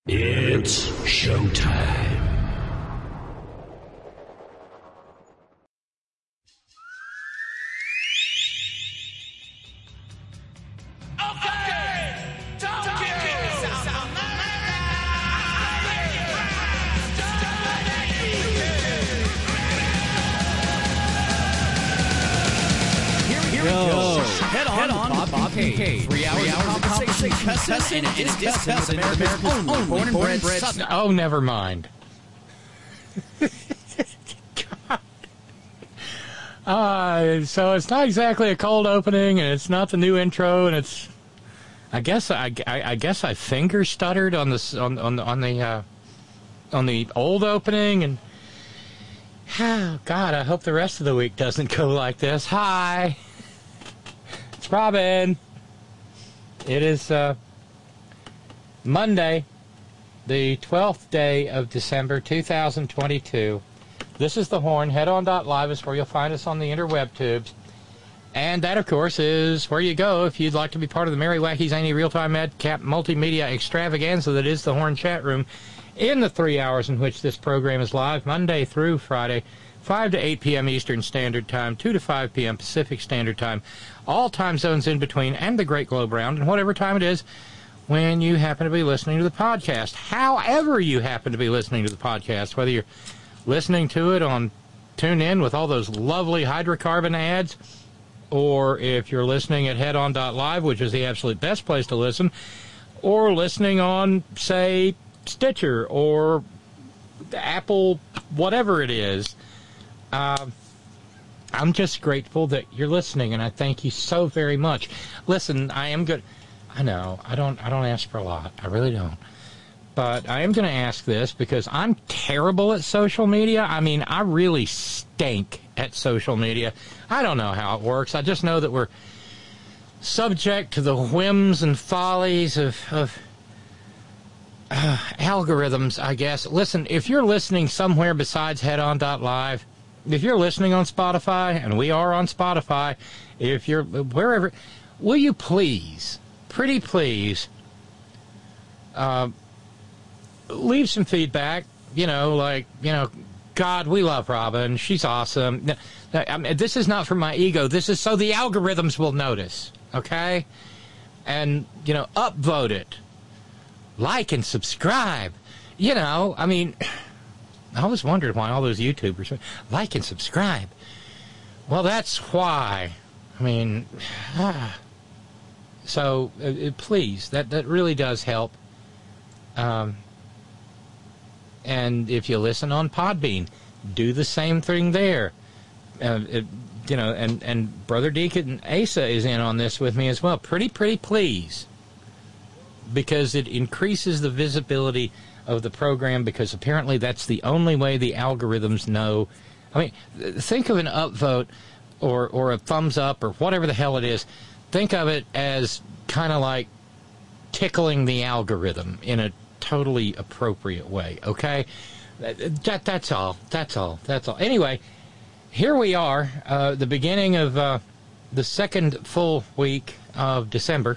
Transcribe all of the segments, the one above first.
It's showtime. Head on Bob Kincaid. 3 hours of conversation, cussing, and discussing with America's only born and bred Southern. Oh, never mind. So it's not exactly a cold opening, and it's not the new intro, and it's. I guess I finger stuttered on the old opening, and oh God, I hope the rest of the week doesn't go like this. Hi. It's Robin. It is Monday, the 12th day of December, 2022. This is The Horn. Headon.live is where you'll find us on the interweb tubes. And that, of course, is where you go if you'd like to be part of the Merry Wacky Zany Real-Time Madcap Multimedia Extravaganza that is The Horn Chat Room in the 3 hours in which this program is live, Monday through Friday, 5 to 8 p.m. Eastern Standard Time, 2 to 5 p.m. Pacific Standard Time, all time zones in between, and the Great Globe Round, and whatever time it is when you happen to be listening to the podcast. However you happen to be listening to the podcast, whether you're listening to it on TuneIn with all those lovely hydrocarbon ads, or if you're listening at headon.live, which is the absolute best place to listen, or listening on, say, Stitcher or Apple, whatever it is. I'm just grateful that you're listening, and I thank you so very much. Listen, I am good. I know, I don't ask for a lot. I really don't. But I am going to ask this because I'm terrible at social media. I mean, I really stink at social media. I don't know how it works. I just know that we're subject to the whims and follies of algorithms, I guess. Listen, if you're listening somewhere besides headon.live, if you're listening on Spotify, and we are on Spotify, if you're wherever, will you please, pretty please, leave some feedback, God, we love Robin. She's awesome. I mean, this is not for my ego. This is so the algorithms will notice, okay? And, upvote it. Like and subscribe. I mean, I always wondered why all those YouTubers like and subscribe. Well, that's why. I mean, so please, that really does help. And if you listen on Podbean, do the same thing there. And Brother Deacon Asa is in on this with me as well. Pretty please. Because it increases the visibility of the program, because apparently that's the only way the algorithms know. I mean, think of an upvote or a thumbs up or whatever the hell it is. Think of it as kind of like tickling the algorithm in a totally appropriate way, okay? That's all. Anyway, here we are, the beginning of the second full week of December.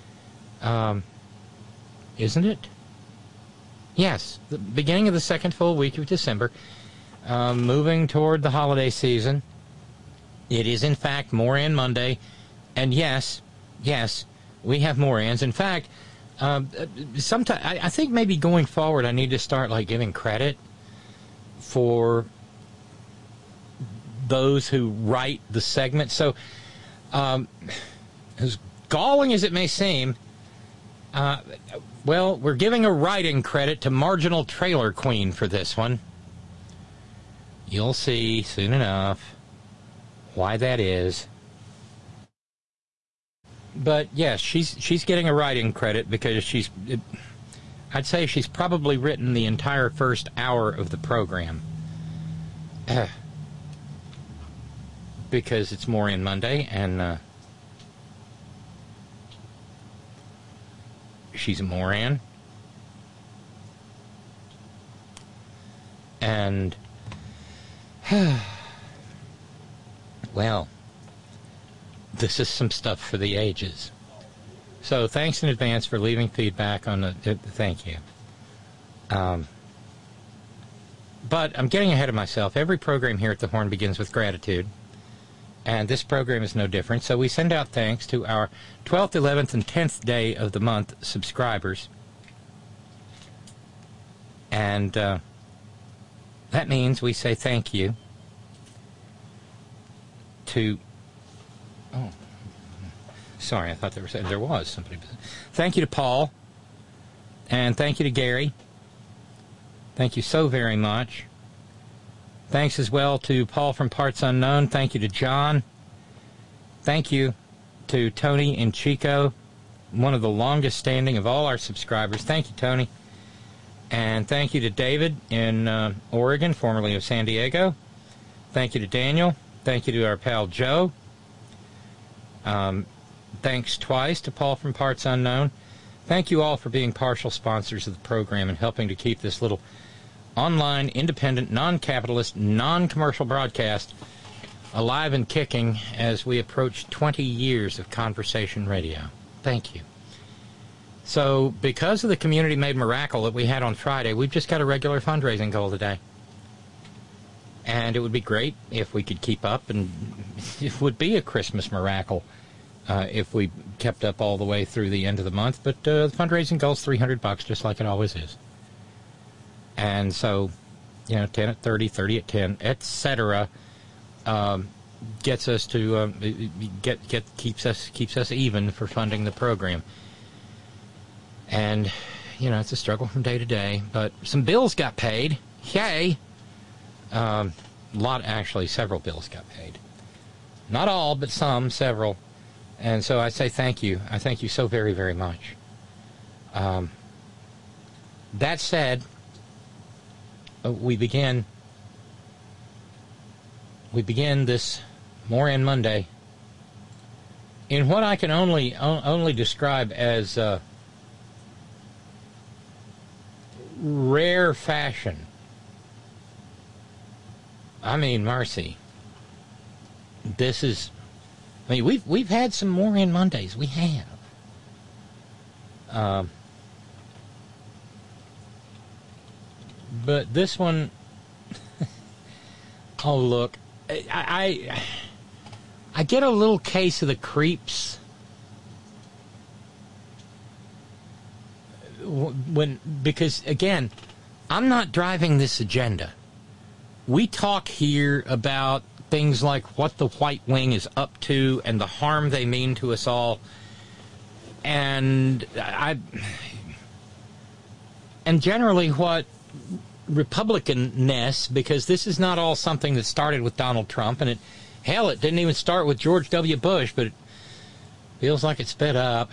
Isn't it? Yes, the beginning of the second full week of December, moving toward the holiday season. It is, in fact, Moran Monday, and yes, we have Morans. In fact, sometimes I think maybe going forward I need to start giving credit for those who write the segment. So, as galling as it may seem, well, we're giving a writing credit to Marginal Trailer Queen for this one. You'll see soon enough why that is. But yes, she's getting a writing credit because I'd say she's probably written the entire first hour of the program. Because it's Moran Monday, and she's a Moran. And, well, this is some stuff for the ages. So thanks in advance for leaving feedback on the... Thank you. But I'm getting ahead of myself. Every program here at the Horn begins with gratitude, and this program is no different. So we send out thanks to our 12th, 11th, and 10th day of the month subscribers. And that means we say thank you to... Oh, sorry, I thought there was somebody. Thank you to Paul, and thank you to Gary. Thank you so very much. Thanks as well to Paul from Parts Unknown. Thank you to John. Thank you to Tony and Chico, one of the longest standing of all our subscribers. Thank you, Tony. And thank you to David in Oregon, formerly of San Diego. Thank you to Daniel. Thank you to our pal Joe. Thanks twice to Paul from Parts Unknown. Thank you all for being partial sponsors of the program and helping to keep this little online, independent, non-capitalist, non-commercial broadcast alive and kicking as we approach 20 years of conversation radio. Thank you. So, because of the community-made miracle that we had on Friday, we've just got a regular fundraising goal today. And it would be great if we could keep up, and it would be a Christmas miracle if we kept up all the way through the end of the month. But the fundraising goal is $300, just like it always is. And so, 10 at 30, 30 at 10, etc., gets us to keeps us even for funding the program. And it's a struggle from day to day, but some bills got paid. Yay! Several bills got paid. Not all, but several. And so I say thank you. I thank you so very, very much. That said, we begin this Moran Monday in what I can only describe as rare fashion. I mean, mercy. This is... we've had some Moran Mondays. We have. But this one... oh, look. I get a little case of the creeps because, again, I'm not driving this agenda. We talk here about things like what the White Wing is up to and the harm they mean to us all. And generally what Republican-ness, because this is not all something that started with Donald Trump, and it didn't even start with George W. Bush, but it feels like it sped up.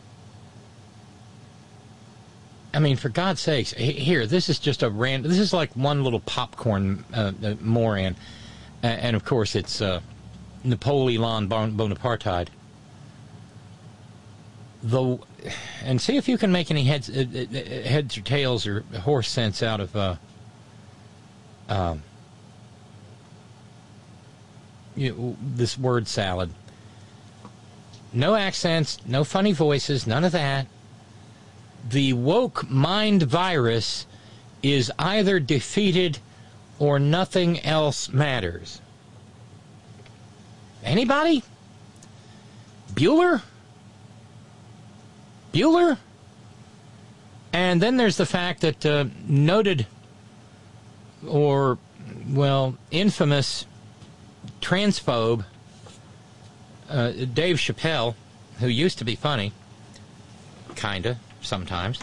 I mean, for God's sakes, here, this is just this is like one little popcorn Moran. And, of course, it's Napoleon Bonaparte. And see if you can make any heads or tails or horse sense out of this word salad. No accents, no funny voices, none of that. The woke mind virus is either defeated or nothing else matters. Anybody? Bueller? And then there's the fact that noted or, infamous transphobe Dave Chappelle, who used to be funny, kinda, sometimes,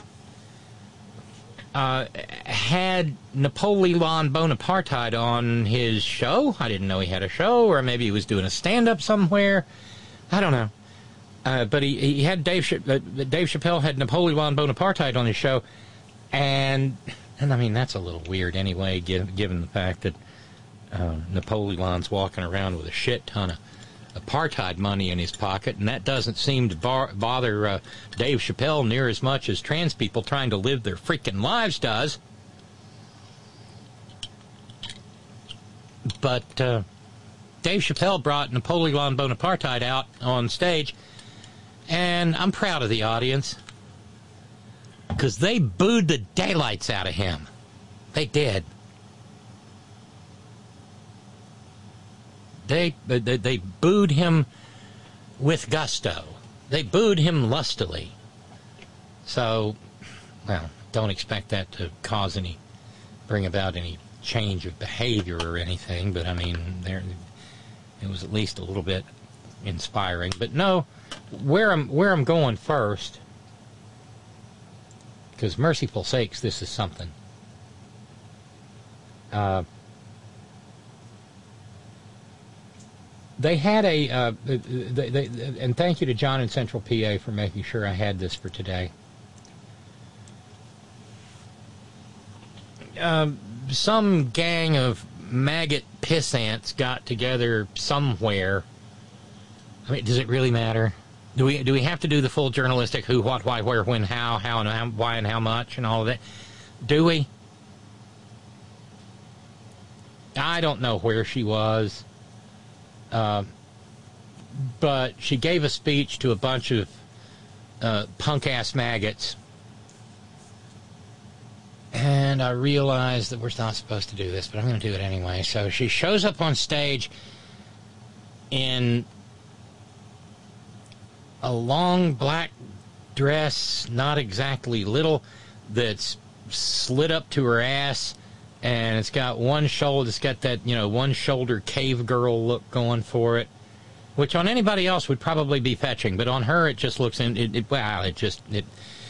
had Napoleon Bonaparte on his show. I didn't know he had a show, or maybe he was doing a stand-up somewhere. I don't know. But he had Dave Chappelle had Napoleon Bonaparte on his show, and I mean, that's a little weird anyway, given the fact that Napoleon's walking around with a shit ton of apartheid money in his pocket, and that doesn't seem to bother Dave Chappelle near as much as trans people trying to live their freaking lives does. But Dave Chappelle brought Napoleon Bonaparte out on stage, and I'm proud of the audience. because they booed the daylights out of him. They did. They booed him with gusto. They booed him lustily. So, well, don't expect that to bring about any change of behavior or anything, but I mean, it was at least a little bit inspiring. But no, where I'm going first, because merciful sakes, this is something. They had and thank you to John in Central PA for making sure I had this for today. Some gang of maggot piss ants got together somewhere. I mean, does it really matter? Do we have to do the full journalistic who, what, why, where, when, how, and why, and how much, and all of that? Do we? I don't know where she was. But she gave a speech to a bunch of punk-ass maggots. And I realized that we're not supposed to do this, but I'm going to do it anyway. So she shows up on stage in a long black dress, not exactly little, that's slid up to her ass, and it's got one shoulder, it's got that, one shoulder cave girl look going for it, which on anybody else would probably be fetching, but on her it just looks, it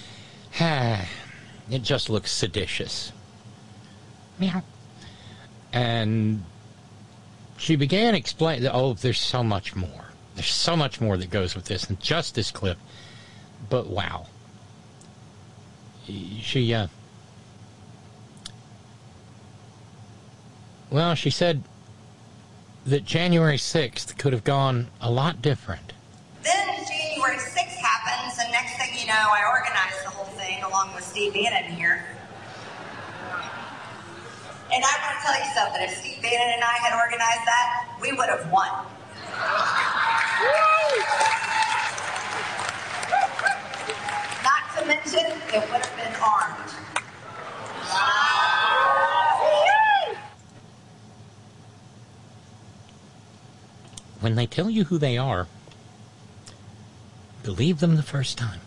just looks seditious. Meow. And she began explaining, there's so much more. There's so much more that goes with this than just this clip. But wow. She said that January 6th could have gone a lot different. Then January 6th happens, and next thing you know, I organized the whole thing along with Steve Bannon here. And I want to tell you something. If Steve Bannon and I had organized that, we would have won. Not to mention, it would have been armed. When they tell you who they are, believe them the first time.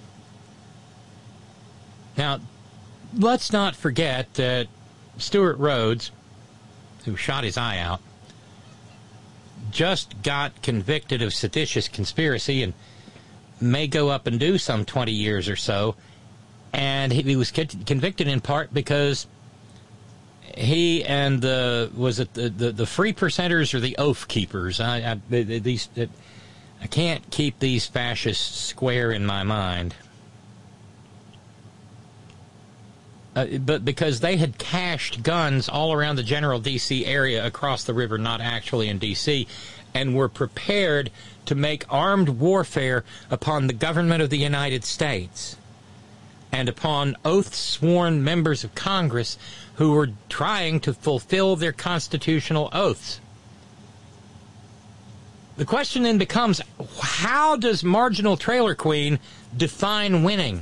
Now, let's not forget that Stuart Rhodes, who shot his eye out, just got convicted of seditious conspiracy and may go up and do some 20 years or so. And he was convicted in part because he and the Free Percenters or the Oath Keepers. I can't keep these fascists square in my mind. But because they had cached guns all around the general D.C. area across the river, not actually in D.C., and were prepared to make armed warfare upon the government of the United States and upon oath-sworn members of Congress who were trying to fulfill their constitutional oaths. The question then becomes, how does Marginal Trailer Queen define winning?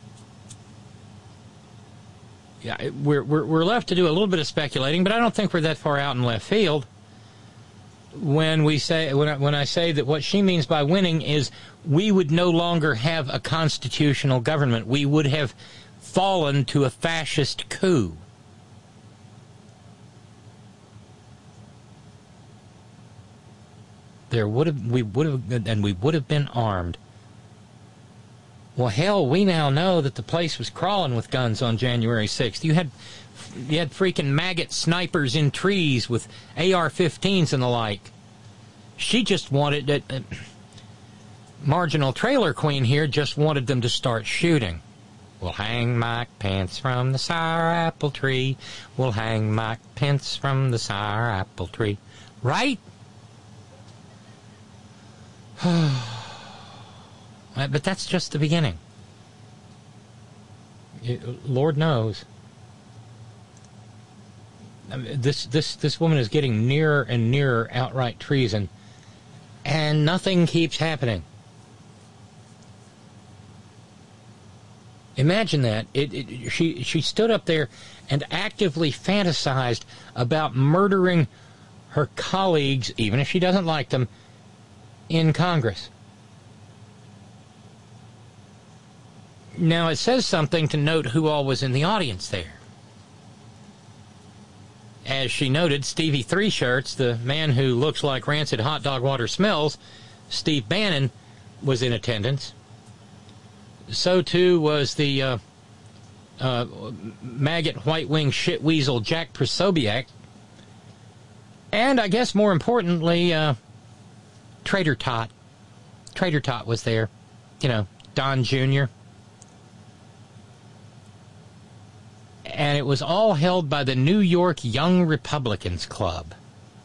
Yeah, we're left to do a little bit of speculating, but I don't think we're that far out in left field when I say that what she means by winning is we would no longer have a constitutional government. We would have fallen to a fascist coup. We would have been armed. Well, hell, we now know that the place was crawling with guns on January 6th. You had freaking maggot snipers in trees with AR-15s and the like. She just wanted it. Marginal Trailer Queen here just wanted them to start shooting. We'll hang Mike Pence from the sour apple tree. We'll hang Mike Pence from the sour apple tree. Right? But that's just the beginning. Lord knows. I mean, this woman is getting nearer and nearer outright treason, and nothing keeps happening. Imagine that. She stood up there and actively fantasized about murdering her colleagues, even if she doesn't like them, in Congress. Now, it says something to note who all was in the audience there. As she noted, Stevie Three Shirts, the man who looks like rancid hot dog water smells, Steve Bannon, was in attendance. So, too, was the maggot white-wing shitweasel Jack Posobiec. And, I guess more importantly, Trader Tot. Trader Tot was there. You know, Don Jr., and it was all held by the New York Young Republicans Club.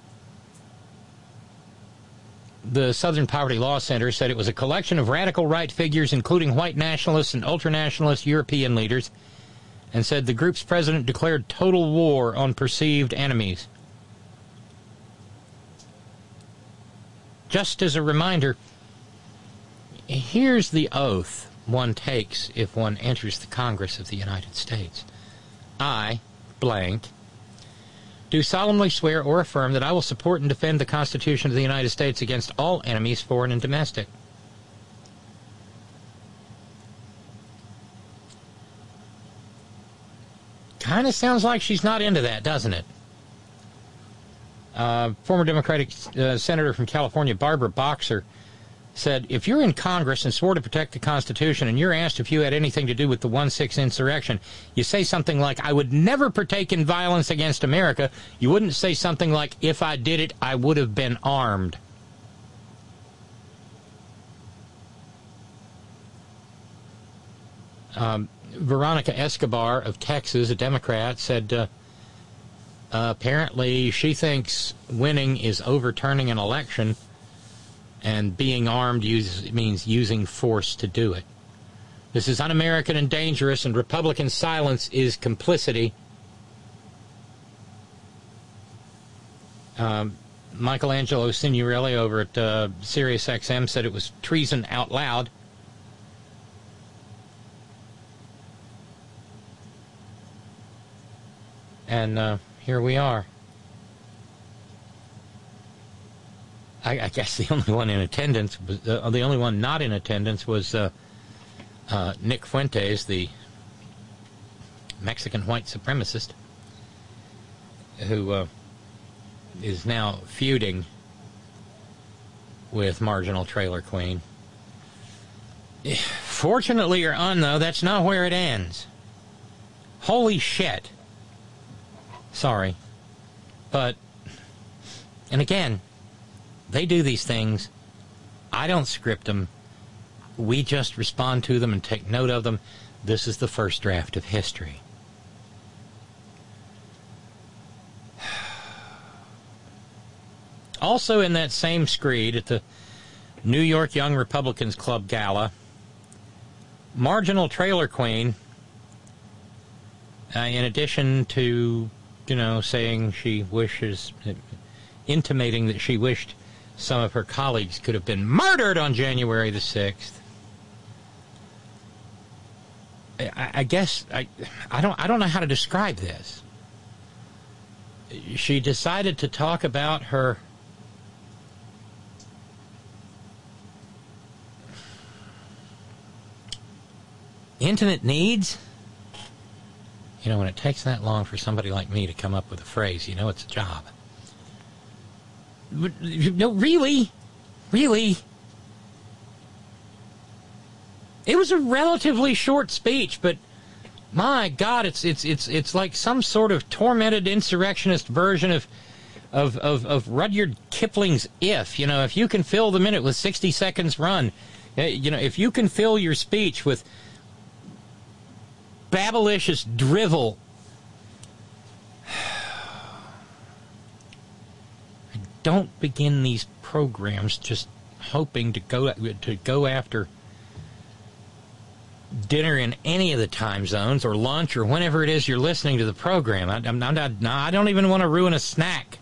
The Southern Poverty Law Center said it was a collection of radical right figures, including white nationalists and ultranationalist European leaders, and said the group's president declared total war on perceived enemies. Just as a reminder, here's the oath one takes if one enters the Congress of the United States. I, blank, do solemnly swear or affirm that I will support and defend the Constitution of the United States against all enemies, foreign and domestic. Kind of sounds like she's not into that, doesn't it? Former Democratic Senator from California, Barbara Boxer, said, if you're in Congress and swore to protect the Constitution and you're asked if you had anything to do with the 1/6 insurrection, you say something like, I would never partake in violence against America. You wouldn't say something like, if I did it, I would have been armed. Veronica Escobar of Texas, a Democrat, said apparently she thinks winning is overturning an election, and being armed means using force to do it. This is un-American and dangerous, and Republican silence is complicity. Michelangelo Signorelli over at SiriusXM said it was treason out loud. And here we are. I guess the only one in attendance was the only one not in attendance was Nick Fuentes, the Mexican white supremacist, who is now feuding with Marginal Trailer Queen. Fortunately or though, that's not where it ends. Holy shit. Sorry. But, and again, they do these things. I don't script them. We just respond to them and take note of them. This is the first draft of history. Also in that same screed at the New York Young Republicans Club Gala, Marginal Trailer Queen, in addition to, saying she wishes, intimating that she wished some of her colleagues could have been murdered on January the 6th. I guess I don't know how to describe this. She decided to talk about her intimate needs. When it takes that long for somebody like me to come up with a phrase, it's a job. No, really? It was a relatively short speech, but my God, it's like some sort of tormented insurrectionist version of Rudyard Kipling's If. If you can fill the minute with 60 seconds run, if you can fill your speech with babblicious drivel. I don't begin these programs just hoping to go after dinner in any of the time zones or lunch or whenever it is you're listening to the program. I don't even want to ruin a snack.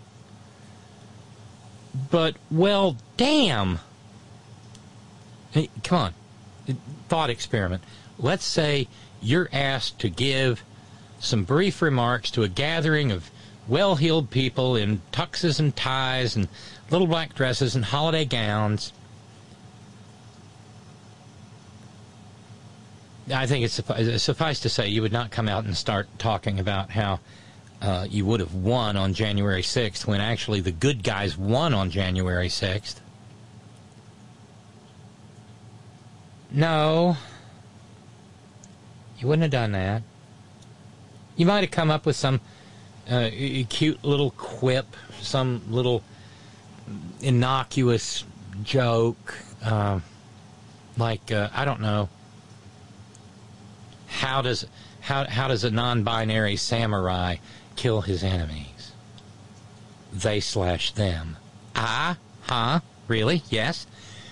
But, well, damn. Hey, come on. thought experiment. Let's say you're asked to give some brief remarks to a gathering of well-heeled people in tuxes and ties and little black dresses and holiday gowns. I think it's suffice to say you would not come out and start talking about how you would have won on January 6th when actually the good guys won on January 6th. No, you wouldn't have done that. You might have come up with some cute little quip, some little innocuous joke, like I don't know. How does a non-binary samurai kill his enemies? They/them. Ah, huh? Really? Yes.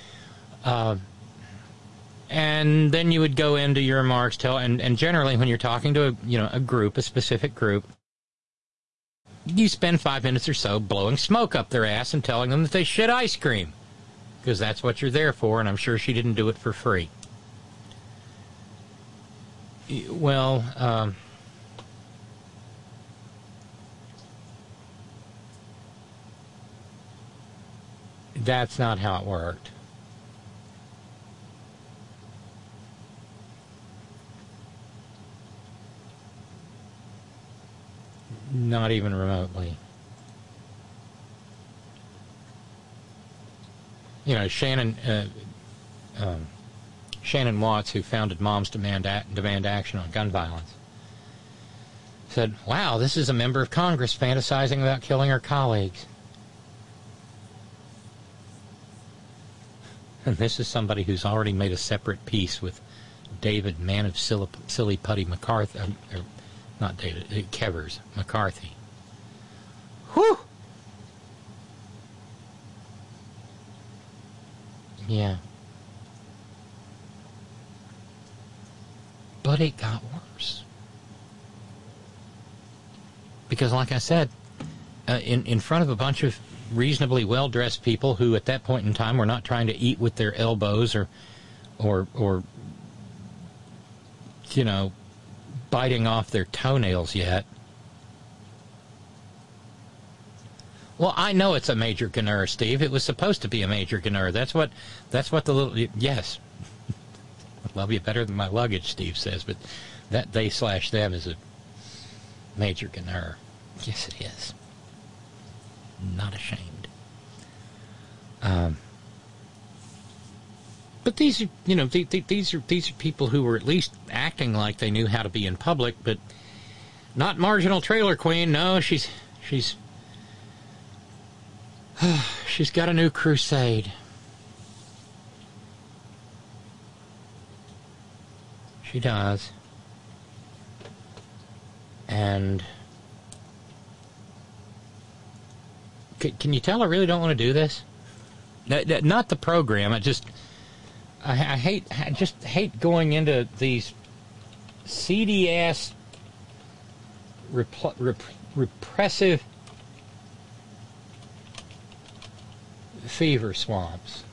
And then you would go into your remarks, and generally when you're talking to a group, a specific group, you spend 5 minutes or so blowing smoke up their ass and telling them that they shit ice cream, because that's what you're there for, and I'm sure she didn't do it for free. Well, that's not how it worked. Not even remotely. Shannon Watts, who founded Moms Demand Action on Gun Violence, said, "Wow, this is a member of Congress fantasizing about killing her colleagues." And this is somebody who's already made a separate peace with David, man of silly putty McCarthy, not David, Kevers McCarthy. Whew! Yeah. But it got worse. Because, like I said, in front of a bunch of reasonably well-dressed people who at that point in time were not trying to eat with their elbows or biting off their toenails yet. Well, I know it's a major gunner, Steve. It was supposed to be a major gunner. That's what the little... Yes. I love you better than my luggage, Steve says, but that they/them is a major gunner. Yes, it is. Not ashamed. But these are, these are people who were at least acting like they knew how to be in public, but not Marginal Trailer Queen. No, she's got a new crusade. She does. And can you tell I really don't want to do this? Not the program. I just hate going into these seedy ass repressive fever swamps.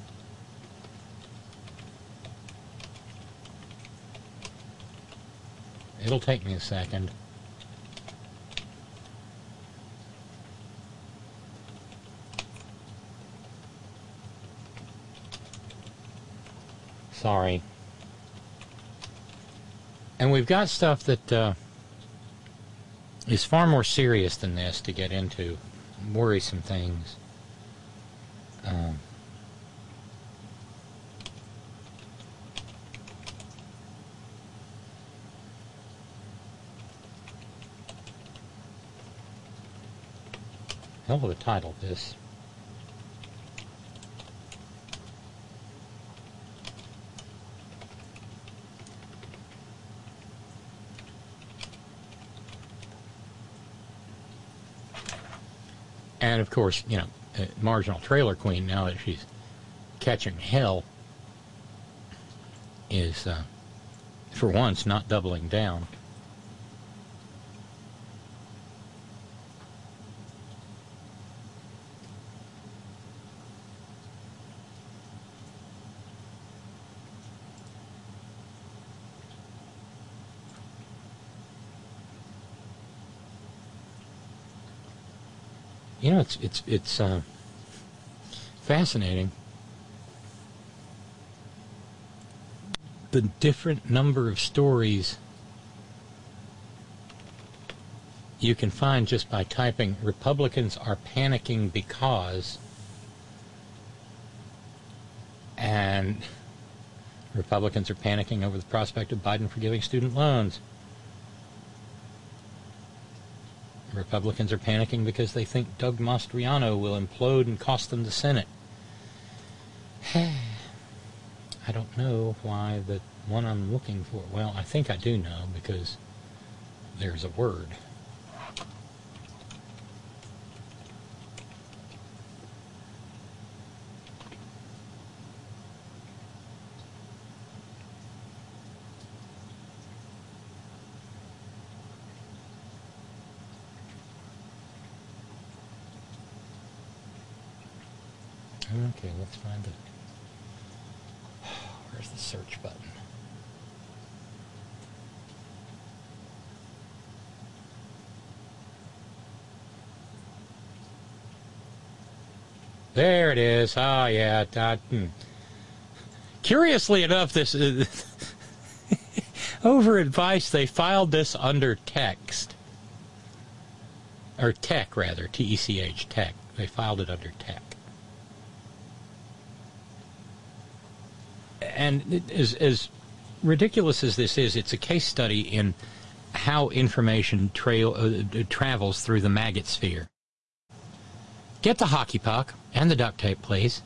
It'll take me a second. Sorry. And we've got stuff that is far more serious than this to get into. Worrisome things. Hell of a title, this. And, of course, Marginal Trailer Queen, now that she's catching hell, is, for once, not doubling down. You know, it's fascinating. The different number of stories you can find just by typing "Republicans are panicking because," and Republicans are panicking over the prospect of Biden forgiving student loans. Republicans are panicking because they think Doug Mastriano will implode and cost them the Senate. I don't know why the one I'm looking for. Well, I think I do know because there's a word. Okay, let's find it. Where's the search button? There it is. Oh, yeah. Curiously enough, this is over advice, they filed this under text. Or tech, rather. T-E-C-H, tech. They filed it under tech. And as ridiculous as this is, it's a case study in how information travels through the maggot sphere. Get the hockey puck and the duct tape, please.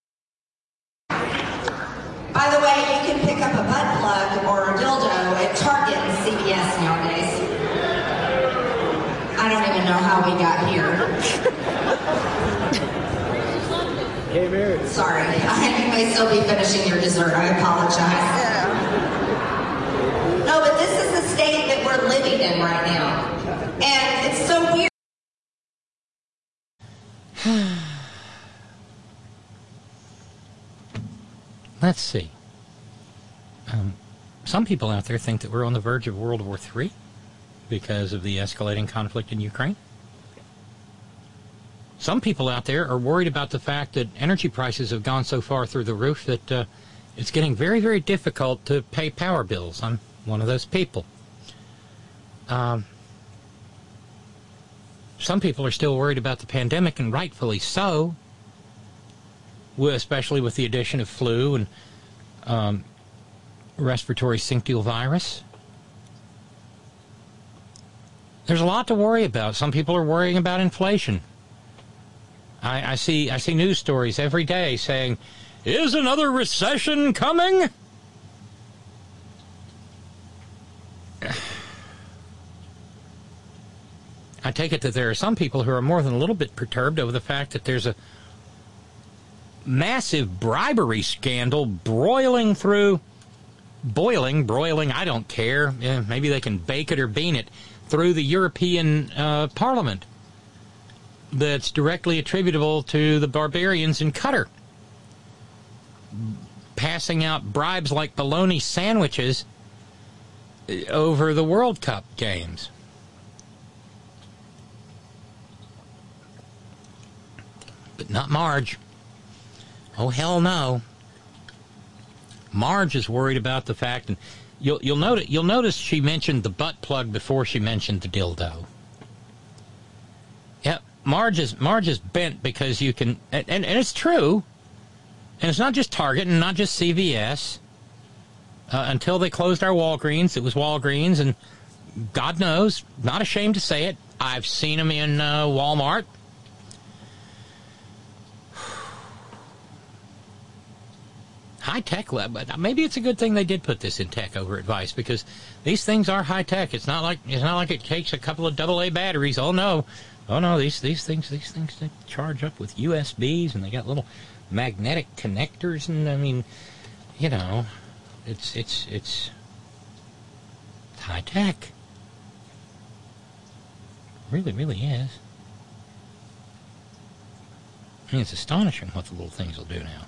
By the way, you can pick up a butt plug or a dildo at Target and CVS nowadays. I don't even know how we got here. Sorry, you may still be finishing your dessert. I apologize. No, but this is the state that we're living in right now. And it's so weird. Let's see. Some people out there think that we're on the verge of World War III because of the escalating conflict in Ukraine. Some people out there are worried about the fact that energy prices have gone so far through the roof that it's getting very, very difficult to pay power bills. I'm one of those people. Some people are still worried about the pandemic, and rightfully so, especially with the addition of flu and respiratory syncytial virus. There's a lot to worry about. Some people are worrying about inflation. I see news stories every day saying, "Is another recession coming?" I take it that there are some people who are more than a little bit perturbed over the fact that there's a massive bribery scandal broiling, I don't care. Maybe they can bake it or bean it, through the European Parliament. That's directly attributable to the barbarians in Qatar, passing out bribes like bologna sandwiches over the World Cup games. But not Marge. Oh, hell no. Marge is worried about the fact, and you'll notice she mentioned the butt plug before she mentioned the dildo. Yep. Marge is bent because you can, and it's true, and it's not just Target and not just CVS. Until they closed our Walgreens, it was Walgreens, and God knows, not ashamed to say it, I've seen them in Walmart. High tech lab, but maybe it's a good thing they did put this in tech over advice, because these things are high tech. It's not like it takes a couple of AA batteries. Oh no, these things they charge up with USBs, and they got little magnetic connectors, and I mean, you know, it's high tech. Really, really is. I mean, it's astonishing what the little things will do now.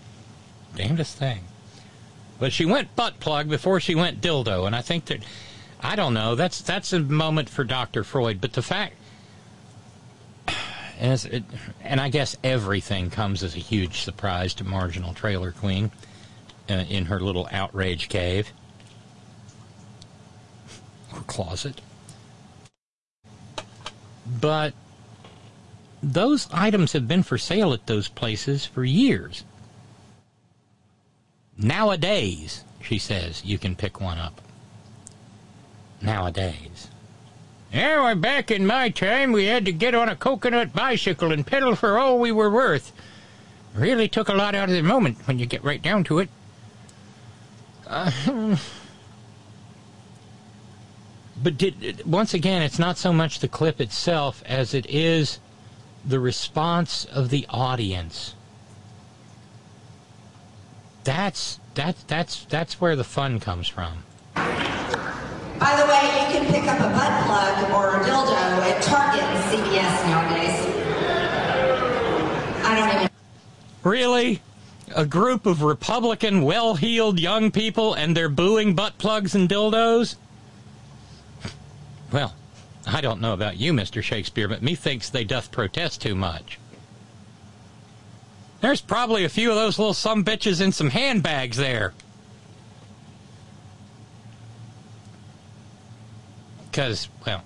Damnedest thing. But she went butt plug before she went dildo, and I think that I don't know. That's a moment for Dr. Freud. But the fact, and I guess everything comes as a huge surprise to Marginal Trailer Queen in her little outrage cave or closet. But those items have been for sale at those places for years. Nowadays, she says, you can pick one up. Nowadays. Yeah, well, back in my time, we had to get on a coconut bicycle and pedal for all we were worth. Really took a lot out of the moment when you get right down to it. But once again, it's not so much the clip itself as it is the response of the audience. That's where the fun comes from. By the way, you can pick up a butt plug or a dildo at Target and CVS nowadays. I don't even... Really? A group of Republican, well-heeled young people and they're booing butt plugs and dildos? Well, I don't know about you, Mr. Shakespeare, but methinks they doth protest too much. There's probably a few of those little sumbitches in some handbags there. Because, well,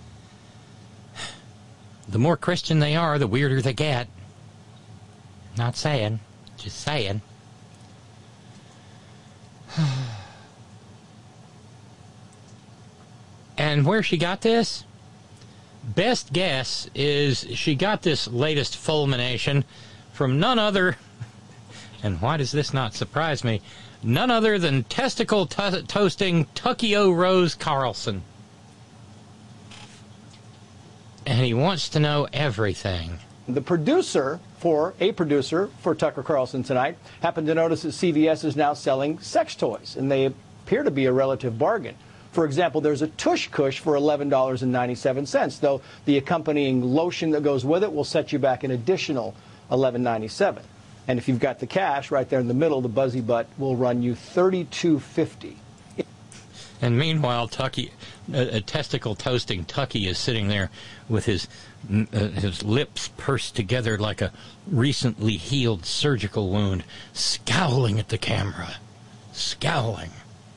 the more Christian they are, the weirder they get. Not saying, just saying. And where she got this? Best guess is she got this latest fulmination from none other, and why does this not surprise me, none other than testicle-toasting Tuckio Rose Carlson. And he wants to know everything. The producer for Tucker Carlson tonight happened to notice that CVS is now selling sex toys, and they appear to be a relative bargain. For example, there's a tush kush for $11.97, though the accompanying lotion that goes with it will set you back an additional $11.97. And if you've got the cash right there in the middle, the Buzzy Butt will run you $32.50. And meanwhile, testicle-toasting Tucky is sitting there with his lips pursed together like a recently healed surgical wound, scowling at the camera. Scowling.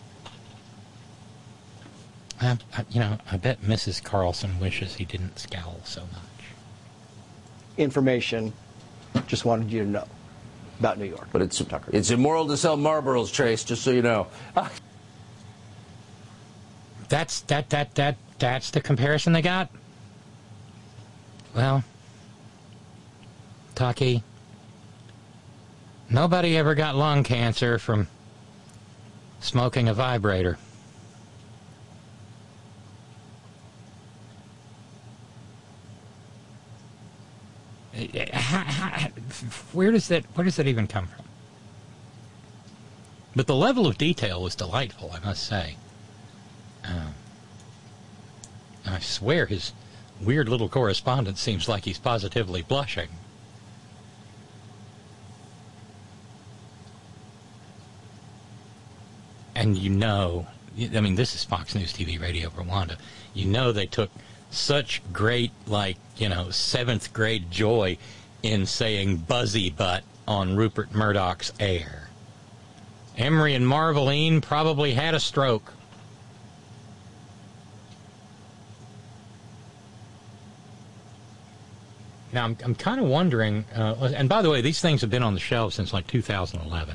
I bet Mrs. Carlson wishes he didn't scowl so much. Information, just wanted you to know about New York. But it's immoral to sell Marlboros, Trace, just so you know. That's the comparison they got? Well, Tucky, nobody ever got lung cancer from smoking a vibrator. Where does that even come from? But the level of detail was delightful, I must say. I swear his weird little correspondent seems like he's positively blushing. And this is Fox News TV Radio Rwanda. They took such great, seventh grade joy in saying Buzzy Butt on Rupert Murdoch's air. Emery and Marveline probably had a stroke. Now, I'm kind of wondering, and by the way, these things have been on the shelves since 2011.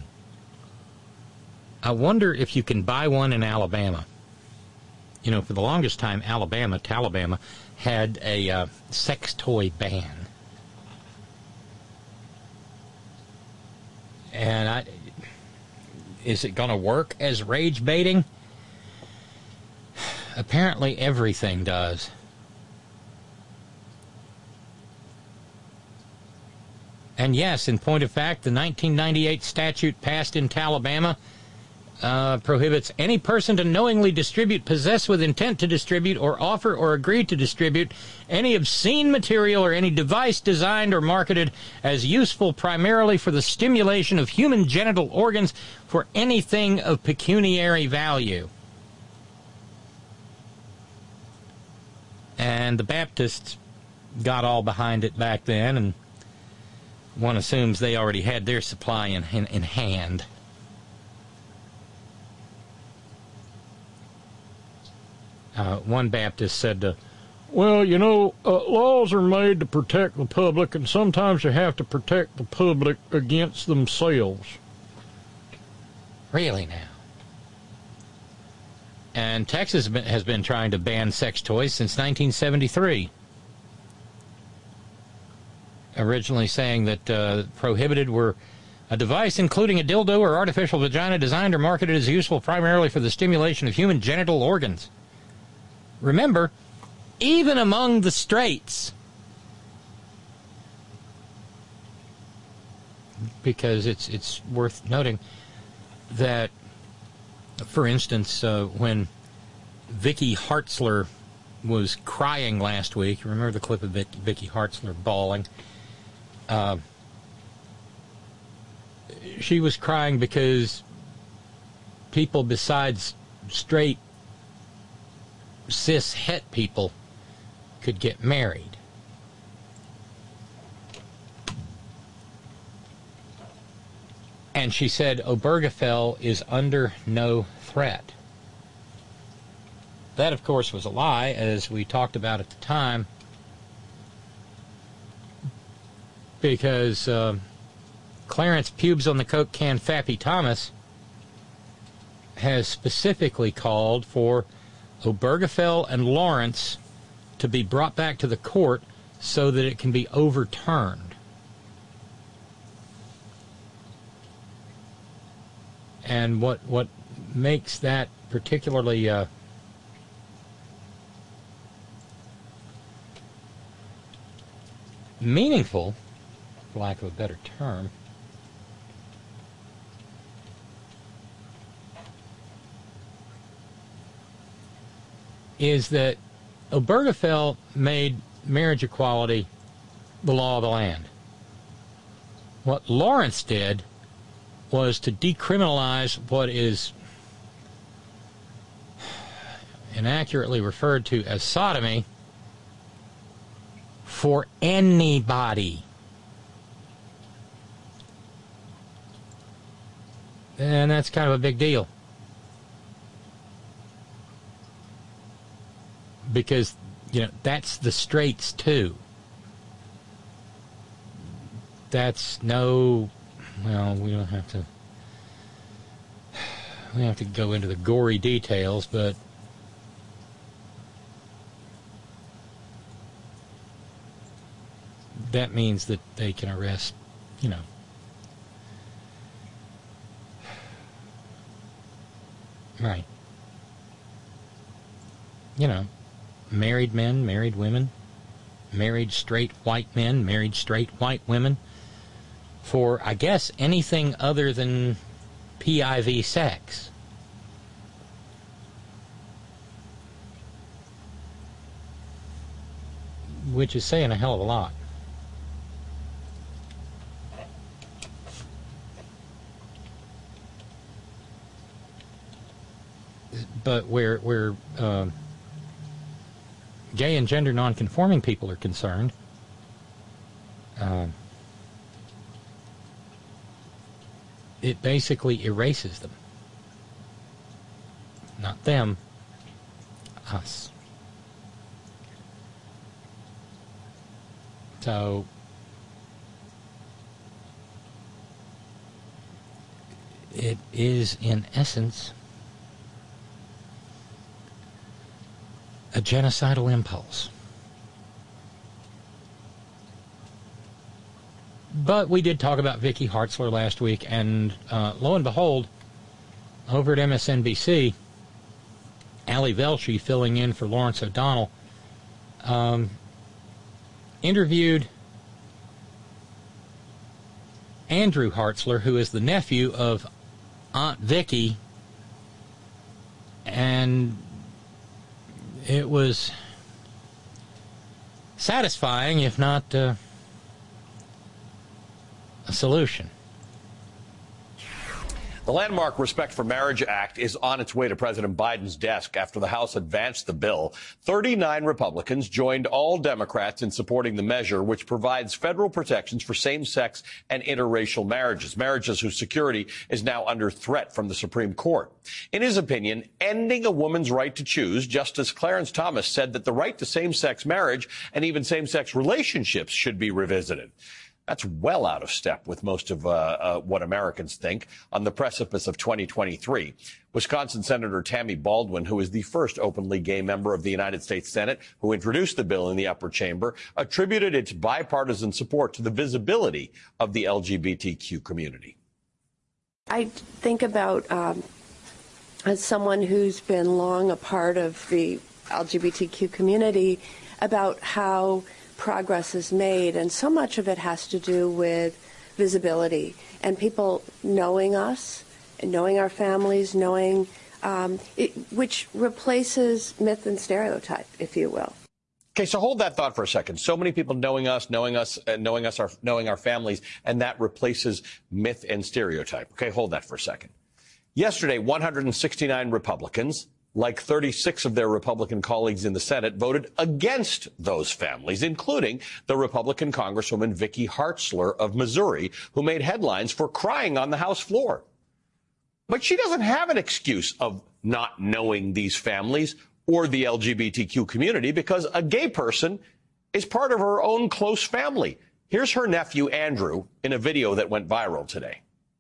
I wonder if you can buy one in Alabama. For the longest time, Talabama had a sex toy ban. And is it going to work as rage baiting? Apparently everything does. And yes, in point of fact, the 1998 statute passed in Talabama prohibits any person to knowingly distribute, possess with intent to distribute, or offer or agree to distribute any obscene material or any device designed or marketed as useful primarily for the stimulation of human genital organs for anything of pecuniary value. And the Baptists got all behind it back then, and one assumes they already had their supply in hand. One Baptist said, well, you know, laws are made to protect the public, and sometimes you have to protect the public against themselves. Really now? And Texas has been trying to ban sex toys since 1973. Originally saying that prohibited were a device including a dildo or artificial vagina designed or marketed as useful primarily for the stimulation of human genital organs. Remember, even among the straights, because it's worth noting that, for instance, when Vicky Hartzler was crying last week, remember the clip of Vicky Hartzler bawling? She was crying because people besides straight cis het people could get married. And she said Obergefell is under no threat. That, of course, was a lie, as we talked about at the time, because Clarence Pubes on the Coke Can Fappy Thomas has specifically called for Obergefell and Lawrence to be brought back to the court so that it can be overturned. And what makes that particularly meaningful, for lack of a better term, is that Obergefell made marriage equality the law of the land. What Lawrence did was to decriminalize what is inaccurately referred to as sodomy for anybody. And that's kind of a big deal. Because, you know, that's the straights too. That's no, well, we don't have to go into the gory details, but that means that they can arrest, you know, right, you know, married men, married women, married straight white men, married straight white women, for, I guess, anything other than PIV sex. Which is saying a hell of a lot. But where gay and gender nonconforming people are concerned, it basically erases them. Not them, us. So it is, in essence, a genocidal impulse. But we did talk about Vicky Hartzler last week, and lo and behold, over at MSNBC, Ali Velshi, filling in for Lawrence O'Donnell, interviewed Andrew Hartzler, who is the nephew of Aunt Vicky, and it was satisfying, if not a solution. The landmark Respect for Marriage Act is on its way to President Biden's desk after the House advanced the bill. 39 Republicans joined all Democrats in supporting the measure, which provides federal protections for same-sex and interracial marriages whose security is now under threat from the Supreme Court. In his opinion, ending a woman's right to choose, Justice Clarence Thomas said that the right to same-sex marriage and even same-sex relationships should be revisited. That's well out of step with most of what Americans think on the precipice of 2023. Wisconsin Senator Tammy Baldwin, who is the first openly gay member of the United States Senate who introduced the bill in the upper chamber, attributed its bipartisan support to the visibility of the LGBTQ community. I think about, as someone who's been long a part of the LGBTQ community, about how progress is made, and so much of it has to do with visibility and people knowing us, and knowing our families, knowing which replaces myth and stereotype, if you will. Okay, so hold that thought for a second. So many people knowing our families, and that replaces myth and stereotype. Okay, hold that for a second. Yesterday, 169 Republicans, like 36 of their Republican colleagues in the Senate, voted against those families, including the Republican Congresswoman Vicky Hartzler of Missouri, who made headlines for crying on the House floor. But she doesn't have an excuse of not knowing these families or the LGBTQ community, because a gay person is part of her own close family. Here's her nephew, Andrew, in a video that went viral today.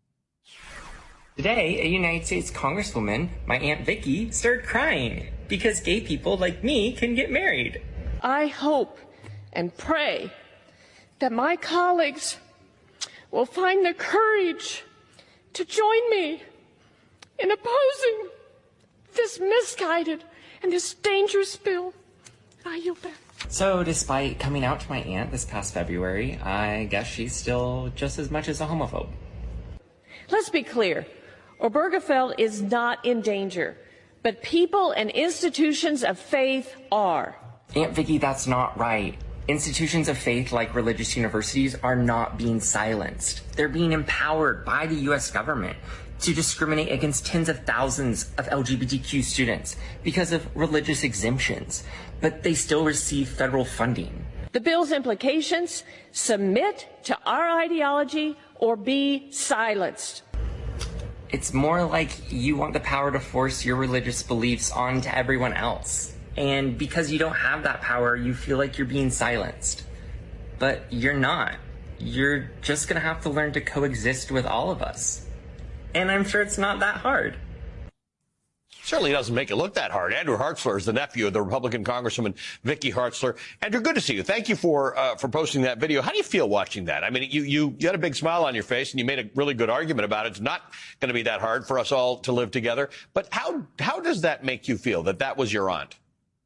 Today, a United States Congresswoman, my Aunt Vicky, started crying because gay people like me can get married. I hope and pray that my colleagues will find the courage to join me in opposing this misguided and this dangerous bill. I yield back. So despite coming out to my aunt this past February, I guess she's still just as much as a homophobe. Let's be clear. Obergefell is not in danger, but people and institutions of faith are. Aunt Vicky, that's not right. Institutions of faith like religious universities are not being silenced. They're being empowered by the U.S. government to discriminate against tens of thousands of LGBTQ students because of religious exemptions, but they still receive federal funding. The bill's implications: submit to our ideology or be silenced. It's more like you want the power to force your religious beliefs onto everyone else. And because you don't have that power, you feel like you're being silenced. But you're not. You're just gonna have to learn to coexist with all of us. And I'm sure it's not that hard. Certainly doesn't make it look that hard. Andrew Hartzler is the nephew of the Republican Congresswoman Vicky Hartzler. Andrew, good to see you. Thank you for posting that video. How do you feel watching that? I mean, you had a big smile on your face, and you made a really good argument about it. It's not going to be that hard for us all to live together. But how does that make you feel, that was your aunt?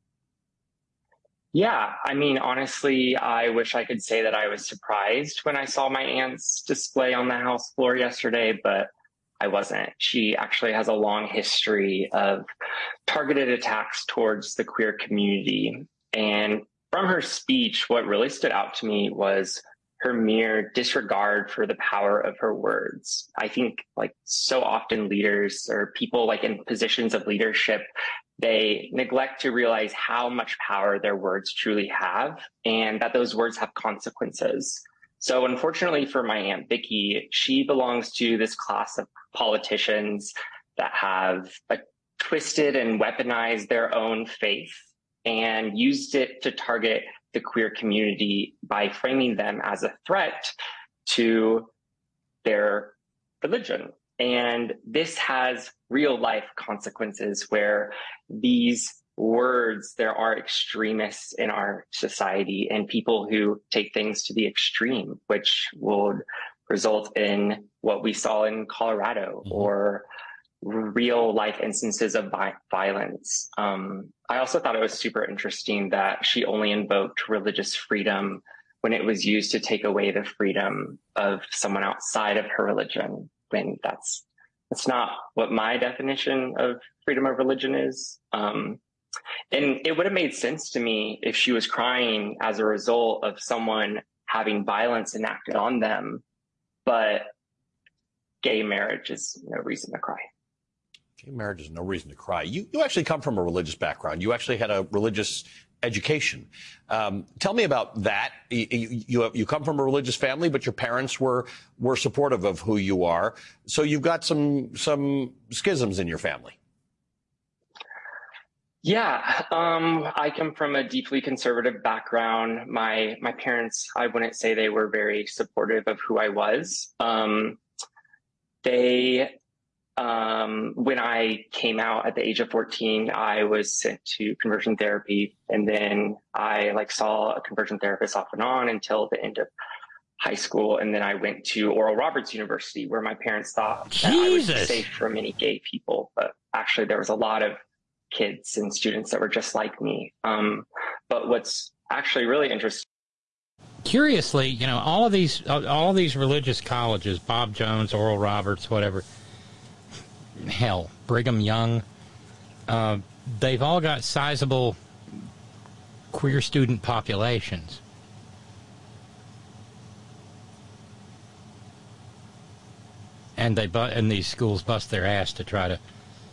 Yeah, I mean, honestly, I wish I could say that I was surprised when I saw my aunt's display on the House floor yesterday, but I wasn't. She actually has a long history of targeted attacks towards the queer community. And from her speech, what really stood out to me was her mere disregard for the power of her words. I think, like, so often leaders or people like in positions of leadership, they neglect to realize how much power their words truly have, and that those words have consequences. So unfortunately for my Aunt Vicky, she belongs to this class of politicians that have twisted and weaponized their own faith and used it to target the queer community by framing them as a threat to their religion. And this has real life consequences where these words, there are extremists in our society and people who take things to the extreme, which would result in what we saw in Colorado or real life instances of violence. I also thought it was super interesting that she only invoked religious freedom when it was used to take away the freedom of someone outside of her religion. When that's not what my definition of freedom of religion is. And it would have made sense to me if she was crying as a result of someone having violence enacted on them. But gay marriage is no reason to cry. Gay marriage is no reason to cry. You actually come from a religious background. You actually had a religious education. Tell me about that. You come from a religious family, but your parents were supportive of who you are. So you've got some schisms in your family. Yeah, I come from a deeply conservative background. My parents, I wouldn't say they were very supportive of who I was. When I came out at the age of 14, I was sent to conversion therapy, and then I saw a conversion therapist off and on until the end of high school, and then I went to Oral Roberts University, where my parents thought that I would be safe from any gay people, but actually there was a lot of kids and students that were just like me. But what's actually really interesting. Curiously, all of these religious colleges, Bob Jones, Oral Roberts, whatever, hell, Brigham Young, they've all got sizable queer student populations. And these schools bust ass to try to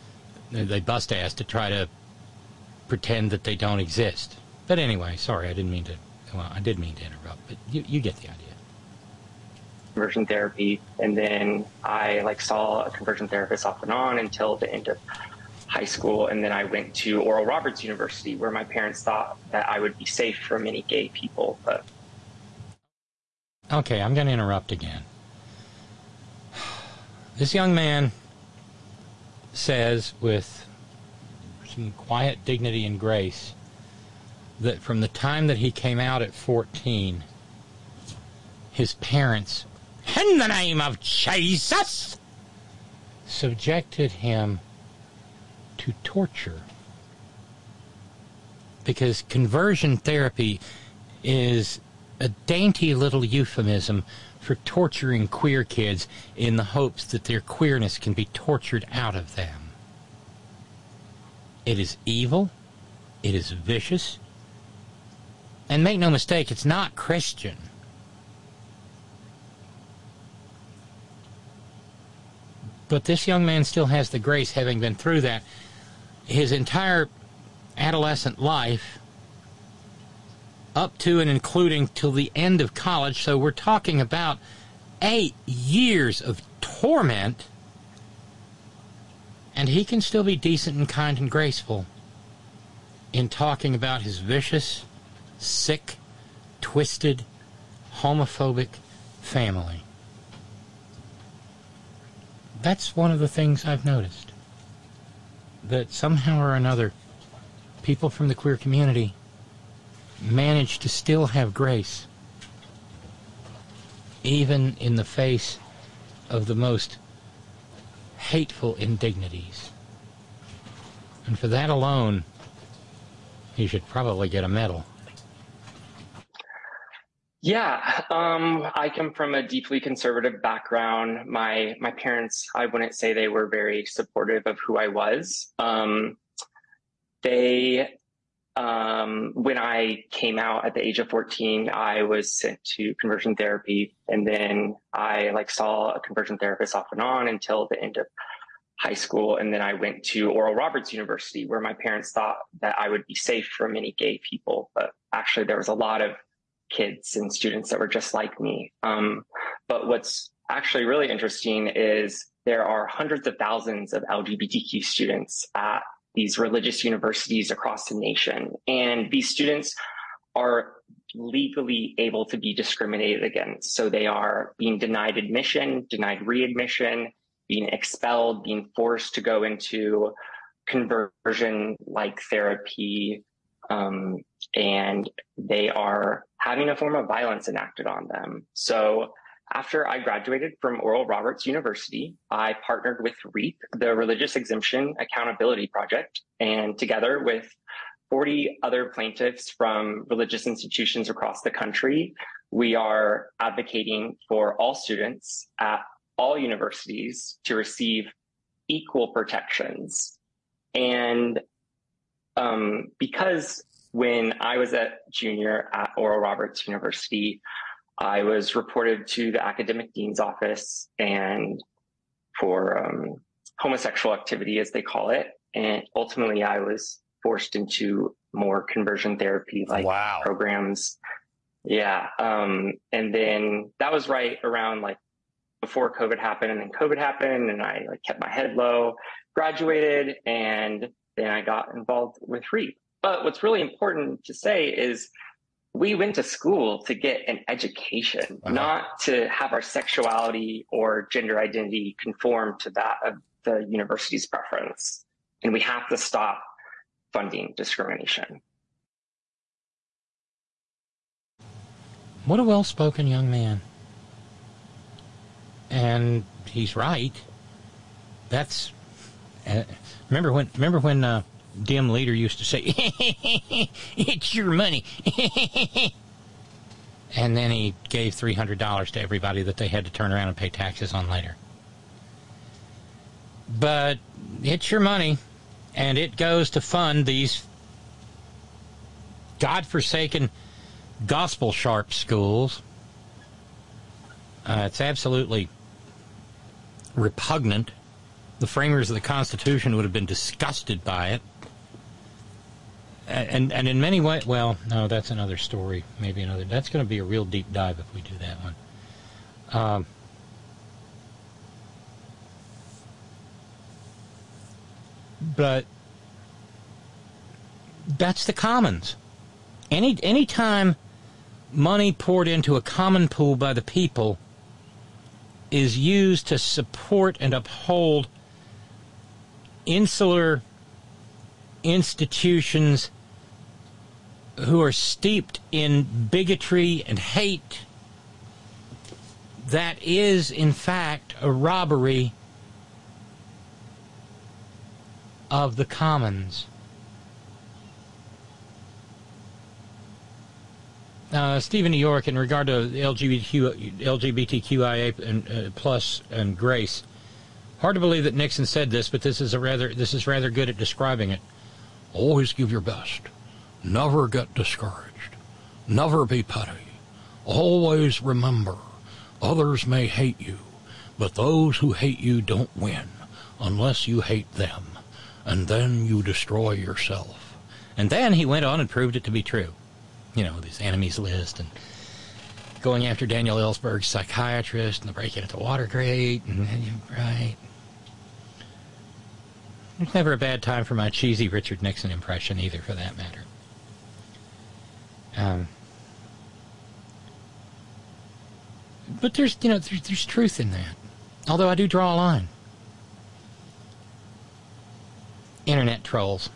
pretend that they don't exist. But anyway, sorry, I did mean to interrupt, but you get the idea. Conversion therapy, and then I saw a conversion therapist off and on until the end of high school, and then I went to Oral Roberts University, where my parents thought that I would be safe from any gay people. But okay, I'm going to interrupt again. This young man says with some quiet dignity and grace that from the time that he came out at 14, his parents, in the name of Jesus, subjected him to torture. Because conversion therapy is a dainty little euphemism for torturing queer kids in the hopes that their queerness can be tortured out of them. It is evil. It is vicious. And make no mistake, it's not Christian. But this young man still has the grace, having been through that his entire adolescent life, up to and including till the end of college. So we're talking about 8 years of torment, and he can still be decent and kind and graceful in talking about his vicious, sick, twisted, homophobic family. That's one of the things I've noticed, that somehow or another people from the queer community manage to still have grace, even in the face of the most hateful indignities. And for that alone, he should probably get a medal. Yeah, I come from a deeply conservative background. My parents, I wouldn't say they were very supportive of who I was. When I came out at the age of 14, I was sent to conversion therapy, and then I saw a conversion therapist off and on until the end of high school, and then I went to Oral Roberts University, where my parents thought that I would be safe from any gay people, but actually there was a lot of kids and students that were just like me. But what's actually really interesting is there are hundreds of thousands of LGBTQ students at these religious universities across the nation. And these students are legally able to be discriminated against. So they are being denied admission, denied readmission, being expelled, being forced to go into conversion-like therapy, and they are having a form of violence enacted on them. So after I graduated from Oral Roberts University, I partnered with REAP, the Religious Exemption Accountability Project, and together with 40 other plaintiffs from religious institutions across the country, we are advocating for all students at all universities to receive equal protections. And because when I was a junior at Oral Roberts University, I was reported to the academic dean's office, and for homosexual activity, as they call it. And ultimately, I was forced into more conversion therapy like programs. Yeah. And then that was right around like before COVID happened, and then COVID happened, and I like kept my head low, graduated, and then I got involved with REAP. But what's really important to say is we went to school to get an education, not to have our sexuality or gender identity conform to that of the university's preference. And we have to stop funding discrimination. What a well-spoken young man. And he's right. That's remember when dim leader used to say, "It's your money," and then he gave $300 to everybody that they had to turn around and pay taxes on later. But it's your money, and it goes to fund these godforsaken gospel sharp schools. It's absolutely repugnant. The framers of the Constitution would have been disgusted by it. And in many ways, well, no, that's another story. Maybe another. That's going to be a real deep dive if we do that one. But that's the commons. Any time money poured into a common pool by the people is used to support and uphold insular institutions who are steeped in bigotry and hate, that is, in fact, a robbery of the commons. Stephen New York, in regard to LGBTQIA and plus and grace, hard to believe that Nixon said this, but this is rather good at describing it. Always give your best. Never get discouraged. Never be petty. Always remember, others may hate you, but those who hate you don't win unless you hate them, and then you destroy yourself. And then he went on and proved it to be true. You know, this enemies list and going after Daniel Ellsberg's psychiatrist and the break-in at the Watergate. And, right. There's never a bad time for my cheesy Richard Nixon impression either, for that matter. But there's truth in that. Although I do draw a line. Internet trolls.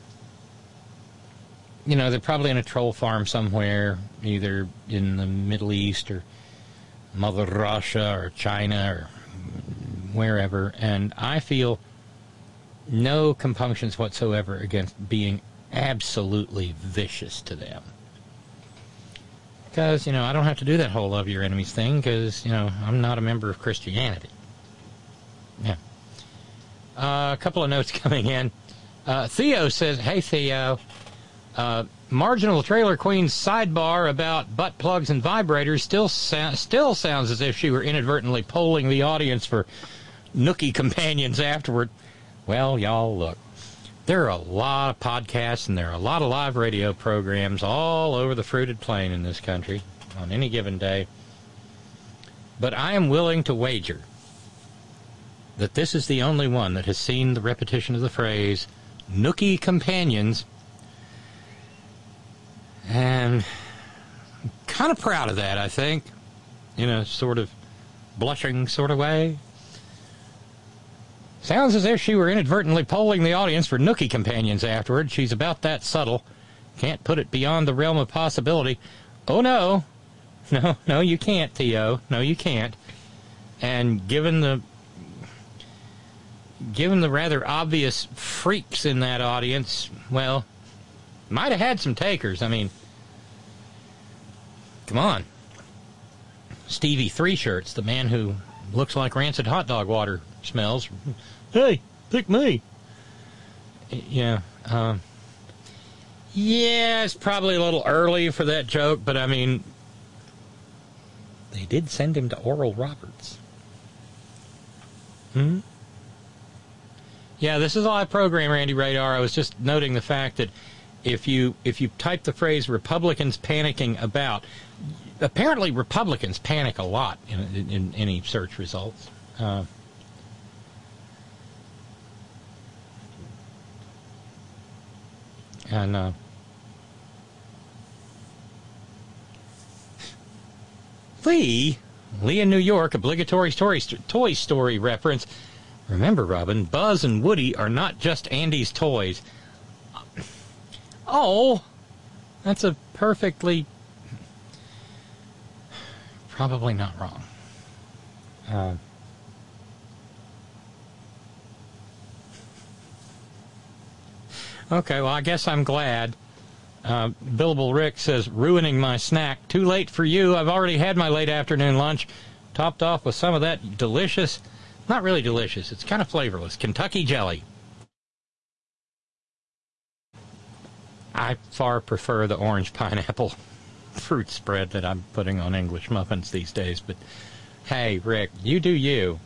You know, they're probably in a troll farm somewhere, either in the Middle East or Mother Russia or China or wherever, and I feel no compunctions whatsoever against being absolutely vicious to them. Because, I don't have to do that whole love your enemies thing, because, I'm not a member of Christianity. Yeah. A couple of notes coming in. Theo says, hey, Theo, marginal trailer queen's sidebar about butt plugs and vibrators still sounds as if she were inadvertently polling the audience for nookie companions afterward. Well, y'all, look, there are a lot of podcasts and there are a lot of live radio programs all over the fruited plain in this country on any given day. But I am willing to wager that this is the only one that has seen the repetition of the phrase nookie companions. And I'm kind of proud of that, I think, in a sort of blushing sort of way. Sounds as if she were inadvertently polling the audience for nookie companions afterward. She's about that subtle. Can't put it beyond the realm of possibility. Oh, no. No, you can't, Theo. No, you can't. And given the rather obvious freaks in that audience, well, might have had some takers. I mean, come on. Stevie Three Shirts, the man who looks like rancid hot dog water smells. Hey, pick me. Yeah. Yeah, it's probably a little early for that joke, but I mean, they did send him to Oral Roberts. Hmm? Yeah, this is a live program, Randy Radar. I was just noting the fact that if you type the phrase Republicans panicking about, apparently Republicans panic a lot in any search results. Lee in New York, obligatory Toy Story reference. Remember, Robin, Buzz and Woody are not just Andy's toys. Oh, that's a perfectly... probably not wrong. Okay, well, I guess I'm glad. Billable Rick says, ruining my snack. Too late for you. I've already had my late afternoon lunch, topped off with some of that delicious, not really delicious, it's kind of flavorless, Kentucky jelly. I far prefer the orange pineapple fruit spread that I'm putting on English muffins these days, but hey, Rick, you do you.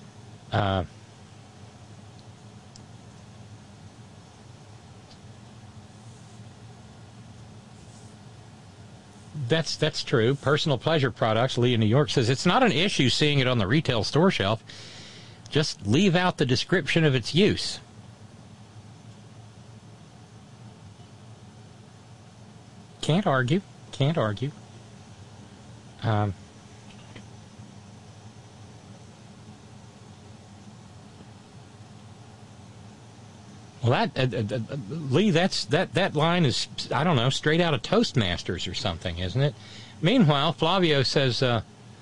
That's true. Personal pleasure products, Lee in New York says, it's not an issue seeing it on the retail store shelf. Just leave out the description of its use. Can't argue. Can't argue. Well, Lee, that line is, I don't know, straight out of Toastmasters or something, isn't it? Meanwhile, Flavio says, butt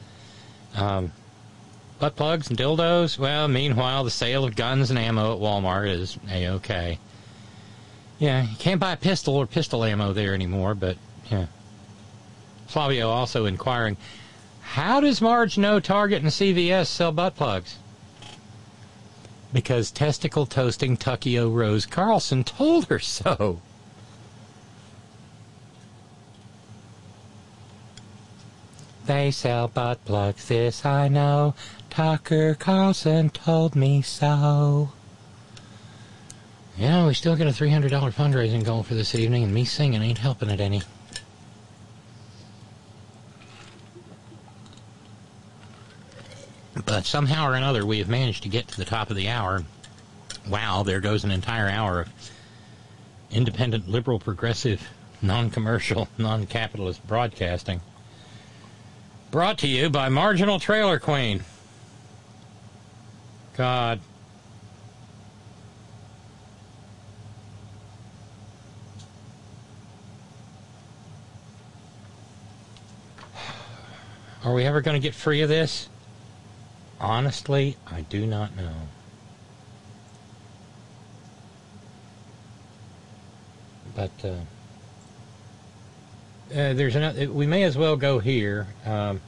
plugs and dildos. Well, meanwhile, the sale of guns and ammo at Walmart is A-OK. Yeah, you can't buy a pistol or pistol ammo there anymore, but, yeah. Flavio also inquiring, how does Marge know Target and CVS sell butt plugs? Because testicle-toasting Tuckio Rose Carlson told her so. They sell butt plugs, this I know. Tucker Carlson told me so. Yeah, we still got a $300 fundraising goal for this evening, and me singing ain't helping it any. But somehow or another, we have managed to get to the top of the hour. Wow, there goes an entire hour of independent, liberal, progressive, non-commercial, non-capitalist broadcasting. Brought to you by Marginal Trailer Queen. God. Are we ever going to get free of this? Honestly, I do not know. But there's another. We may as well go here. Oh,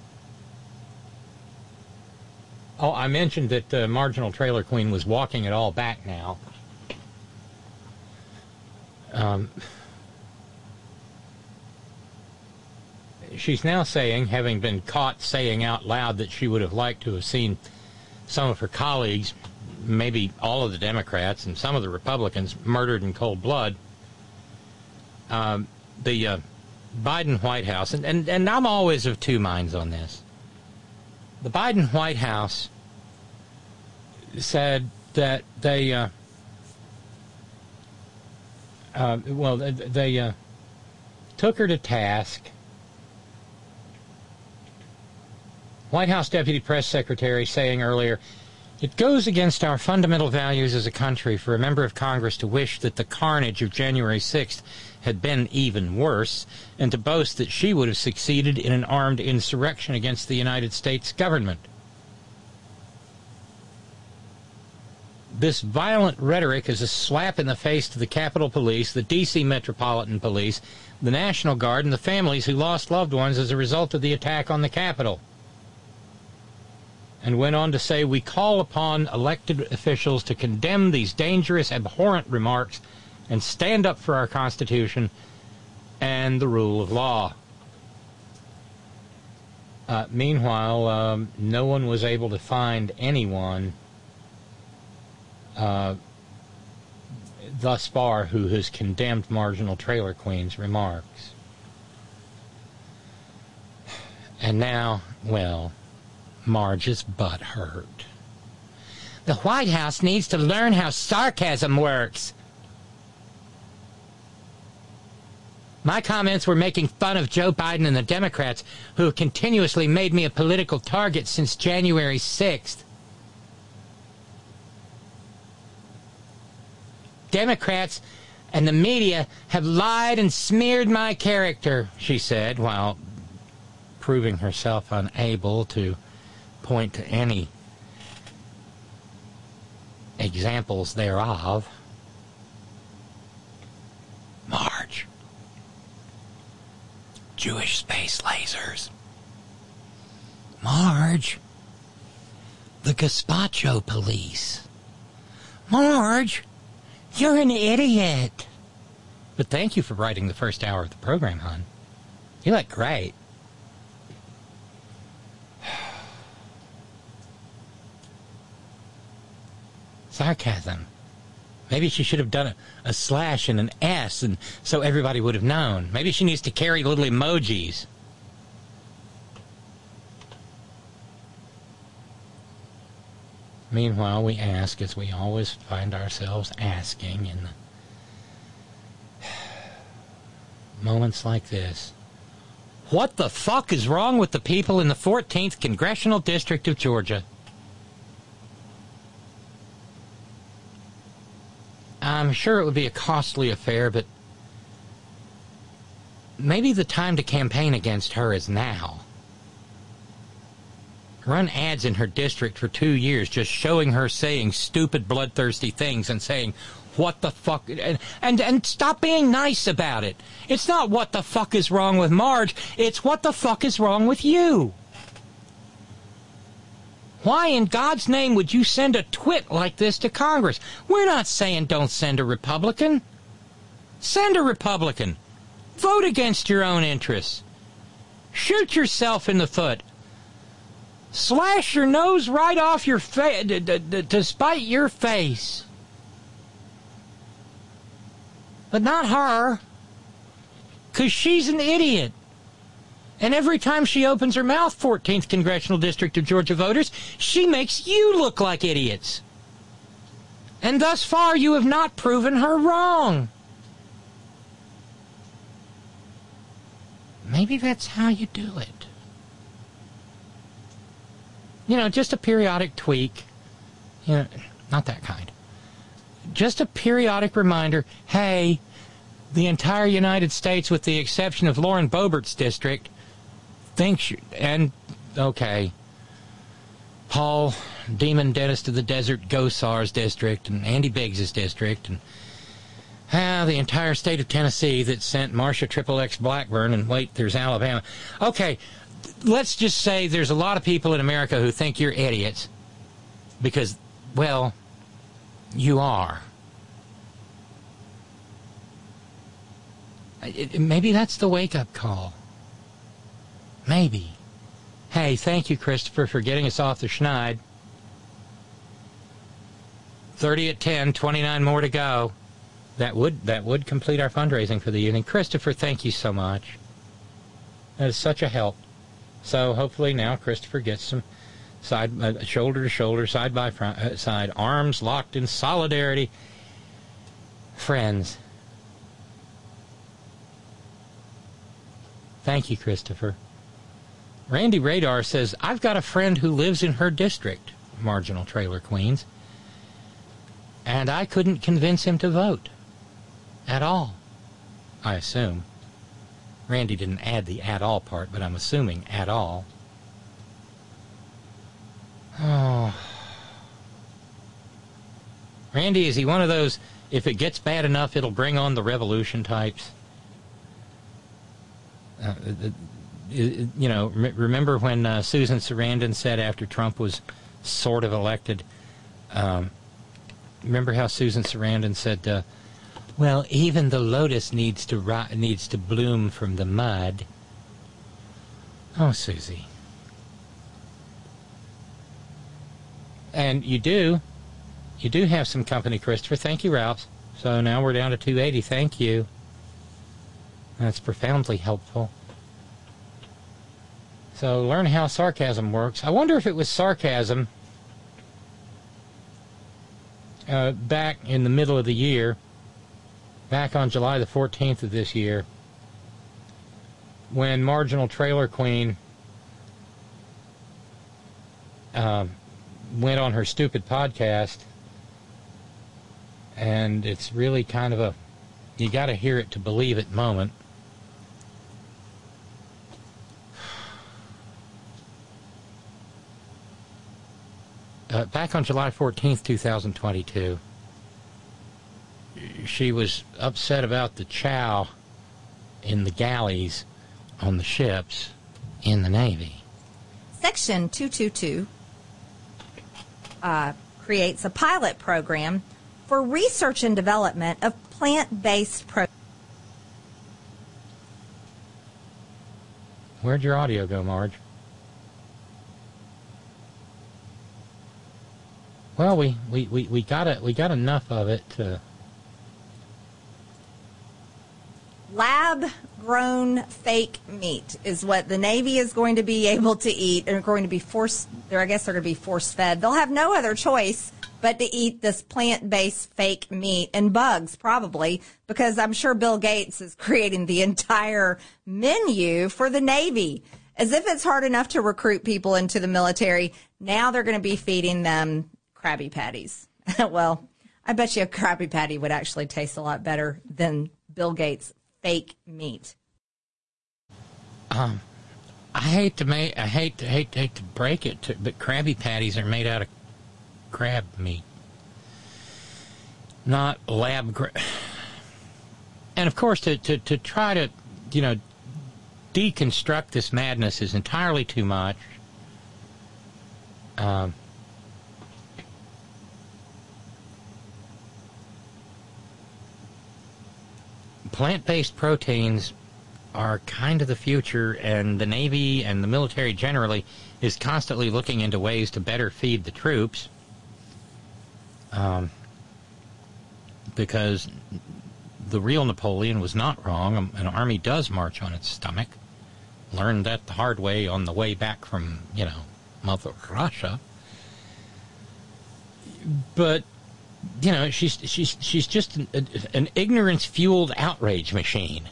I mentioned that Marginal Trailer Queen was walking it all back now. She's now saying, having been caught saying out loud that she would have liked to have seen some of her colleagues, maybe all of the Democrats and some of the Republicans, murdered in cold blood. The Biden White House, and I'm always of two minds on this. The Biden White House said that they took her to task. White House Deputy Press Secretary saying earlier, it goes against our fundamental values as a country for a member of Congress to wish that the carnage of January 6th had been even worse, and to boast that she would have succeeded in an armed insurrection against the United States government. This violent rhetoric is a slap in the face to the Capitol Police, the D.C. Metropolitan Police, the National Guard, and the families who lost loved ones as a result of the attack on the Capitol. And went on to say, we call upon elected officials to condemn these dangerous, abhorrent remarks and stand up for our Constitution and the rule of law. Meanwhile, no one was able to find anyone thus far who has condemned marginal trailer queens' remarks. And now, well, Marge is butthurt. The White House needs to learn how sarcasm works. My comments were making fun of Joe Biden and the Democrats, who have continuously made me a political target since January 6th. Democrats and the media have lied and smeared my character, she said, while proving herself unable to point to any examples thereof. Marge. Jewish space lasers. Marge. The Gazpacho police. Marge. You're an idiot. But thank you for writing the first hour of the program, hon. You look great. Sarcasm. Maybe she should have done a slash and an S, and so everybody would have known. Maybe she needs to carry little emojis. Meanwhile, we ask, as we always find ourselves asking in moments like this, what the fuck is wrong with the people in the 14th Congressional District of Georgia? I'm sure it would be a costly affair, but maybe the time to campaign against her is now. Run ads in her district for 2 years just showing her saying stupid, bloodthirsty things and saying, what the fuck, and stop being nice about it. It's not what the fuck is wrong with Marge, it's what the fuck is wrong with you. Why in God's name would you send a twit like this to Congress? We're not saying don't send a Republican. Send a Republican. Vote against your own interests. Shoot yourself in the foot. Slash your nose right off your face to spite your face. But not her. 'Cause she's an idiot. And every time she opens her mouth, 14th Congressional District of Georgia voters, she makes you look like idiots. And thus far, you have not proven her wrong. Maybe that's how you do it. You know, just a periodic tweak. You know, not that kind. Just a periodic reminder, hey, the entire United States, with the exception of Lauren Boebert's district, thinks, and, okay, Paul, Demon Dentist of the Desert Gosar's district, and Andy Biggs' district, and the entire state of Tennessee that sent Marsha XXX Blackburn, and wait, there's Alabama. Okay, let's just say there's a lot of people in America who think you're idiots because, well, you are. Maybe that's the wake-up call. Maybe. Hey, thank you, Christopher, for getting us off the schneid. 30 at 10, 29 more to go. That would complete our fundraising for the evening. Christopher, thank you so much. That is such a help. So hopefully now Christopher gets some shoulder to shoulder, side by side, arms locked in solidarity. Friends. Thank you, Christopher. Randy Radar says, I've got a friend who lives in her district, Marginal Trailer Queens, and I couldn't convince him to vote. At all. I assume. Randy didn't add the at all part, but I'm assuming at all. Oh. Randy, is he one of those, if it gets bad enough, it'll bring on the revolution types? You know, remember when Susan Sarandon said after Trump was sort of elected, remember how Susan Sarandon said, well, even the lotus needs to bloom from the mud. Oh, Susie. And you do. You do have some company, Christopher. Thank you, Ralph. So now we're down to 280. Thank you. That's profoundly helpful. So learn how sarcasm works. I wonder if it was sarcasm back in the middle of the year, back on July the 14th of this year, when Marginal Trailer Queen went on her stupid podcast, and it's really kind of a you got to hear it to believe it moment. Back on July 14th, 2022, she was upset about the chow in the galleys on the ships in the Navy. Section 222 creates a pilot program for research and development of plant-based proteins. Where'd your audio go, Marge? Well, we got enough of it to... Lab-grown fake meat is what the Navy is going to be able to eat, and going to be I guess they're going to be force-fed. They'll have no other choice but to eat this plant-based fake meat, and bugs probably, because I'm sure Bill Gates is creating the entire menu for the Navy. As if it's hard enough to recruit people into the military, now they're going to be feeding them Krabby Patties. Well, I bet you a Krabby Patty would actually taste a lot better than Bill Gates' fake meat. I hate to break it, but Krabby Patties are made out of crab meat, not and of course, to try to deconstruct this madness is entirely too much. Plant-based proteins are kind of the future, and the Navy and the military generally is constantly looking into ways to better feed the troops, because the real Napoleon was not wrong. An army does march on its stomach. Learned that the hard way on the way back from, Mother Russia. But she's just an ignorance-fueled outrage machine,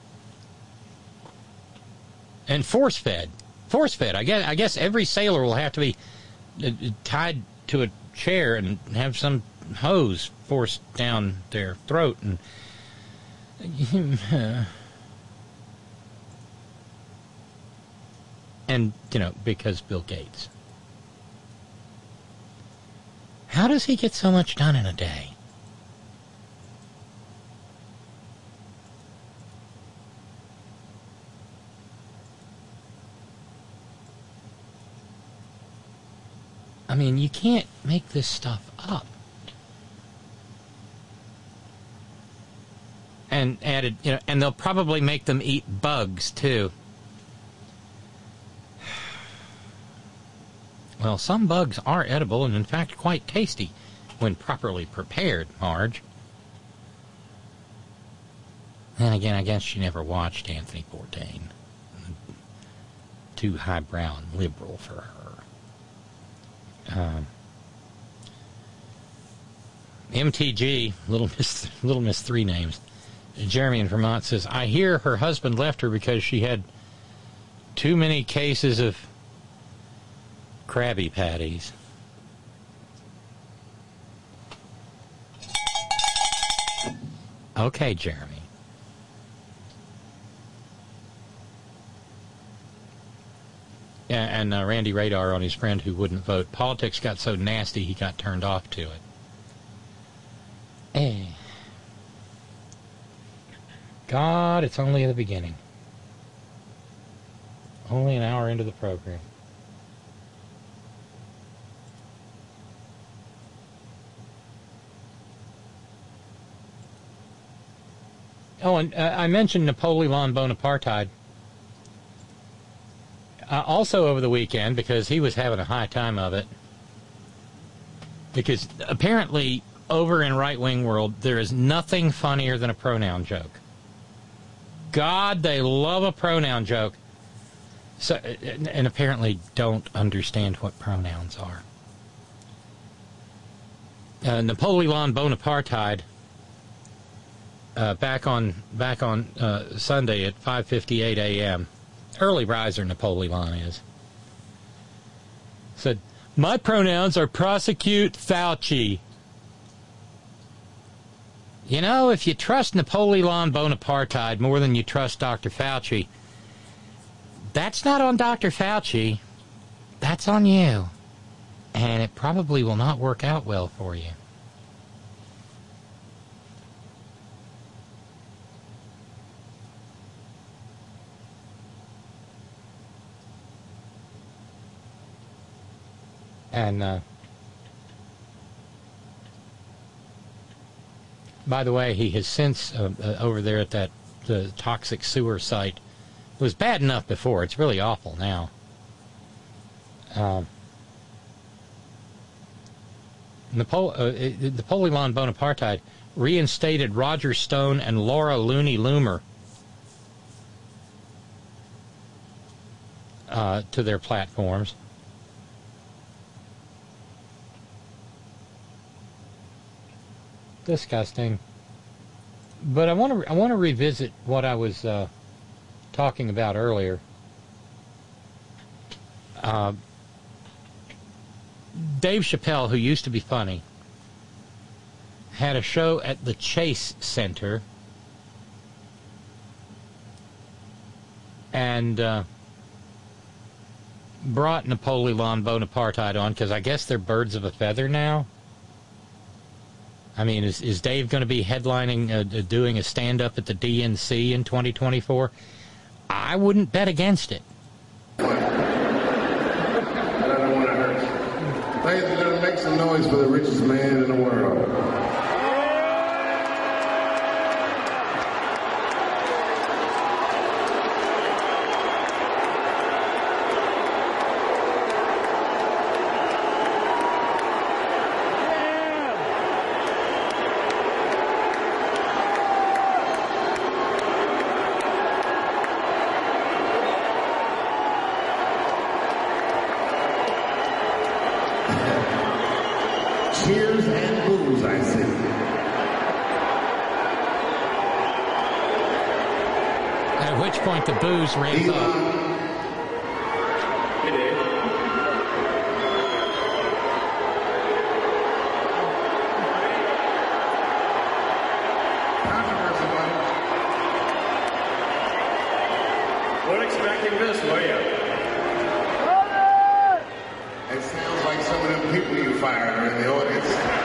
and force-fed. I guess every sailor will have to be tied to a chair and have some hose forced down their throat, and because Bill Gates. How does he get so much done in a day? I mean, you can't make this stuff up. And added, and they'll probably make them eat bugs too. Well, some bugs are edible and, in fact, quite tasty when properly prepared, Marge. Then again, I guess she never watched Anthony Bourdain. Too highbrow and liberal for her. MTG, Little Miss Three Names. Jeremy in Vermont says, I hear her husband left her because she had too many cases of Krabby Patties. Okay, Jeremy. Yeah, and Randy Radar on his friend who wouldn't vote. Politics got so nasty he got turned off to it. Hey. God, it's only the beginning. Only an hour into the program. Oh, and I mentioned Napoleon Bonaparte. Also over the weekend, because he was having a high time of it, Because apparently, over in right-wing world, there is nothing funnier than a pronoun joke. God, they love a pronoun joke. So, and apparently don't understand what pronouns are. Napoleon Bonaparte, back on Sunday at 5:58 a.m. Early riser Napoleon is. Said, my pronouns are prosecute Fauci. You know, if you trust Napoleon Bonaparte more than you trust Dr. Fauci, that's not on Dr. Fauci. That's on you. And it probably will not work out well for you. And, by the way, he has since, over there at the toxic sewer site, it was bad enough before. It's really awful now. Napoleon Bonaparte reinstated Roger Stone and Laura Looney Loomer to their platforms. Disgusting. But I want to revisit what I was talking about earlier. Dave Chappelle, who used to be funny, had a show at the Chase Center, and brought Napoleon Bonaparte on, because I guess they're birds of a feather now. I mean, is Dave going to be headlining, doing a stand-up at the DNC in 2024? I wouldn't bet against it. I don't want to hurt you. Ladies and gentlemen, make some noise for the richest man in the world. Cheers and booze, I see. At which point the booze ran up. It is. Weren't expecting this, were you? It sounds like some of them people you fired are in the audience.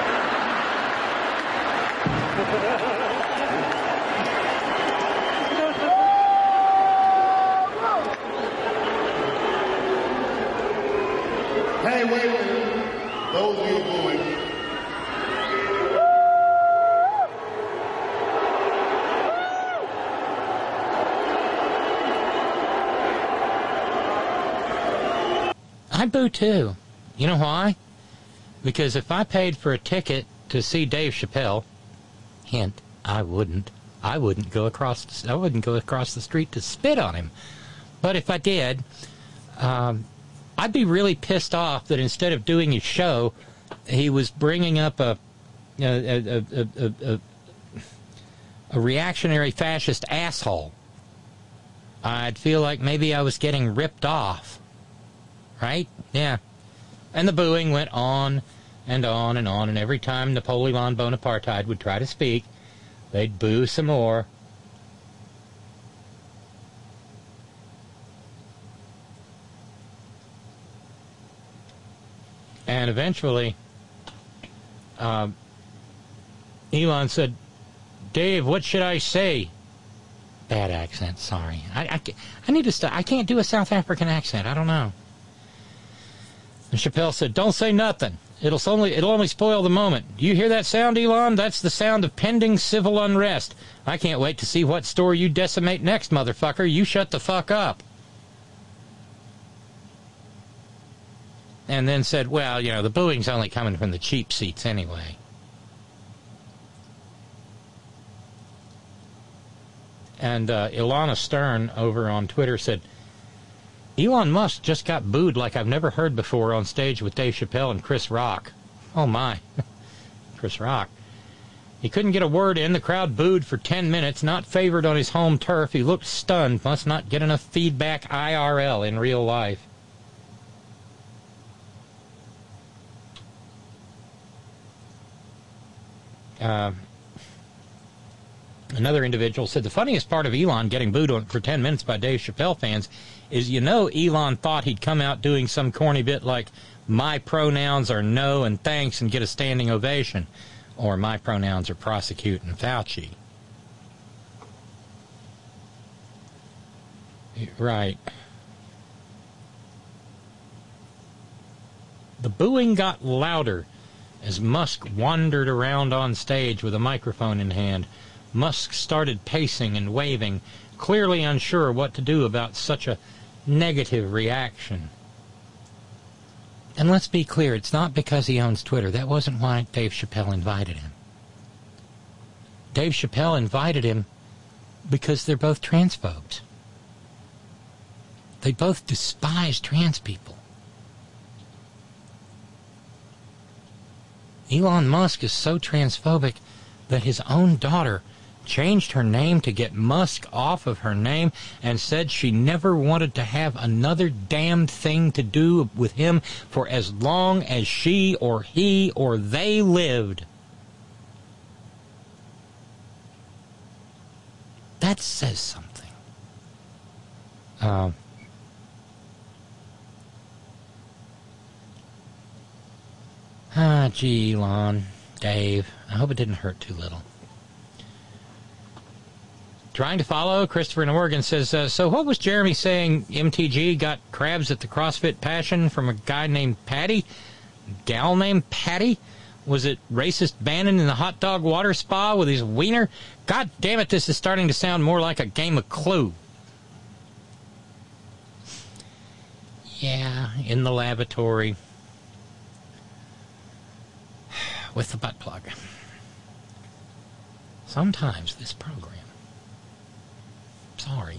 Hey, wait a minute. Those of you booing. I boo too. You know why? Because if I paid for a ticket to see Dave Chappelle, hint, I wouldn't go across the street to spit on him. But if I did, I'd be really pissed off that instead of doing his show, he was bringing up a reactionary fascist asshole. I'd feel like maybe I was getting ripped off. Right? Yeah. And the booing went on and on and on, and every time Napoleon Bonaparte would try to speak, they'd boo some more. And eventually, Elon said, Dave, what should I say? Bad accent, sorry. I need to stop. I can't do a South African accent. I don't know. And Chappelle said, don't say nothing. It'll only spoil the moment. Do you hear that sound, Elon? That's the sound of pending civil unrest. I can't wait to see what store you decimate next, motherfucker. You shut the fuck up. and then said, well, the booing's only coming from the cheap seats anyway. And Ilana Stern over on Twitter said, Elon Musk just got booed like I've never heard before on stage with Dave Chappelle and Chris Rock. Oh, my. Chris Rock. He couldn't get a word in. The crowd booed for 10 minutes. Not favored on his home turf. He looked stunned. Must not get enough feedback IRL in real life. Another individual said the funniest part of Elon getting booed for 10 minutes by Dave Chappelle fans is, Elon thought he'd come out doing some corny bit like, my pronouns are no and thanks, and get a standing ovation. Or my pronouns are prosecute and Fauci. Right. The booing got louder as Musk wandered around on stage with a microphone in hand. Musk started pacing and waving, clearly unsure what to do about such a negative reaction. And let's be clear, it's not because he owns Twitter. That wasn't why Dave Chappelle invited him. Dave Chappelle invited him because they're both transphobes. They both despise trans people. Elon Musk is so transphobic that his own daughter changed her name to get Musk off of her name and said she never wanted to have another damned thing to do with him for as long as she or he or they lived. That says something. Gee, Elon, Dave, I hope it didn't hurt too little. Trying to follow, Christopher in Oregon says, so what was Jeremy saying MTG got crabs at the CrossFit Passion from a guy named Patty? Gal named Patty? Was it racist Bannon in the hot dog water spa with his wiener? God damn it, this is starting to sound more like a game of Clue. Yeah, in the lavatory. With the butt plug. Sometimes this program. Sorry.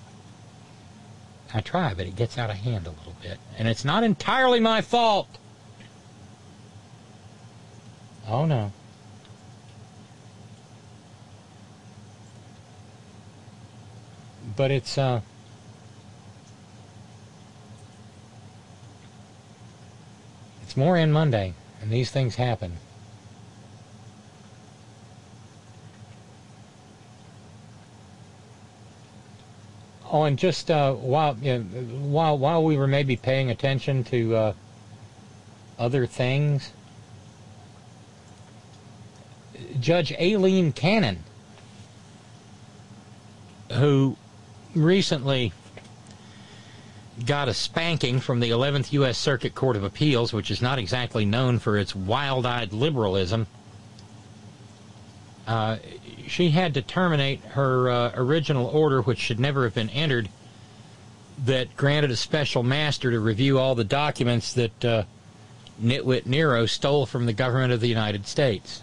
I try, but it gets out of hand a little bit. And it's not entirely my fault. Oh, no. But it's more in Monday, and these things happen. Oh, and just while we were maybe paying attention to other things, Judge Aileen Cannon, who recently got a spanking from the 11th U.S. Circuit Court of Appeals, which is not exactly known for its wild-eyed liberalism, she had to terminate her original order, which should never have been entered, that granted a special master to review all the documents that Nitwit Nero stole from the government of the United States.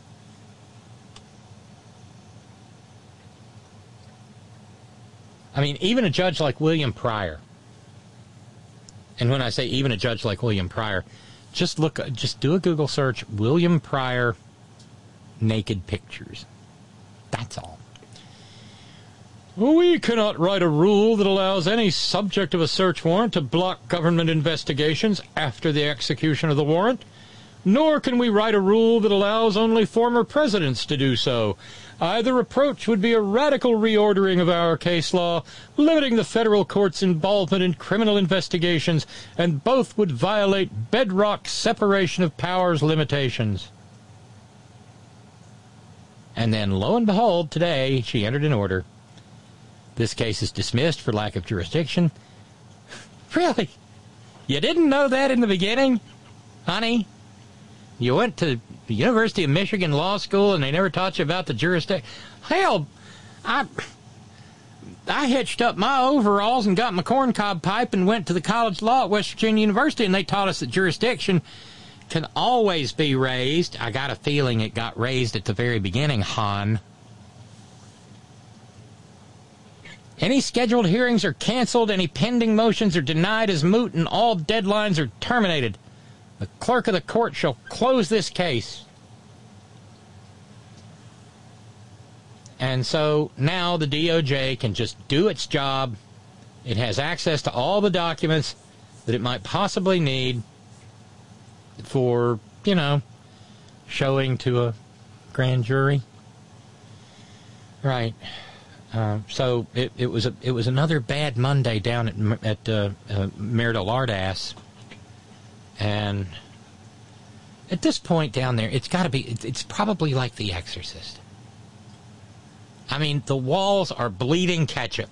I mean, even a judge like William Pryor, and when I say even a judge like William Pryor, just do a Google search, William Pryor naked pictures. That's all. We cannot write a rule that allows any subject of a search warrant to block government investigations after the execution of the warrant, nor can we write a rule that allows only former presidents to do so. Either approach would be a radical reordering of our case law, limiting the federal court's involvement in criminal investigations, and both would violate bedrock separation of powers limitations. And then, lo and behold, today she entered an order. This case is dismissed for lack of jurisdiction. Really? You didn't know that in the beginning? Honey? You went to the University of Michigan Law School and they never taught you about the jurisdiction? Hell, I hitched up my overalls and got my corncob pipe and went to the College of Law at West Virginia University, and they taught us that jurisdiction can always be raised. I got a feeling it got raised at the very beginning, Han. Any scheduled hearings are canceled, any pending motions are denied as moot, and all deadlines are terminated. The clerk of the court shall close this case. And so now the DOJ can just do its job. It has access to all the documents that it might possibly need for, you know, showing to a grand jury. Right. So it was another bad Monday down at Meredith Lardass, and at this point down there, it's got to be. It's probably like The Exorcist. I mean, the walls are bleeding ketchup.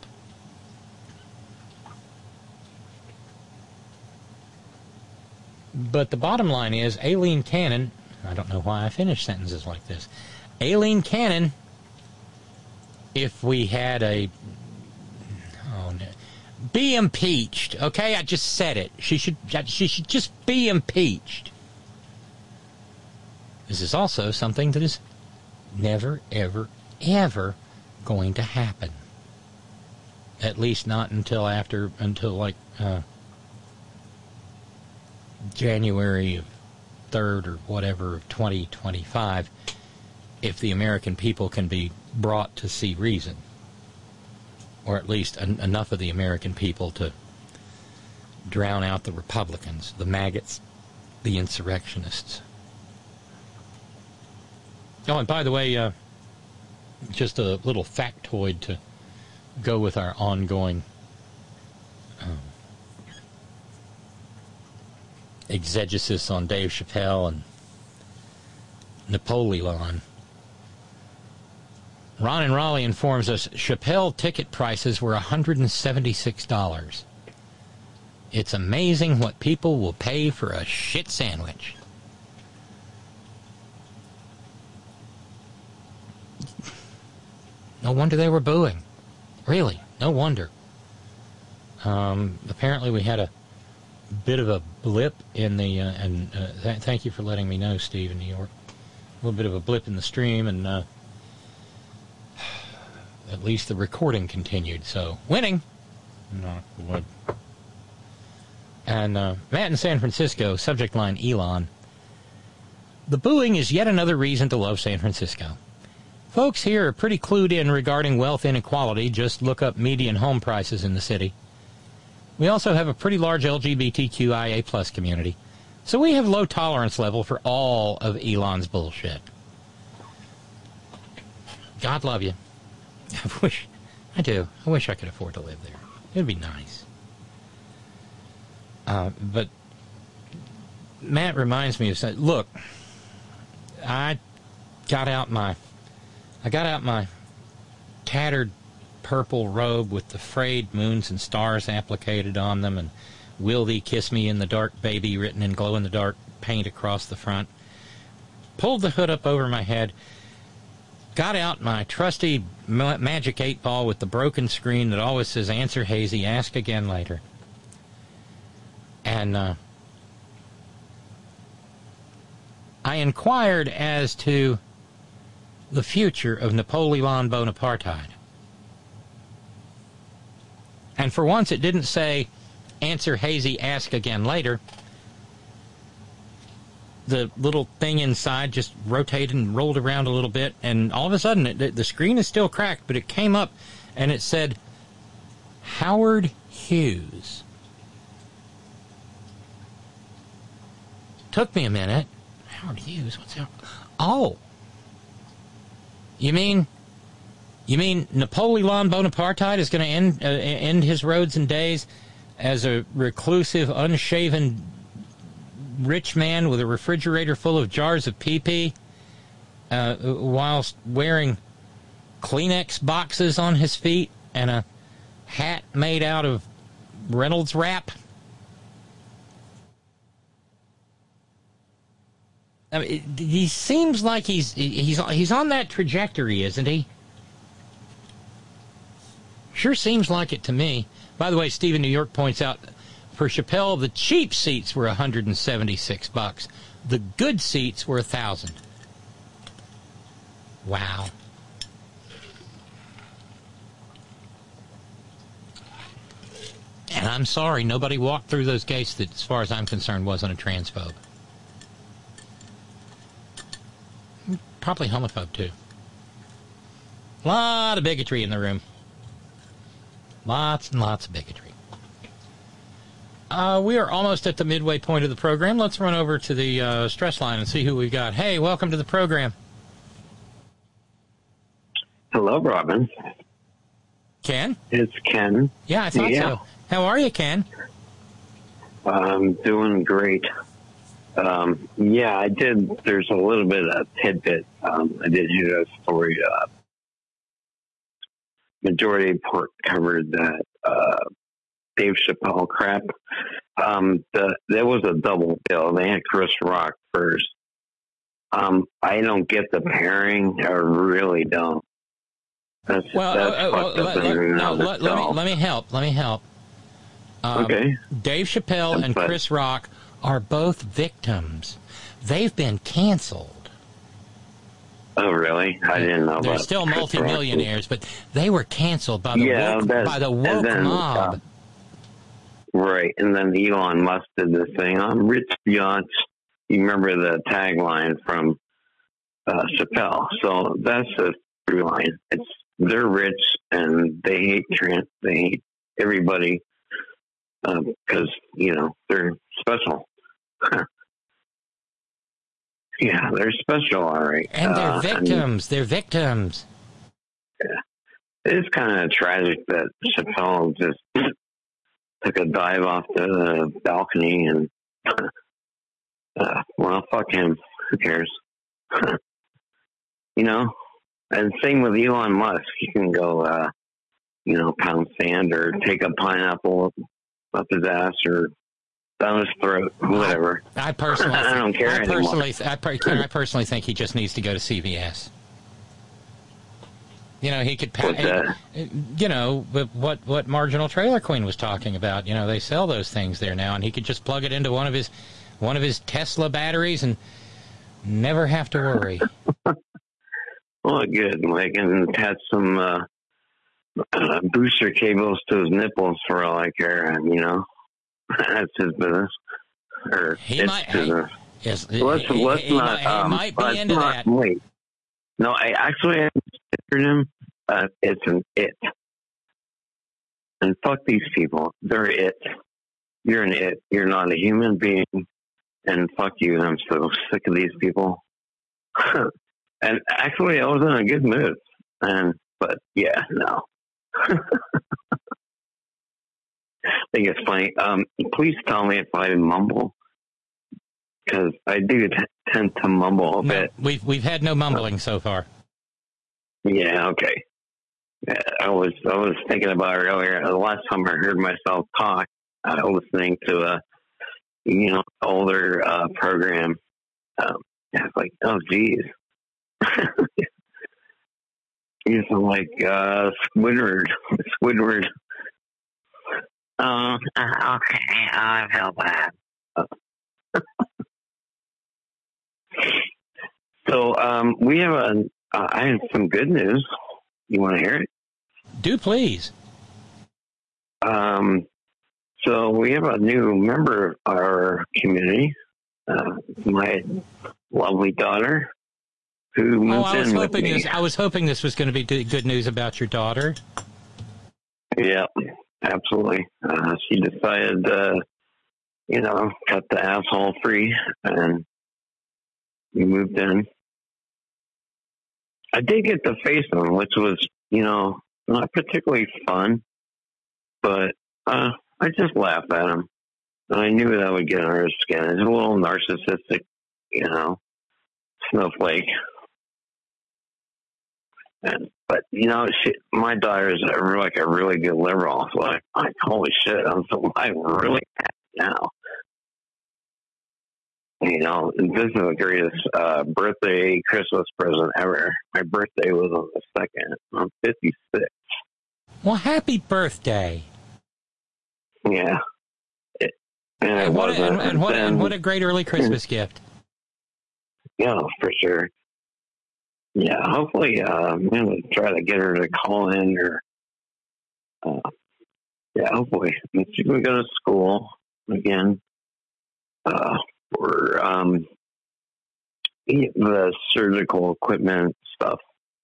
But the bottom line is, Aileen Cannon. I don't know why I finish sentences like this. Aileen Cannon. If we had be impeached, okay? I just said it. She should just be impeached. This is also something that is never, ever, ever going to happen. At least not until like January 3rd or whatever of 2025, if the American people can be brought to see reason, or at least enough of the American people to drown out the Republicans, the maggots, the insurrectionists. Oh, and by the way, just a little factoid to go with our ongoing exegesis on Dave Chappelle and Napoleon. Ron in Raleigh informs us Chappelle ticket prices were $176. It's amazing what people will pay for a shit sandwich. No wonder they were booing. Really, no wonder. Apparently we had a bit of a blip in the, thank you for letting me know, Steve, in New York. A little bit of a blip in the stream, and at least the recording continued, so winning. Knock wood. And Matt in San Francisco, subject line Elon. The booing is yet another reason to love San Francisco. Folks here are pretty clued in regarding wealth inequality. Just look up median home prices in the city. We also have a pretty large LGBTQIA plus community, so we have low tolerance level for all of Elon's bullshit. God love you. I wish I could afford to live there. It'd be nice. But Matt reminds me of something. Look, I got out my tattered purple robe with the frayed moons and stars applicated on them, and "Will thee kiss me in the dark, baby" written in glow-in-the-dark paint across the front. Pulled the hood up over my head. Got out my trusty Magic 8-ball with the broken screen that always says, "Answer hazy, ask again later." And I inquired as to the future of Napoleon Bonaparte. And for once it didn't say, "Answer hazy, ask again later." The little thing inside just rotated and rolled around a little bit, and all of a sudden the screen is still cracked, but it came up and it said Howard Hughes. Took me a minute. Howard Hughes? What's that? Oh, you mean Napoleon Bonaparte is going to end his roads and days as a reclusive, unshaven rich man with a refrigerator full of jars of pee-pee, whilst wearing Kleenex boxes on his feet and a hat made out of Reynolds wrap? I mean, he seems like he's on that trajectory, isn't he? Sure seems like it to me. By the way, Steve in New York points out, for Chappelle, the cheap seats were $176. The good seats were $1,000. Wow. And I'm sorry, nobody walked through those gates that, as far as I'm concerned, wasn't a transphobe. Probably homophobe, too. A lot of bigotry in the room. Lots and lots of bigotry. We are almost at the midway point of the program. Let's run over to the stress line and see who we've got. Hey, welcome to the program. Hello, Robin. Ken? It's Ken. Yeah, I thought so. How are you, Ken? I'm doing great. Yeah, I did. There's a little bit of tidbit. I did hear that story. Majority Report covered that Dave Chappelle crap. There was a double bill. They had Chris Rock first. I don't get the pairing. I really don't. Let me help. Okay. Dave Chappelle and Chris Rock are both victims. They've been canceled. Oh, really? I didn't know. They're still multimillionaires, but they were canceled by the woke mob. Right, and then Elon Musk did this thing on rich yachts. You remember the tagline from Chappelle? So that's the through line. They're rich and they hate everybody because they're special. Yeah, they're special, all right. And they're victims. They're victims. Yeah, it's kind of tragic that Chappelle just took a dive off the balcony and, well, fuck him. Who cares? And same with Elon Musk. He can go, pound sand or take a pineapple up his ass or down his throat, whatever. I personally, I don't care anymore. I personally think he just needs to go to CVS. He could, what Marginal Trailer Queen was talking about. They sell those things there now, and he could just plug it into one of his Tesla batteries and never have to worry. Well, good. I can attach some booster cables to his nipples for all I care, and that's his business. Or he might. Business. Yes, let's not. He might be into that. Wait. No, I actually considered him. It's an it. And fuck these people. They're it. You're an it. You're not a human being. And fuck you. I'm so sick of these people. And actually, I was in a good mood. But yeah, no. I think it's funny. Please tell me if I mumble, because I do tend to mumble a bit. We've had no mumbling so far. Yeah, okay. I was thinking about it earlier. The last time I heard myself talk, I was listening to a older program. I was like, oh geez. He's like Squidward. Oh, okay. I feel bad. So we have I have some good news. You want to hear it? Do please. So we have a new member of our community, my lovely daughter, who moved in with me. I was hoping this was going to be good news about your daughter. Yeah, absolutely. She decided to, cut the asshole free, and we moved in. I did get to face him, which was, not particularly fun, but I just laughed at him. And I knew that would get under his skin. He's a little narcissistic, snowflake. But my daughter is a really good liberal. So holy shit, I'm really happy now. This is the greatest Christmas present ever. My birthday was on the 2nd. I'm 56. Well, happy birthday. Yeah. And what a great early Christmas gift. Yeah, for sure. Yeah, hopefully, I'm going to try to get her to call in or, hopefully. She's going to go to school again. For the surgical equipment stuff.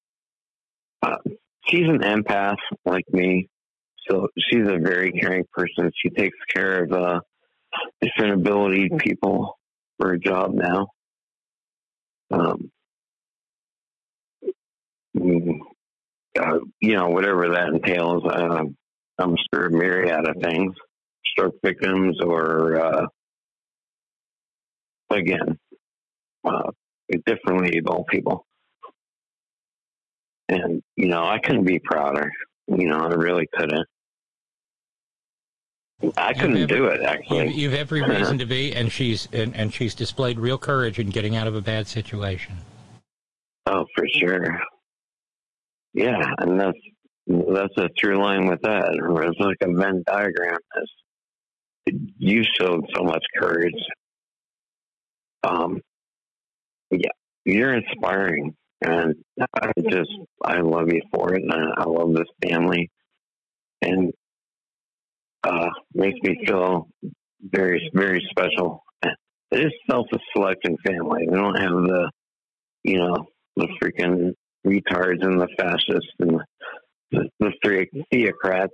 She's an empath like me, so she's a very caring person. She takes care of disability people for a job now. Whatever that entails, I'm sure a myriad of things, stroke victims or, differently able people. And, I couldn't be prouder. I really couldn't. I couldn't do it, actually. You've every reason to be, and she's displayed real courage in getting out of a bad situation. Oh, for sure. Yeah, and that's a through line with that. It's like a Venn diagram. You showed so much courage. You're inspiring, and I love you for it, and I love this family, and makes me feel very, very special. It is self-selecting family. They don't have the freaking retards and the fascists and the theocrats.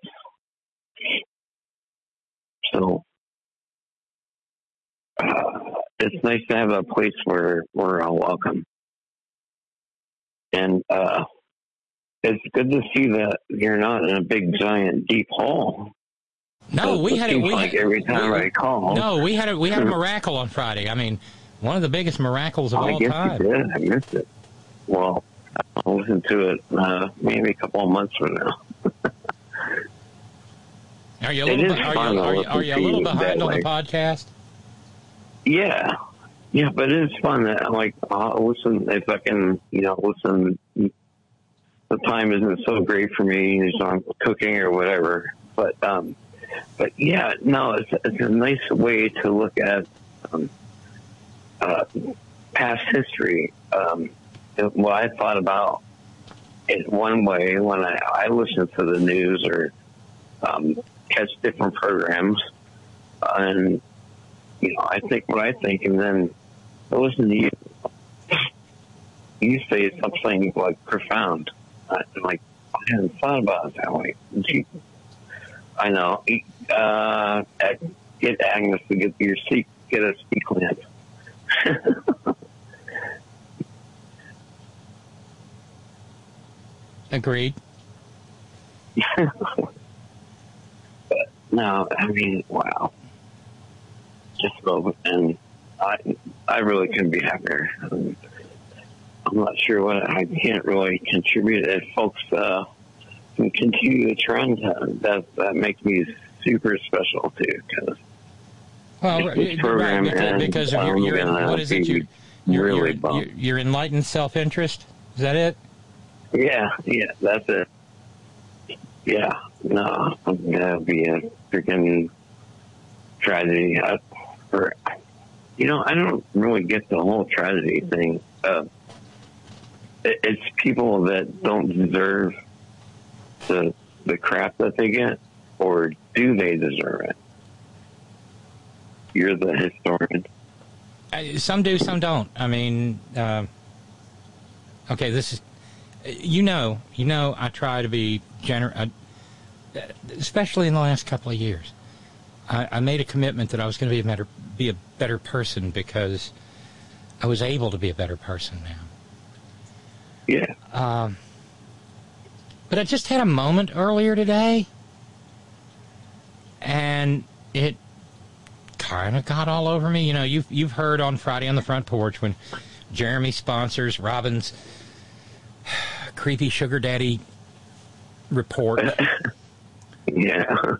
So it's nice to have a place where we're all welcome. And it's good to see that you're not in a big, giant, deep hole. No, we had every time I call. No, we had a miracle on Friday. I mean, one of the biggest miracles of all time. I guess you did. I missed it. Well, I'll listen to it maybe a couple of months from now. Are you a little behind on the podcast? Yeah, but it's fun. I'll listen if I can. Listen. The time isn't so great for me, so I'm cooking or whatever. But yeah, no, it's a nice way to look at past history. What I thought about it one way when I listen to the news or catch different programs, and I think what I think, and then I listen to you. You say something like profound. I'm like, I hadn't thought about it that way. I know. Get Agnes to get a speak lamp. Agreed. But no, I mean, wow. Just love, and I really couldn't be happier. I'm not sure what I can't really contribute. If folks can continue the trend, that makes me super special too. Because you're enlightened self-interest. Is that it? Yeah, that's it. Yeah, no, that'd be a freaking tragedy. I don't really get the whole tragedy thing. It's people that don't deserve the crap that they get, or do they deserve it? You're the historian. Some do, some don't. I mean, okay, this is, I try to be generous, especially in the last couple of years. I made a commitment that I was going to be a better person because I was able to be a better person now. Yeah. But I just had a moment earlier today, and it kind of got all over me. You've heard on Friday on the Front Porch when Jeremy sponsors Robin's creepy sugar daddy report. Yeah.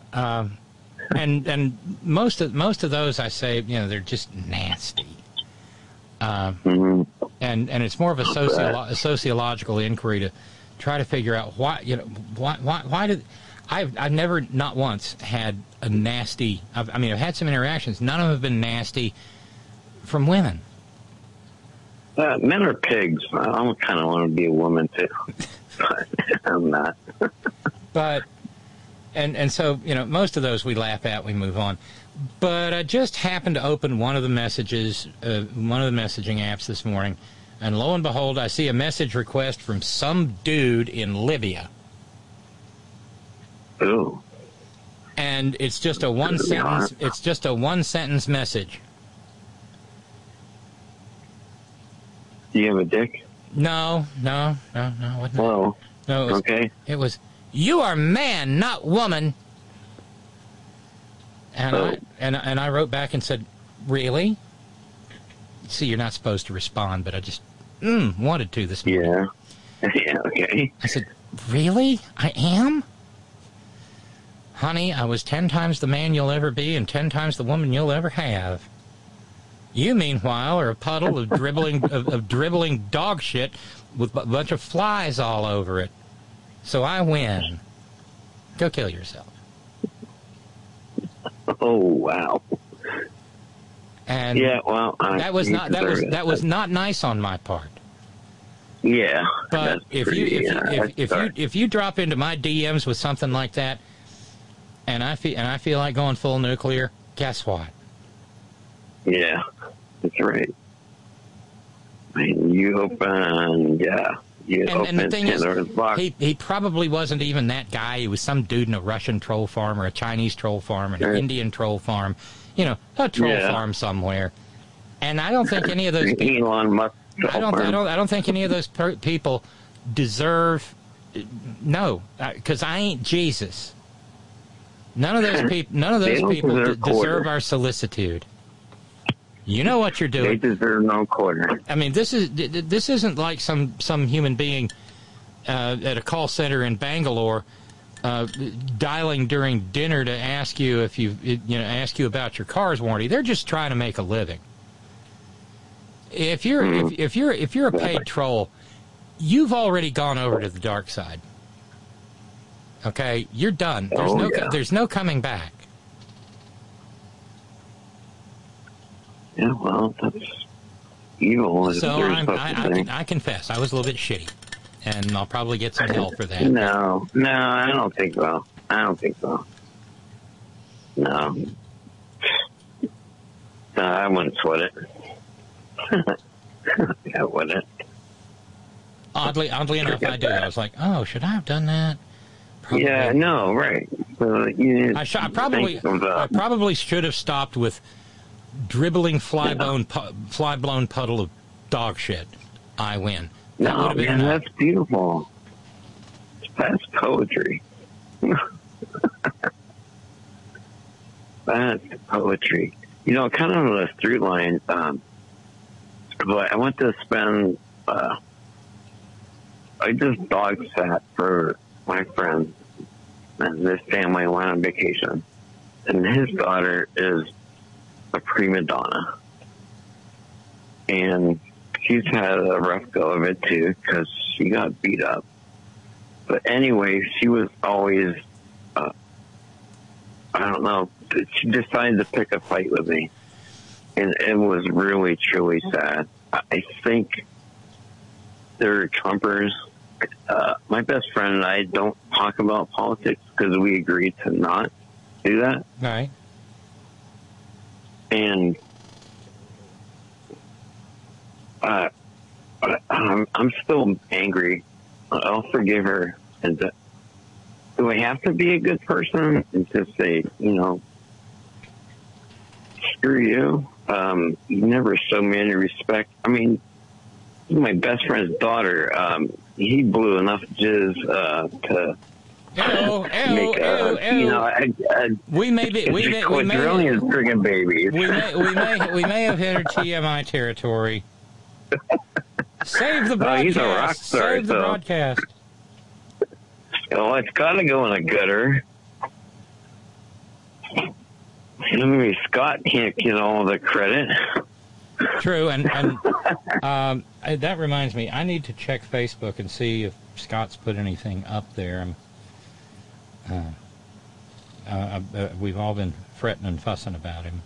And most of those I say, they're just nasty. And it's more of a sociological inquiry try to figure out why did I've never, not once, had a nasty. I've had some interactions. None of them have been nasty from women. Men are pigs. I kind of want to be a woman too, but I'm not. But and so most of those we laugh at, we move on. But I just happened to open one of the messages, one of the messaging apps this morning, and lo and behold, I see a message request from some dude in Libya. Ooh. And it's just a one sentence. It's just a one sentence message. Do you have a dick? No. Whoa. No. It was. You are man, not woman. And I wrote back and said, really? See, you're not supposed to respond, but I just wanted to this morning. Yeah. Okay. I said, really? I am? Honey, I was 10 times the man you'll ever be and 10 times the woman you'll ever have. You, meanwhile, are a puddle of dribbling dog shit with a bunch of flies all over it. So I win. Go kill yourself. Oh, wow. And yeah, well, that was not nice on my part. Yeah, but if you drop into my DMs with something like that, and I feel like going full nuclear, guess what? Yeah, that's right. I mean, you open, and the thing is, he probably wasn't even that guy. He was some dude in a Russian troll farm or a Chinese troll farm or an Indian troll farm. A troll farm somewhere. And I don't think any of those people, Elon Musk. I don't think any of those people deserve. No, because I ain't Jesus. None of those people deserve our solicitude. You know what you're doing. They deserve no quarter. I mean, this isn't like some human being at a call center in Bangalore dialing during dinner to ask you ask you about your car's warranty. They're just trying to make a living. If you're a paid troll, you've already gone over to the dark side. Okay, you're done. There's no coming back. Yeah, well, that's evil. So I confess, I was a little bit shitty, and I'll probably get some hell for that. No, I don't think so. No, I wouldn't sweat it. I wouldn't. Oddly enough, I do. I was like, oh, should I have done that? Probably. Yeah, no, right. I probably should have stopped with dribbling fly-blown puddle of dog shit. I win. No, man, that's beautiful. That's poetry. That's poetry. Kind of on the through line. But I went to spend. I just dog sat for my friend, and this family went on vacation, and his daughter is a prima donna, and she's had a rough go of it too because she got beat up. But anyway, she was always, I don't know, she decided to pick a fight with me, and it was really, truly sad. I think they're Trumpers. My best friend and I don't talk about politics because we agreed to not do that. Right. And I'm still angry. I'll forgive her. And do I have to be a good person and just say, screw you? You never show me any respect. I mean, my best friend's daughter, he blew enough jizz to we may friggin' babies. We may have hit our TMI territory. Save the broadcast. He's a rock star. Save the broadcast. Oh, it's got to go in a gutter. Maybe Scott can't get all the credit. True, and that reminds me, I need to check Facebook and see if Scott's put anything up there. We've all been fretting and fussing about him.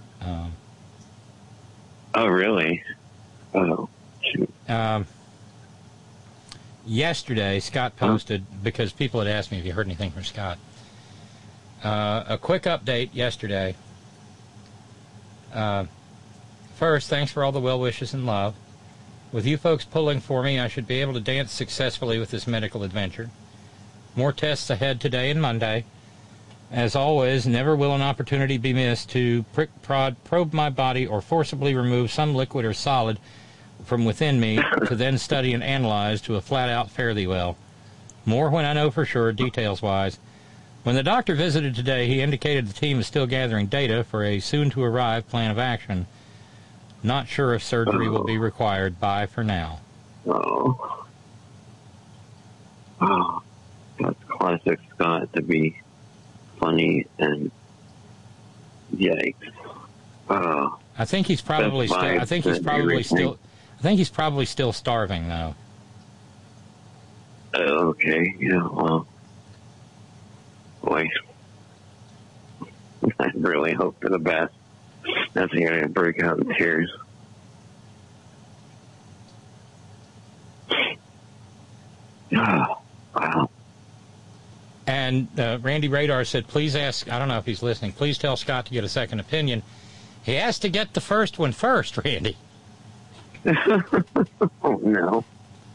Oh, really? Oh, shoot. Yesterday, Scott posted, because people had asked me if you heard anything from Scott. A quick update yesterday. First, thanks for all the well wishes and love. With you folks pulling for me, I should be able to dance successfully with this medical adventure. More tests ahead today and Monday. As always, never will an opportunity be missed to prick, prod, probe my body, or forcibly remove some liquid or solid from within me to then study and analyze to a flat-out fare thee well. More when I know for sure, details-wise. When the doctor visited today, he indicated the team is still gathering data for a soon-to-arrive plan of action. Not sure if surgery will be required. Bye for now. Oh, that's classic Scott to be funny and yikes. I think he's probably still. I think he's probably still. I think he's probably still starving though. Okay. Yeah. Well, boy, I really hope for the best. That's going to break out in tears. Oh, wow. And Randy Radar said, please ask, I don't know if he's listening, please tell Scott to get a second opinion. He has to get the first one first, Randy. Oh, no.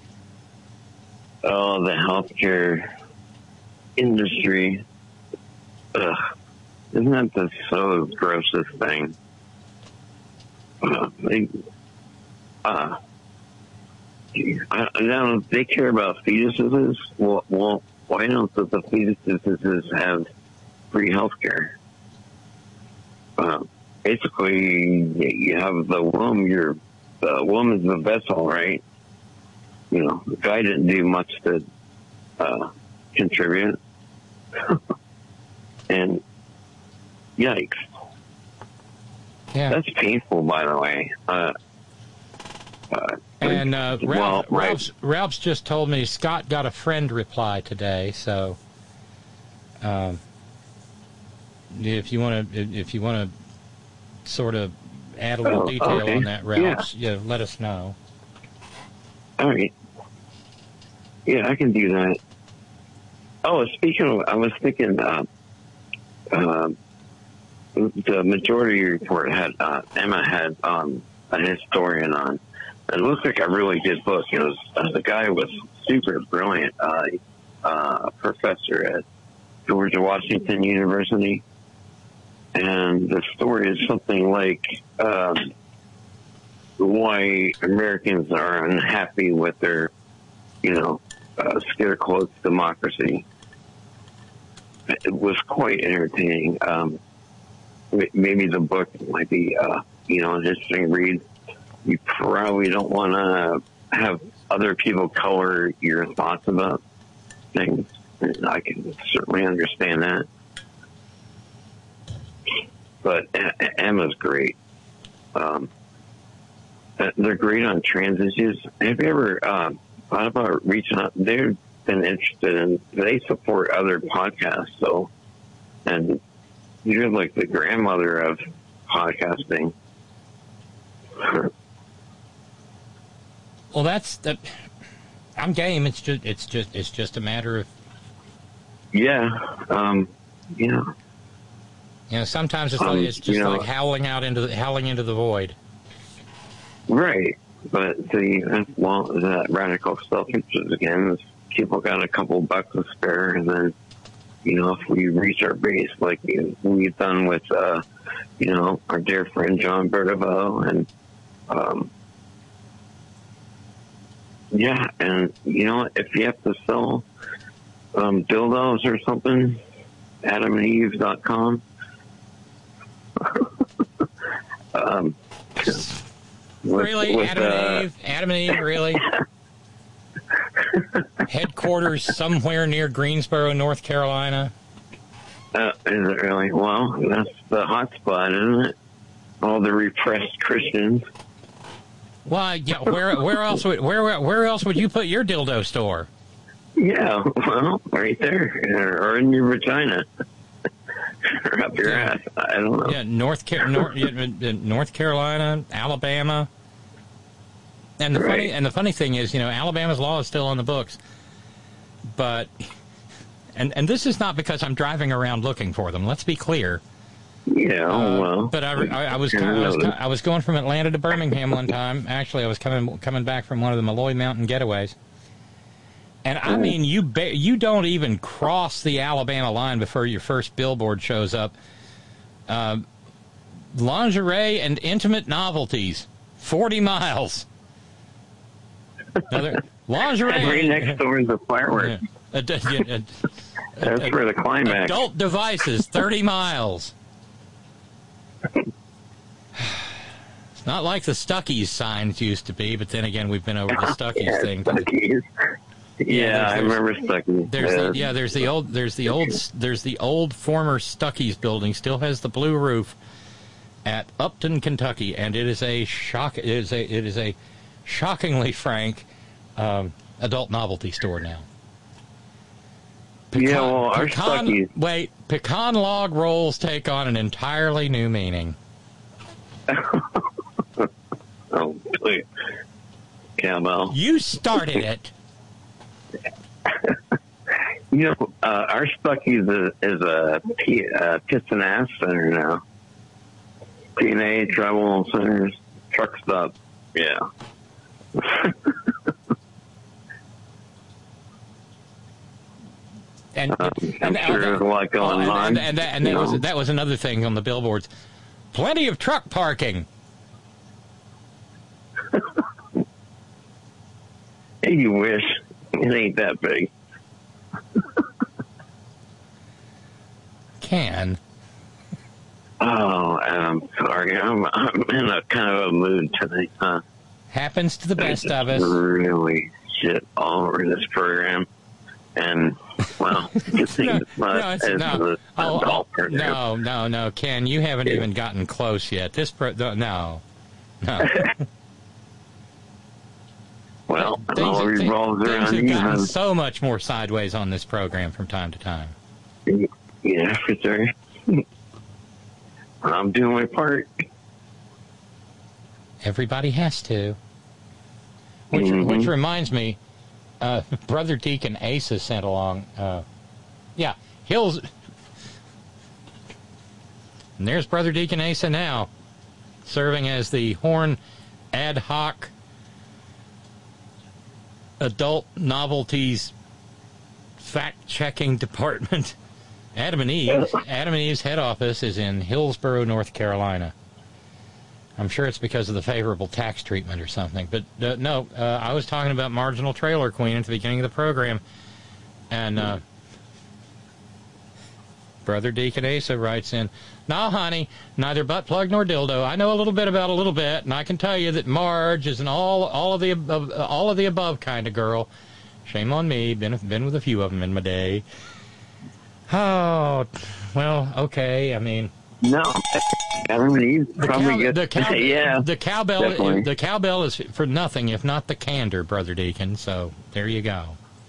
Oh, the healthcare industry. Ugh. Isn't that the so grossest thing? They care about fetuses. Well, why don't the fetuses have free health care? Basically, you have the womb. The womb is the vessel, right? You know, the guy didn't do much to contribute. And yikes. Yeah. That's painful, by the way. And Ralph's just told me Scott got a friend reply today, so if you want to sort of add a little detail on that, Ralph's, let us know. All right. Yeah, I can do that. Oh, speaking of, I was thinking the Majority Report had Emma had a historian on. It looks like a really good book. You know, the guy was super brilliant, professor at George Washington University, and the story is something like why Americans are unhappy with their, scare quotes, democracy. It was quite entertaining. Maybe the book might be, an interesting read. You probably don't want to have other people color your thoughts about things. And I can certainly understand that. But Emma's great. They're great on trans issues. Have you ever thought about reaching out? They've been interested in, they support other podcasts, so, and you're like the grandmother of podcasting. Well, I'm game. It's just a matter of. Yeah. Sometimes it's just like howling into the void. Right, but that radical self-interest again. People got a couple bucks to spare, and then if we reach our base like we've done with our dear friend John Bertavo, and and if you have to sell dildos or something, AdamandEve.com. Really, Adam and Eve, really? Headquarters somewhere near Greensboro, North Carolina. Is it really? Well, that's the hot spot, isn't it? All the repressed Christians. Why? Yeah. Where else would you put your dildo store? Yeah, well, right there, or in your vagina, or up your ass. I don't know. Yeah, North Carolina, Alabama, and the funny thing is, Alabama's law is still on the books, but and this is not because I'm driving around looking for them. Let's be clear. Yeah, well. But I was going from Atlanta to Birmingham one time. Actually, I was coming back from one of the Malloy Mountain getaways. And I mean, you don't even cross the Alabama line before your first billboard shows up. Lingerie and intimate novelties, 40 miles. Lingerie. Right next door is a fireworks. That's for the climax. Adult devices, 30 miles. It's not like the Stuckey's signs used to be, but then again, we've been over the Stuckey's thing. Stuckey's. Yeah, I remember Stuckey's. There's the old former Stuckey's building, still has the blue roof at Upton, Kentucky, and it is a shockingly frank adult novelty store now. Pecan log rolls take on an entirely new meaning. Oh, please. Cowbell. You started it. Our Stuckey's is a piss and ass center now. P&A, travel centers, truck stop. Yeah. And I'm sure there's a lot going on. And that was another thing on the billboards. Plenty of truck parking. Hey, you wish. It ain't that big. Ken. Oh, I'm sorry. I'm in a kind of a mood tonight, huh? Happens to the best of us. Really shit all over this program. And, well, good thing No, Ken, you haven't even gotten close yet. No. Well, it all revolves around things have gotten you. so much more sideways on this program from time to time. Yeah, for sure. I'm doing my part. Everybody has to. Which reminds me, Brother Deacon Asa sent along. Hills. And there's Brother Deacon Asa now, serving as the Horn Ad Hoc Adult Novelties Fact-Checking Department. Adam and Eve's head office is in Hillsborough, North Carolina. I'm sure it's because of the favorable tax treatment or something. But I was talking about Marginal Trailer Queen at the beginning of the program. And Brother Deacon Asa writes in, "No, honey, neither butt plug nor dildo. I know a little bit about a little bit, and I can tell you that Marge is an all of the above kind of girl. Shame on me. Been with a few of them in my day." Oh, well, okay. I mean, no, the cowbell is for nothing if not the candor, Brother Deacon. So there you go.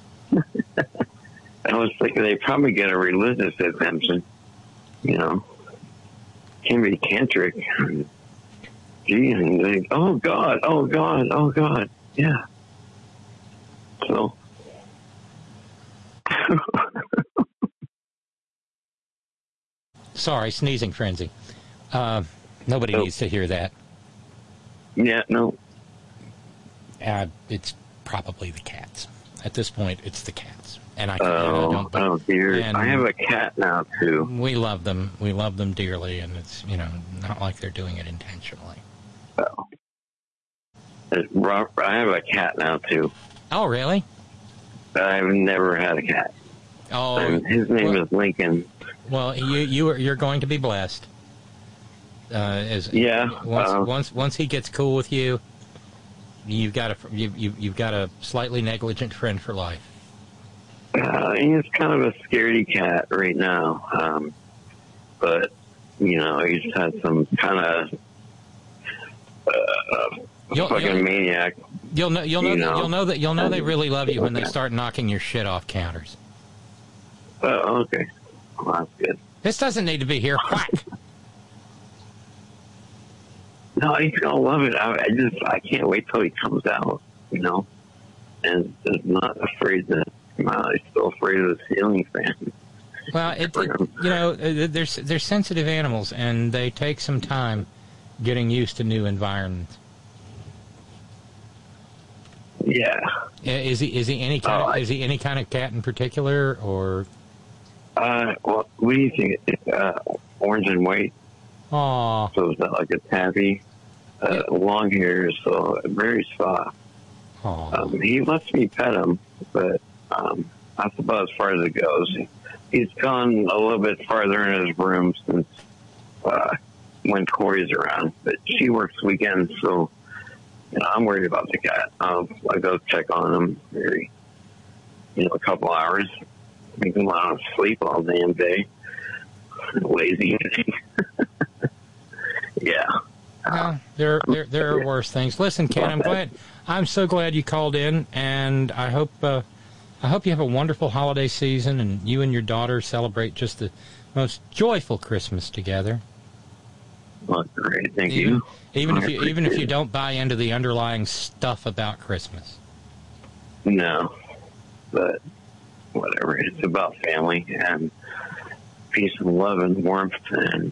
I was thinking they probably get a religious exemption. Can be tantric. Gee, and they, oh God, yeah. So. Sorry, sneezing frenzy. Nobody needs to hear that. Yeah, no. It's probably the cats. At this point, it's the cats. And I dear. I have a cat now, too. We love them. We love them dearly, and it's, not like they're doing it intentionally. I have a cat now, too. Oh, really? I've never had a cat. Oh, and his name is Lincoln. Well, you're going to be blessed. Once he gets cool with you, you've got a slightly negligent friend for life. He's kind of a scaredy cat right now, but he's had some kind of fucking maniac. You'll know they really love you when they start knocking your shit off counters. Oh, okay. Well, that's good. This doesn't need to be here. Quack. No, he's gonna love it. I can't wait till he comes out. You know, and is not afraid to come out. He's still afraid of the ceiling fan. Well, they're sensitive animals, and they take some time getting used to new environments. Yeah. Is he any kind of cat in particular, or? Well, what do you think? Orange and white. Aww. So is that like a tabby? Long hair, so very soft. He lets me pet him, but that's about as far as it goes. He's gone a little bit farther in his room since when Corey's around, but she works weekends, so I'm worried about the cat. I go check on him every a couple hours. Make him want to sleep all damn day. Lazy. Yeah. Well, there are worse things. Listen, Ken, I'm so glad you called in, and I hope you have a wonderful holiday season, and you and your daughter celebrate just the most joyful Christmas together. Well, great, thank you. Even if you don't buy into the underlying stuff about Christmas. No, but whatever. It's about family and peace and love and warmth, and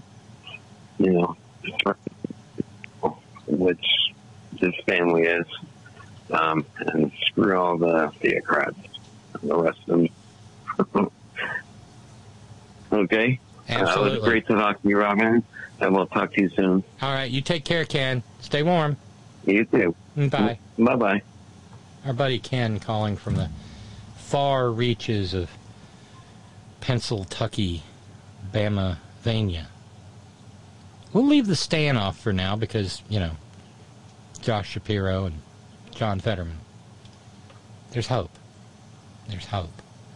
which this family is, and screw all the theocrats and the rest of them. Okay? Absolutely. It was great to talk to you, Robin, and we'll talk to you soon. All right, you take care, Ken. Stay warm. You too. Bye. Bye-bye. Our buddy Ken calling from the far reaches of Pennsylvania, Bama-vania. We'll leave the stand off for now because, Josh Shapiro and John Fetterman. There's hope. There's hope.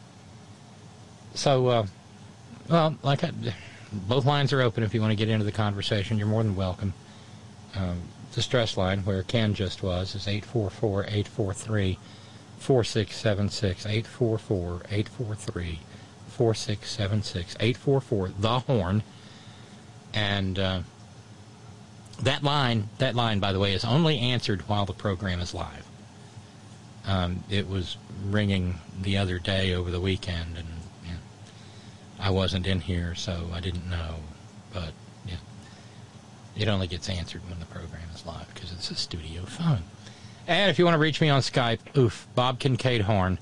So, both lines are open if you want to get into the conversation. You're more than welcome. The stress line, where Ken just was, is 844-843-4676. 844-843-4676. 844-THE-HORN. And that line, by the way, is only answered while the program is live. It was ringing the other day over the weekend, and I wasn't in here, so I didn't know. But it only gets answered when the program is live because it's a studio phone. And if you want to reach me on Skype, Bob Kincaid Horn,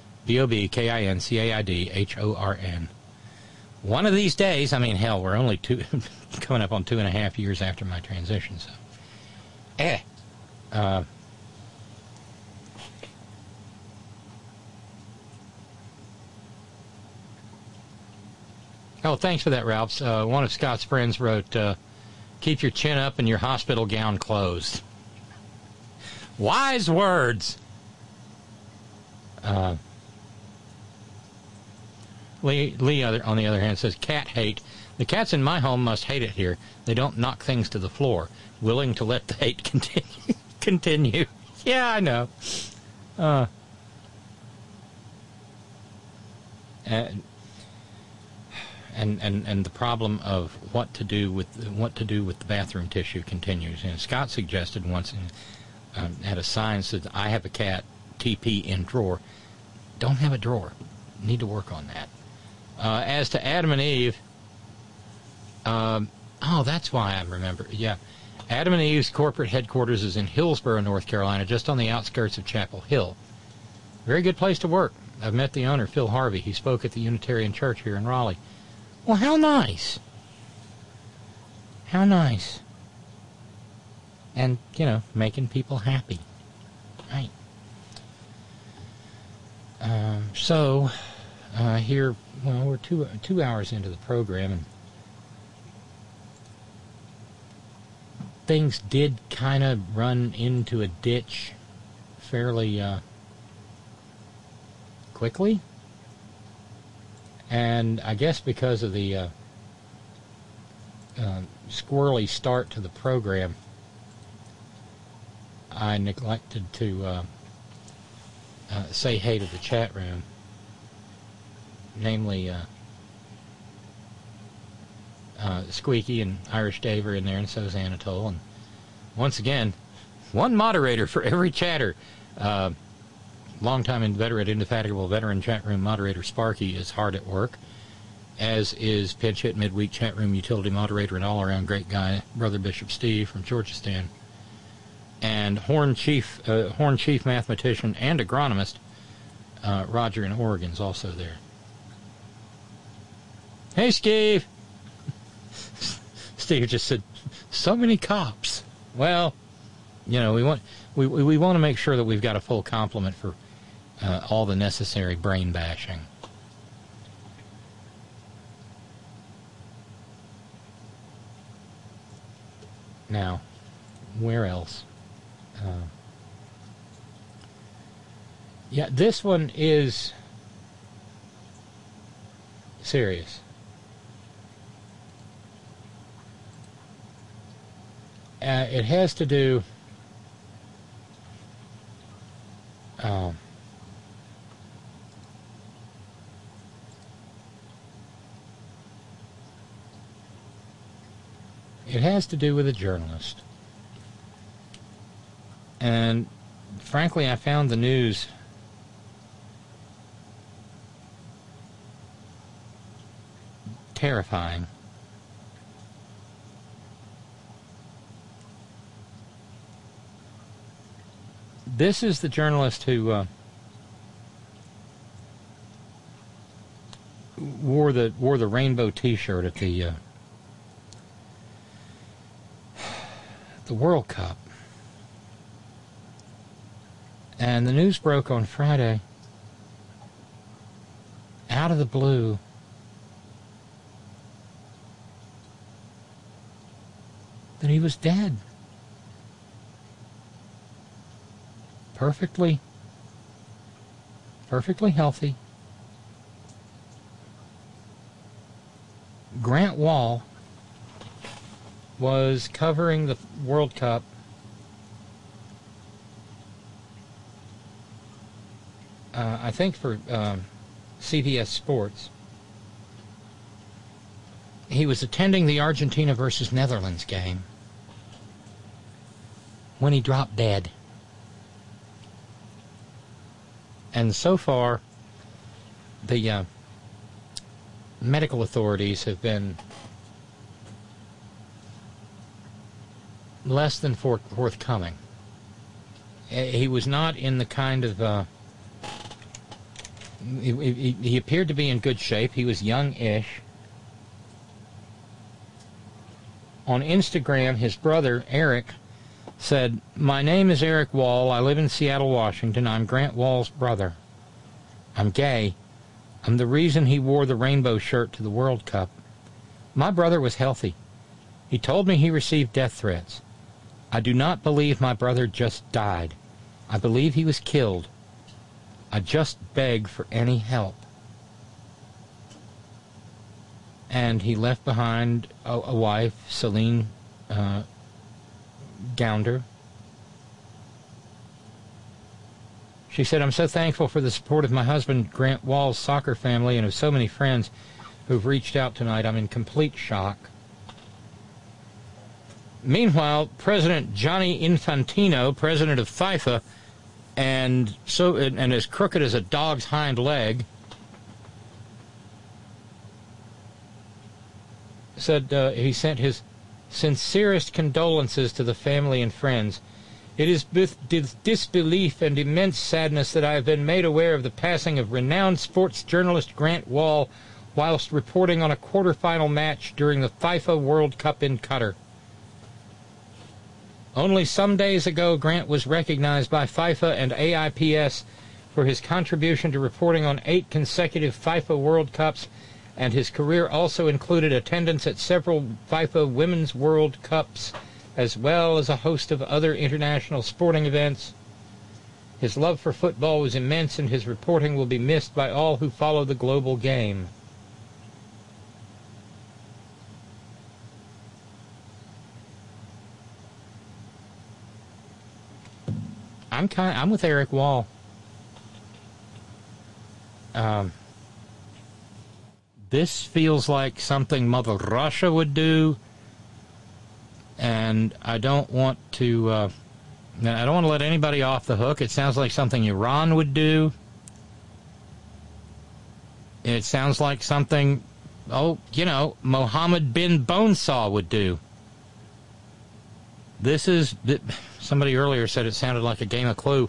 BOBKINCAIDHORN. One of these days, hell, we're only coming up on 2.5 years after my transition, so. Oh, thanks for that, Ralph. One of Scott's friends wrote, keep your chin up and your hospital gown closed. Wise words. Lee, on the other hand, says, cat hate. The cats in my home must hate it here. They don't knock things to the floor. Willing to let the hate continue. Yeah, I know. And the problem of what to do with the bathroom tissue continues. And Scott suggested once, had a sign that said, "I have a cat, TP in drawer." Don't have a drawer. Need to work on that. As to Adam and Eve, that's why I remember. Yeah, Adam and Eve's corporate headquarters is in Hillsborough, North Carolina, just on the outskirts of Chapel Hill. Very good place to work. I've met the owner, Phil Harvey. He spoke at the Unitarian Church here in Raleigh. Well, how nice. How nice. And, making people happy. Right. Here, we're two hours into the program, and things did kind of run into a ditch fairly quickly. And I guess because of the squirrely start to the program, I neglected to say hey to the chat room, namely Squeaky and Irish Dave are in there, and so is Anatole. And once again, one moderator for every chatter. Longtime inveterate, indefatigable veteran chat room moderator Sparky is hard at work, as is pinch hit midweek chat room utility moderator and all-around great guy, Brother Bishop Steve from Georgistan. And Horn Chief mathematician and agronomist Roger in Oregon is also there. Hey, Steve! Steve just said, so many cops. Well, you know, we want to make sure that we've got a full complement for all the necessary brain bashing. Now, where else? Yeah, this one is serious. It has to do with a journalist. And frankly, I found the news terrifying. This is the journalist who wore the rainbow T-shirt at the World Cup. And the news broke on Friday, out of the blue, that he was dead. Perfectly healthy. Grant Wahl was covering the World Cup I think for CBS Sports. He was attending the Argentina versus Netherlands game when he dropped dead. And so far, the medical authorities have been less than forthcoming. He was not in the kind of... he appeared to be in good shape. He was young-ish. On Instagram, his brother, Eric, said, "My name is Eric Wahl. I live in Seattle, Washington. I'm Grant Wahl's brother. I'm gay. I'm the reason he wore the rainbow shirt to the World Cup. My brother was healthy. He told me he received death threats. I do not believe my brother just died. I believe he was killed. I just beg for any help." And he left behind a wife, Celine Gounder. She said, "I'm so thankful for the support of my husband, Grant Wahl's soccer family, and of so many friends who've reached out tonight. I'm in complete shock." Meanwhile, President Gianni Infantino, president of FIFA, and as crooked as a dog's hind leg, said he sent his sincerest condolences to the family and friends. "It is with disbelief and immense sadness that I have been made aware of the passing of renowned sports journalist Grant Wahl whilst reporting on a quarterfinal match during the FIFA World Cup in Qatar. Only some days ago, Grant was recognized by FIFA and AIPS for his contribution to reporting on 8 consecutive FIFA World Cups, and his career also included attendance at several FIFA Women's World Cups, as well as a host of other international sporting events. His love for football was immense, and his reporting will be missed by all who follow the global game." I'm with Eric Wall. This feels like something Mother Russia would do, and I don't want to let anybody off the hook. It sounds like something Iran would do. It sounds like something, Mohammed bin Bonesaw would do. This is, somebody earlier said it sounded like a game of Clue.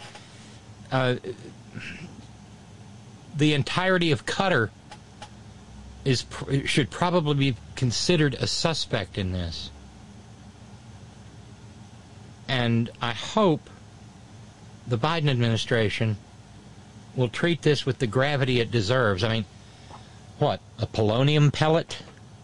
The entirety of Qatar should probably be considered a suspect in this. And I hope the Biden administration will treat this with the gravity it deserves. I mean, what? A polonium pellet?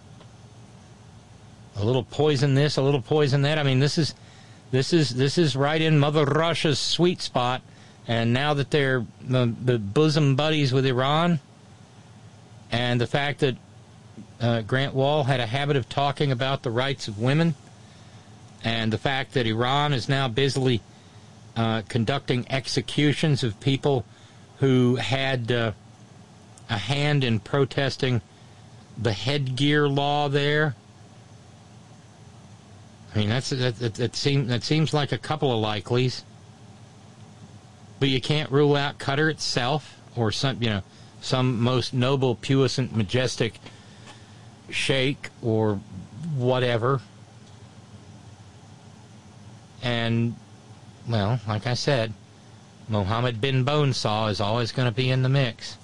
A little poison this, a little poison that. I mean, this is right in Mother Russia's sweet spot. And now that they're the bosom buddies with Iran, and the fact that Grant Wall had a habit of talking about the rights of women, and the fact that Iran is now busily conducting executions of people who had a hand in protesting the headgear law there. I mean, that seems like a couple of likelies. But you can't rule out Qatar itself, or some most noble, puissant, majestic sheikh or whatever. And, well, like I said, Mohammed bin Bonesaw is always going to be in the mix,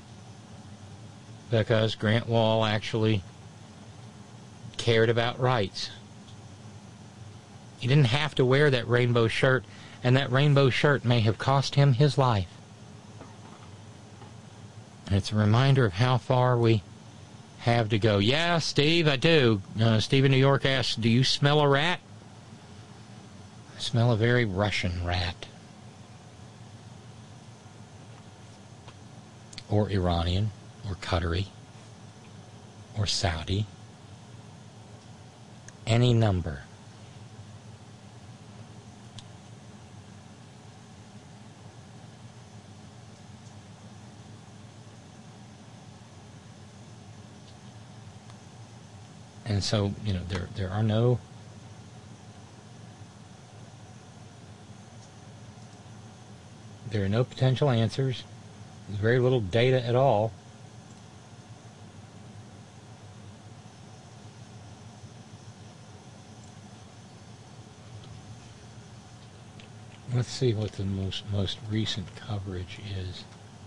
because Grant Wall actually cared about rights. He didn't have to wear that rainbow shirt, and that rainbow shirt may have cost him his life. And it's a reminder of how far we have to go. Yeah, Steve, I do. Steve in New York asks, do you smell a rat? I smell a very Russian rat. Or Iranian, or Qatari, or Saudi. Any number. And so, there are no potential answers. There's very little data at all. Let's see what the most recent coverage is.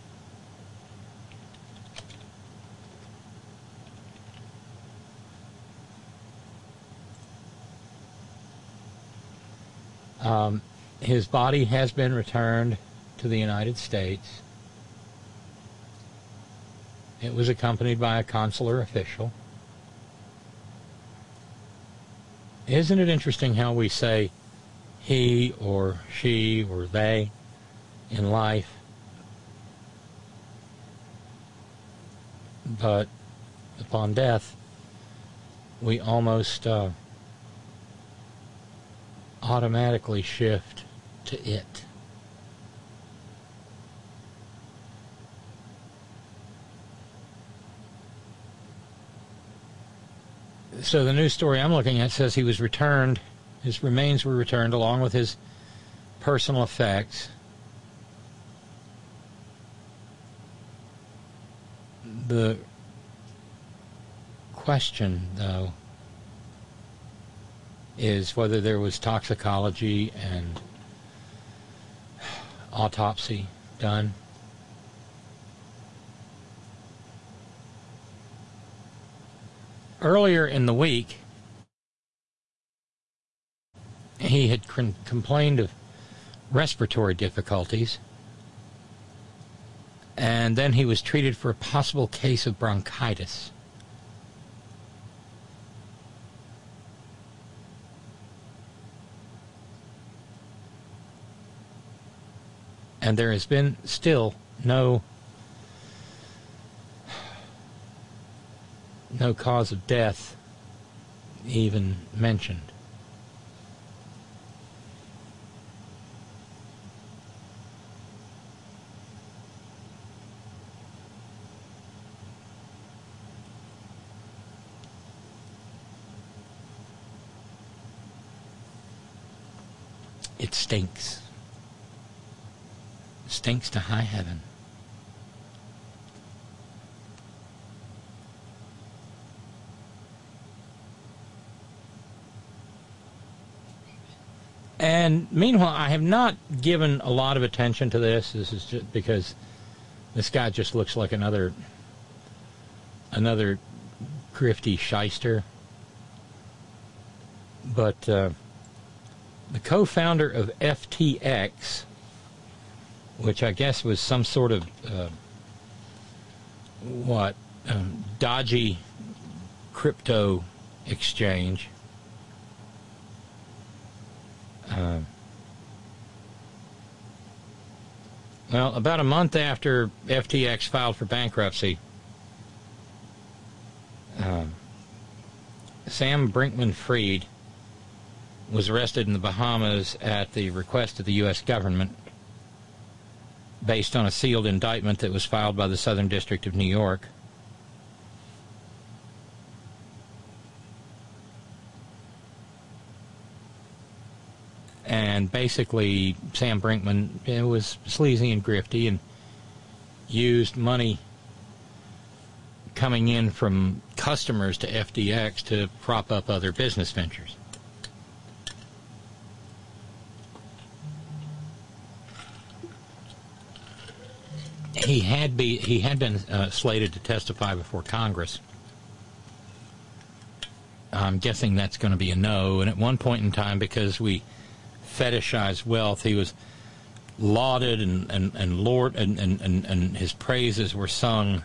His body has been returned to the United States. It was accompanied by a consular official. Isn't it interesting how we say he or she or they in life, but upon death we almost automatically shift to it. So the news story I'm looking at says he was returned, his remains were returned along with his personal effects. The question, though, is whether there was toxicology and autopsy done. Earlier in the week, he had complained of respiratory difficulties, and then he was treated for a possible case of bronchitis. And there has been still no cause of death even mentioned. It stinks. It stinks to high heaven. And meanwhile, I have not given a lot of attention to this. This is just because this guy just looks like another grifty shyster. But the co-founder of FTX, which I guess was some sort of dodgy crypto exchange. Well, about a month after FTX filed for bankruptcy, Sam Bankman-Fried was arrested in the Bahamas at the request of the U.S. government based on a sealed indictment that was filed by the Southern District of New York. And basically, Sam Bankman was sleazy and grifty and used money coming in from customers to FTX to prop up other business ventures. He had been slated to testify before Congress. I'm guessing that's going to be a no. And at one point in time, because we fetishize wealth, he was lauded and his praises were sung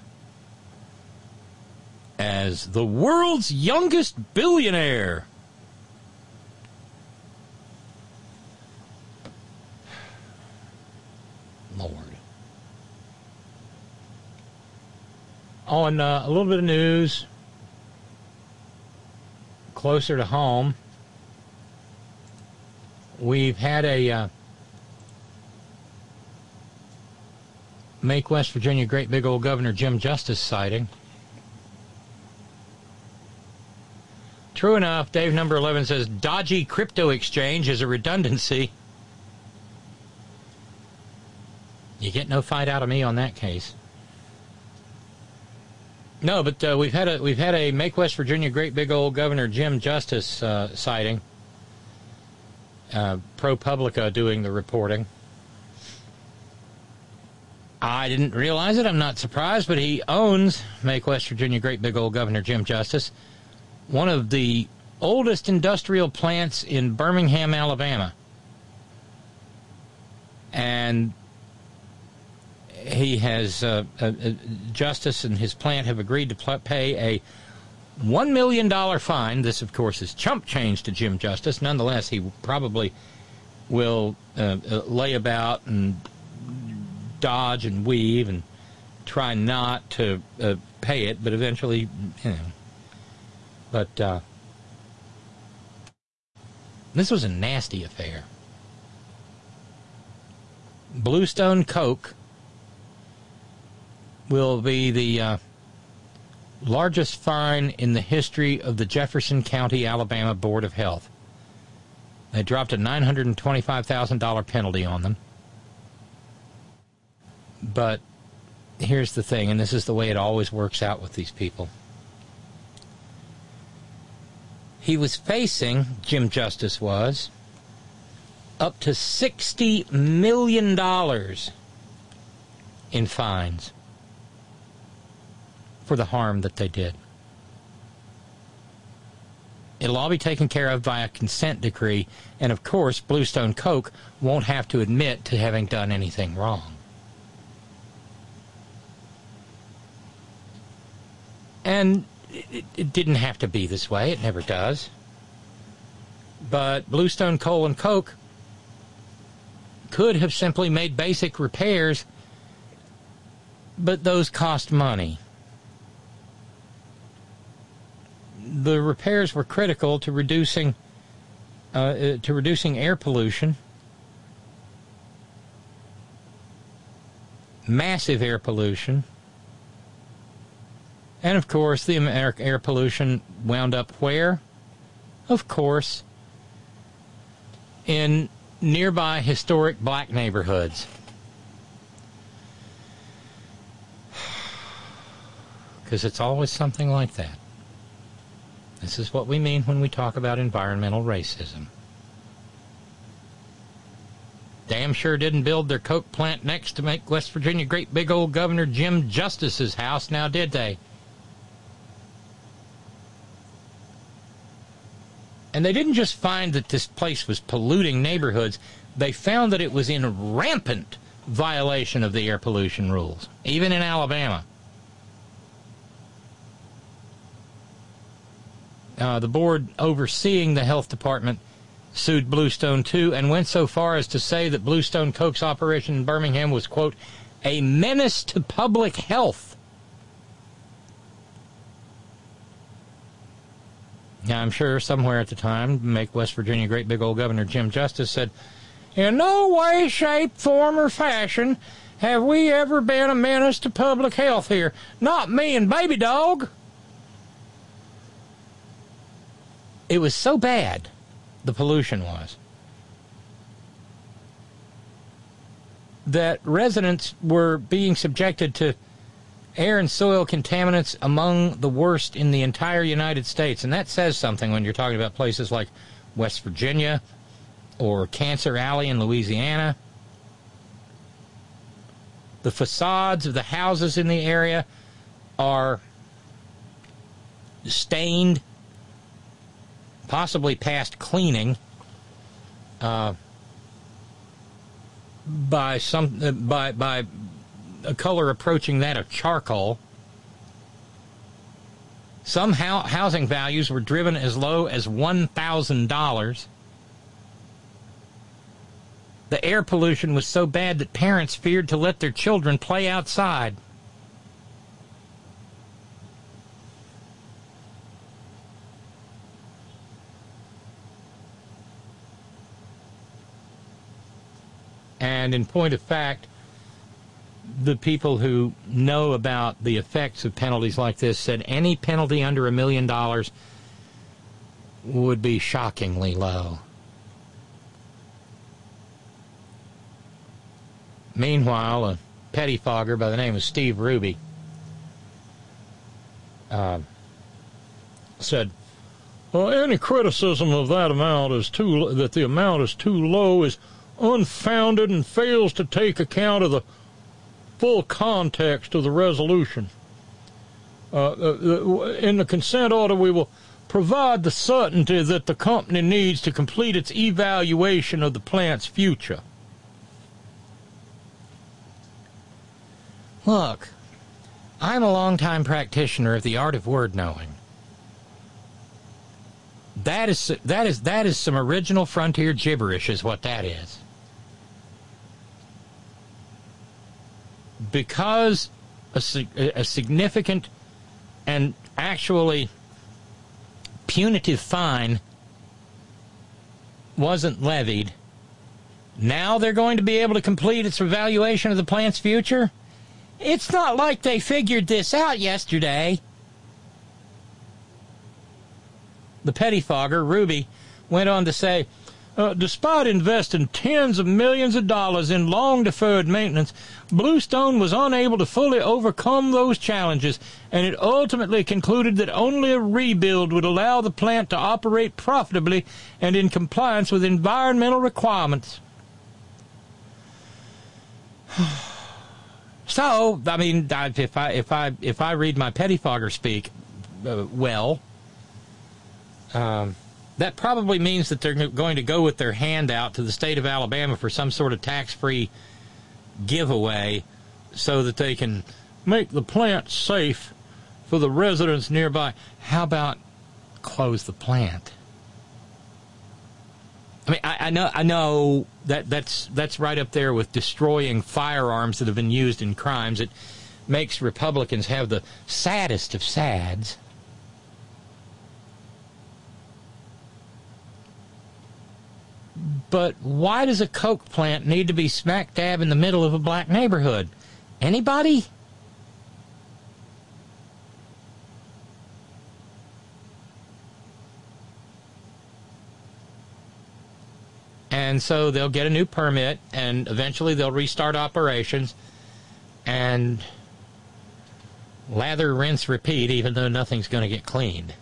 as the world's youngest billionaire. Lord. On a little bit of news closer to home, we've had a Make West Virginia Great Big Old Governor Jim Justice sighting. True enough, Dave number 11 says dodgy crypto exchange is a redundancy. You get no fight out of me on that case. No, but we've had a Make West Virginia Great Big Old Governor Jim Justice sighting. ProPublica doing the reporting. I didn't realize it. I'm not surprised, but he owns Make West Virginia Great Big Old Governor Jim Justice, one of the oldest industrial plants in Birmingham, Alabama. And he has, Justice and his plant have agreed to pay a $1 million fine. This, of course, is chump change to Jim Justice. Nonetheless, he probably will lay about and dodge and weave and try not to pay it, but eventually, you know. But this was a nasty affair. Bluestone Coke will be the largest fine in the history of the Jefferson County, Alabama Board of Health. They dropped a $925,000 penalty on them. But here's the thing, and this is the way it always works out with these people. He was facing, Jim Justice was, up to $60 million in fines for the harm that they did. It'll all be taken care of by a consent decree, and of course, Bluestone Coke won't have to admit to having done anything wrong. And it didn't have to be this way. It never does. But Bluestone Coal and Coke could have simply made basic repairs, but those cost money. The repairs were critical to reducing air pollution, massive air pollution. And, of course, the air pollution wound up where? Of course, in nearby historic black neighborhoods. Because it's always something like that. This is what we mean when we talk about environmental racism. Damn sure didn't build their coke plant next to make West Virginia great big old Governor Jim Justice's house, now did they? And they didn't just find that this place was polluting neighborhoods, they found that it was in rampant violation of the air pollution rules, even in Alabama. The board overseeing the health department sued Bluestone too, and went so far as to say that Bluestone Coke's operation in Birmingham was, quote, a menace to public health. Now, I'm sure somewhere at the time, Make West Virginia Great Big Old Governor Jim Justice said, in no way, shape, form, or fashion have we ever been a menace to public health here. Not me and Baby Dog. It was so bad, the pollution was, that residents were being subjected to air and soil contaminants among the worst in the entire United States. And that says something when you're talking about places like West Virginia or Cancer Alley in Louisiana. The facades of the houses in the area are stained, possibly past cleaning, by a color approaching that of charcoal. Some housing values were driven as low as $1,000. The air pollution was so bad that parents feared to let their children play outside. And in point of fact, the people who know about the effects of penalties like this said any penalty under $1 million would be shockingly low. Meanwhile, a pettifogger by the name of Steve Ruby said, well, any criticism of that amount that the amount is too low is unfounded and fails to take account of the full context of the resolution. In the consent order, we will provide the certainty that the company needs to complete its evaluation of the plant's future. Look, I'm a longtime practitioner of the art of word knowing. That is some original frontier gibberish, is what that is. Because a significant and actually punitive fine wasn't levied, now they're going to be able to complete its evaluation of the plant's future? It's not like they figured this out yesterday. The pettifogger, Ruby, went on to say, despite investing tens of millions of dollars in long-deferred maintenance, Bluestone was unable to fully overcome those challenges, and it ultimately concluded that only a rebuild would allow the plant to operate profitably and in compliance with environmental requirements. So, I mean, if I read my pettifogger speak well, that probably means that they're going to go with their hand out to the state of Alabama for some sort of tax-free giveaway so that they can make the plant safe for the residents nearby. How about close the plant? I mean, I know that's right up there with destroying firearms that have been used in crimes. It makes Republicans have the saddest of sads. But why does a coke plant need to be smack dab in the middle of a black neighborhood? Anybody? And so they'll get a new permit, and eventually they'll restart operations and lather, rinse, repeat, even though nothing's going to get cleaned.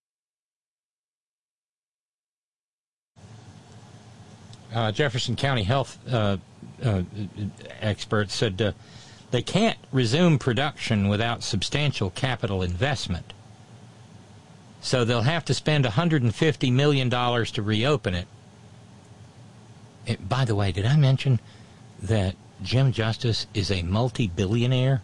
Jefferson County health experts said they can't resume production without substantial capital investment. So they'll have to spend $150 million to reopen it. By the way, did I mention that Jim Justice is a multi-billionaire?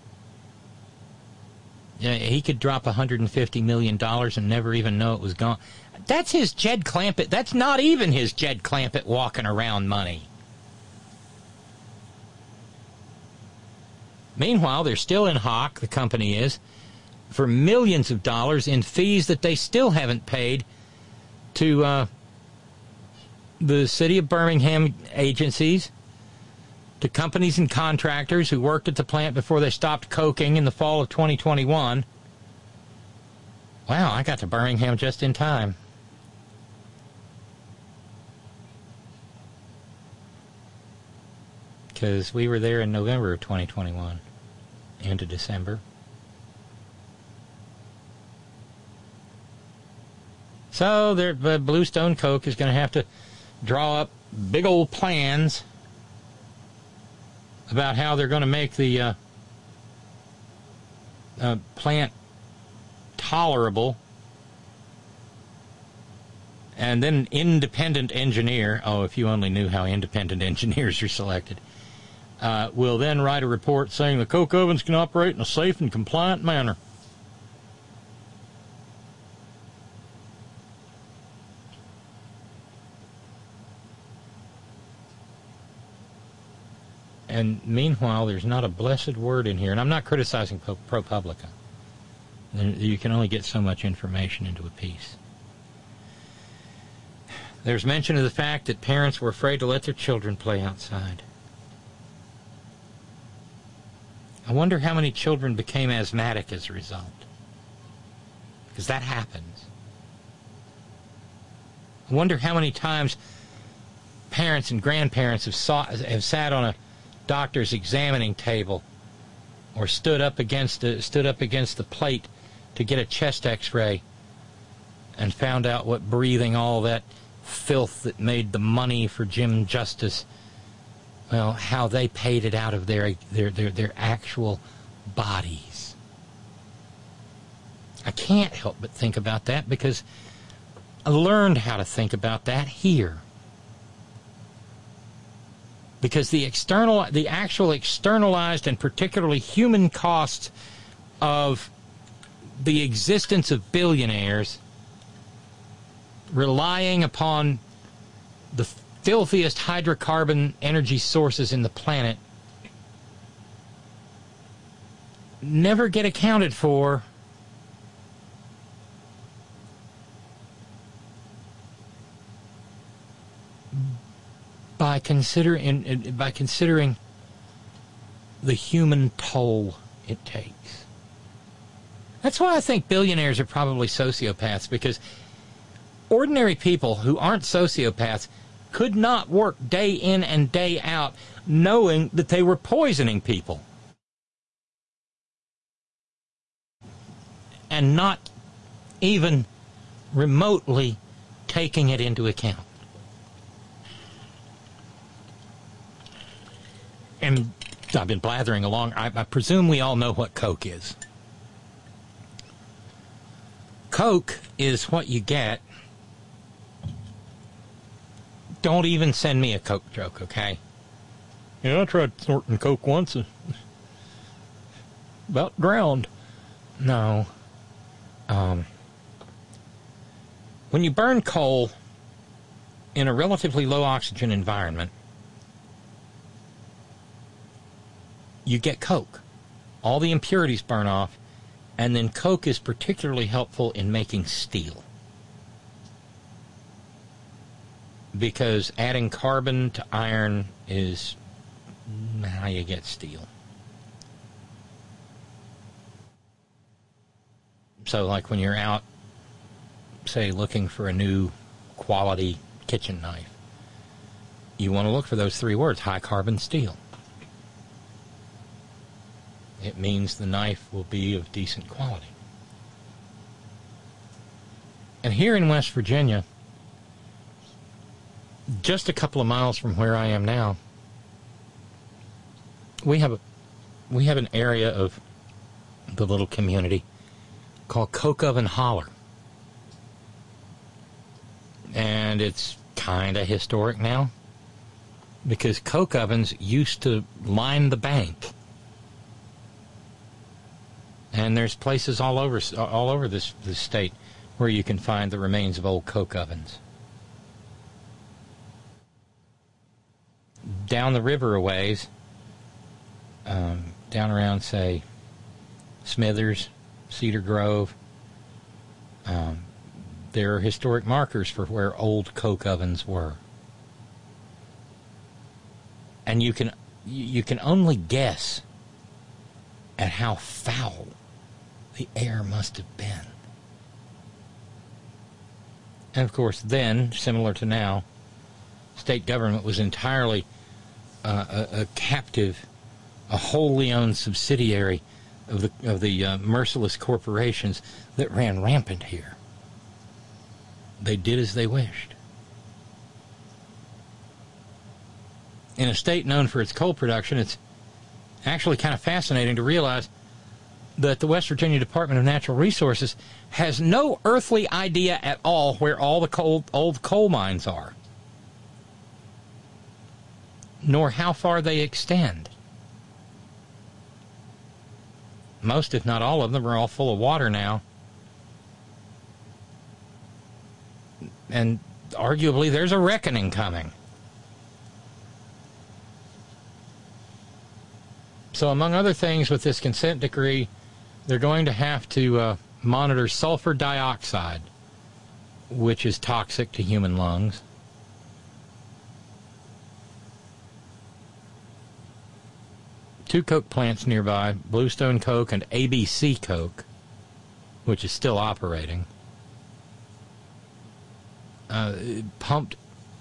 Yeah, he could drop $150 million and never even know it was gone. That's his Jed Clampett. That's not even his Jed Clampett walking around money. Meanwhile, they're still in hock, the company is, for millions of dollars in fees that they still haven't paid to the city of Birmingham agencies, to companies and contractors who worked at the plant before they stopped coking in the fall of 2021. Wow, I got to Birmingham just in time. Because we were there in November of 2021, into December. So Bluestone Coke is going to have to draw up big old plans about how they're going to make the plant tolerable. And then an independent engineer, if you only knew how independent engineers are selected, will then write a report saying the coke ovens can operate in a safe and compliant manner. And meanwhile, there's not a blessed word in here. And I'm not criticizing ProPublica. You can only get so much information into a piece. There's mention of the fact that parents were afraid to let their children play outside. I wonder how many children became asthmatic as a result. Because that happens. I wonder how many times parents and grandparents have sat on a doctor's examining table or stood up against the plate to get a chest x-ray and found out what breathing all that filth that made the money for Jim Justice, well, how they paid it out of their actual bodies. I can't help but think about that because I learned how to think about that here. Because the actual externalized and particularly human costs of the existence of billionaires relying upon the filthiest hydrocarbon energy sources in the planet never get accounted for by considering the human toll it takes. That's why I think billionaires are probably sociopaths, because ordinary people who aren't sociopaths could not work day in and day out knowing that they were poisoning people and not even remotely taking it into account. And I've been blathering along. I presume we all know what Coke is. Coke is what you get. Don't even send me a Coke joke, okay? Yeah, I tried snorting Coke once. About drowned. No. When you burn coal in a relatively low oxygen environment, you get Coke. All the impurities burn off, and then Coke is particularly helpful in making steel. Because adding carbon to iron is how you get steel. So like when you're out, say, looking for a new quality kitchen knife, you want to look for those three words, high carbon steel. It means the knife will be of decent quality. And here in West Virginia, just a couple of miles from where I am now, we have an area of the little community called Coke Oven Holler. And it's kind of historic now because coke ovens used to line the bank. And there's places all over this state where you can find the remains of old coke ovens. Down the river a ways, down around, say, Smithers, Cedar Grove, there are historic markers for where old coke ovens were. And you can only guess at how foul the air must have been. And of course then, similar to now, state government was entirely a captive, a wholly owned subsidiary of the merciless corporations that ran rampant here. They did as they wished. In a state known for its coal production, it's actually kind of fascinating to realize that the West Virginia Department of Natural Resources has no earthly idea at all where all the old coal mines are, nor how far they extend. Most, if not all of them, are all full of water now. And arguably there's a reckoning coming. So among other things with this consent decree, they're going to have to monitor sulfur dioxide, which is toxic to human lungs. Two coke plants nearby, Bluestone Coke and ABC Coke, which is still operating, pumped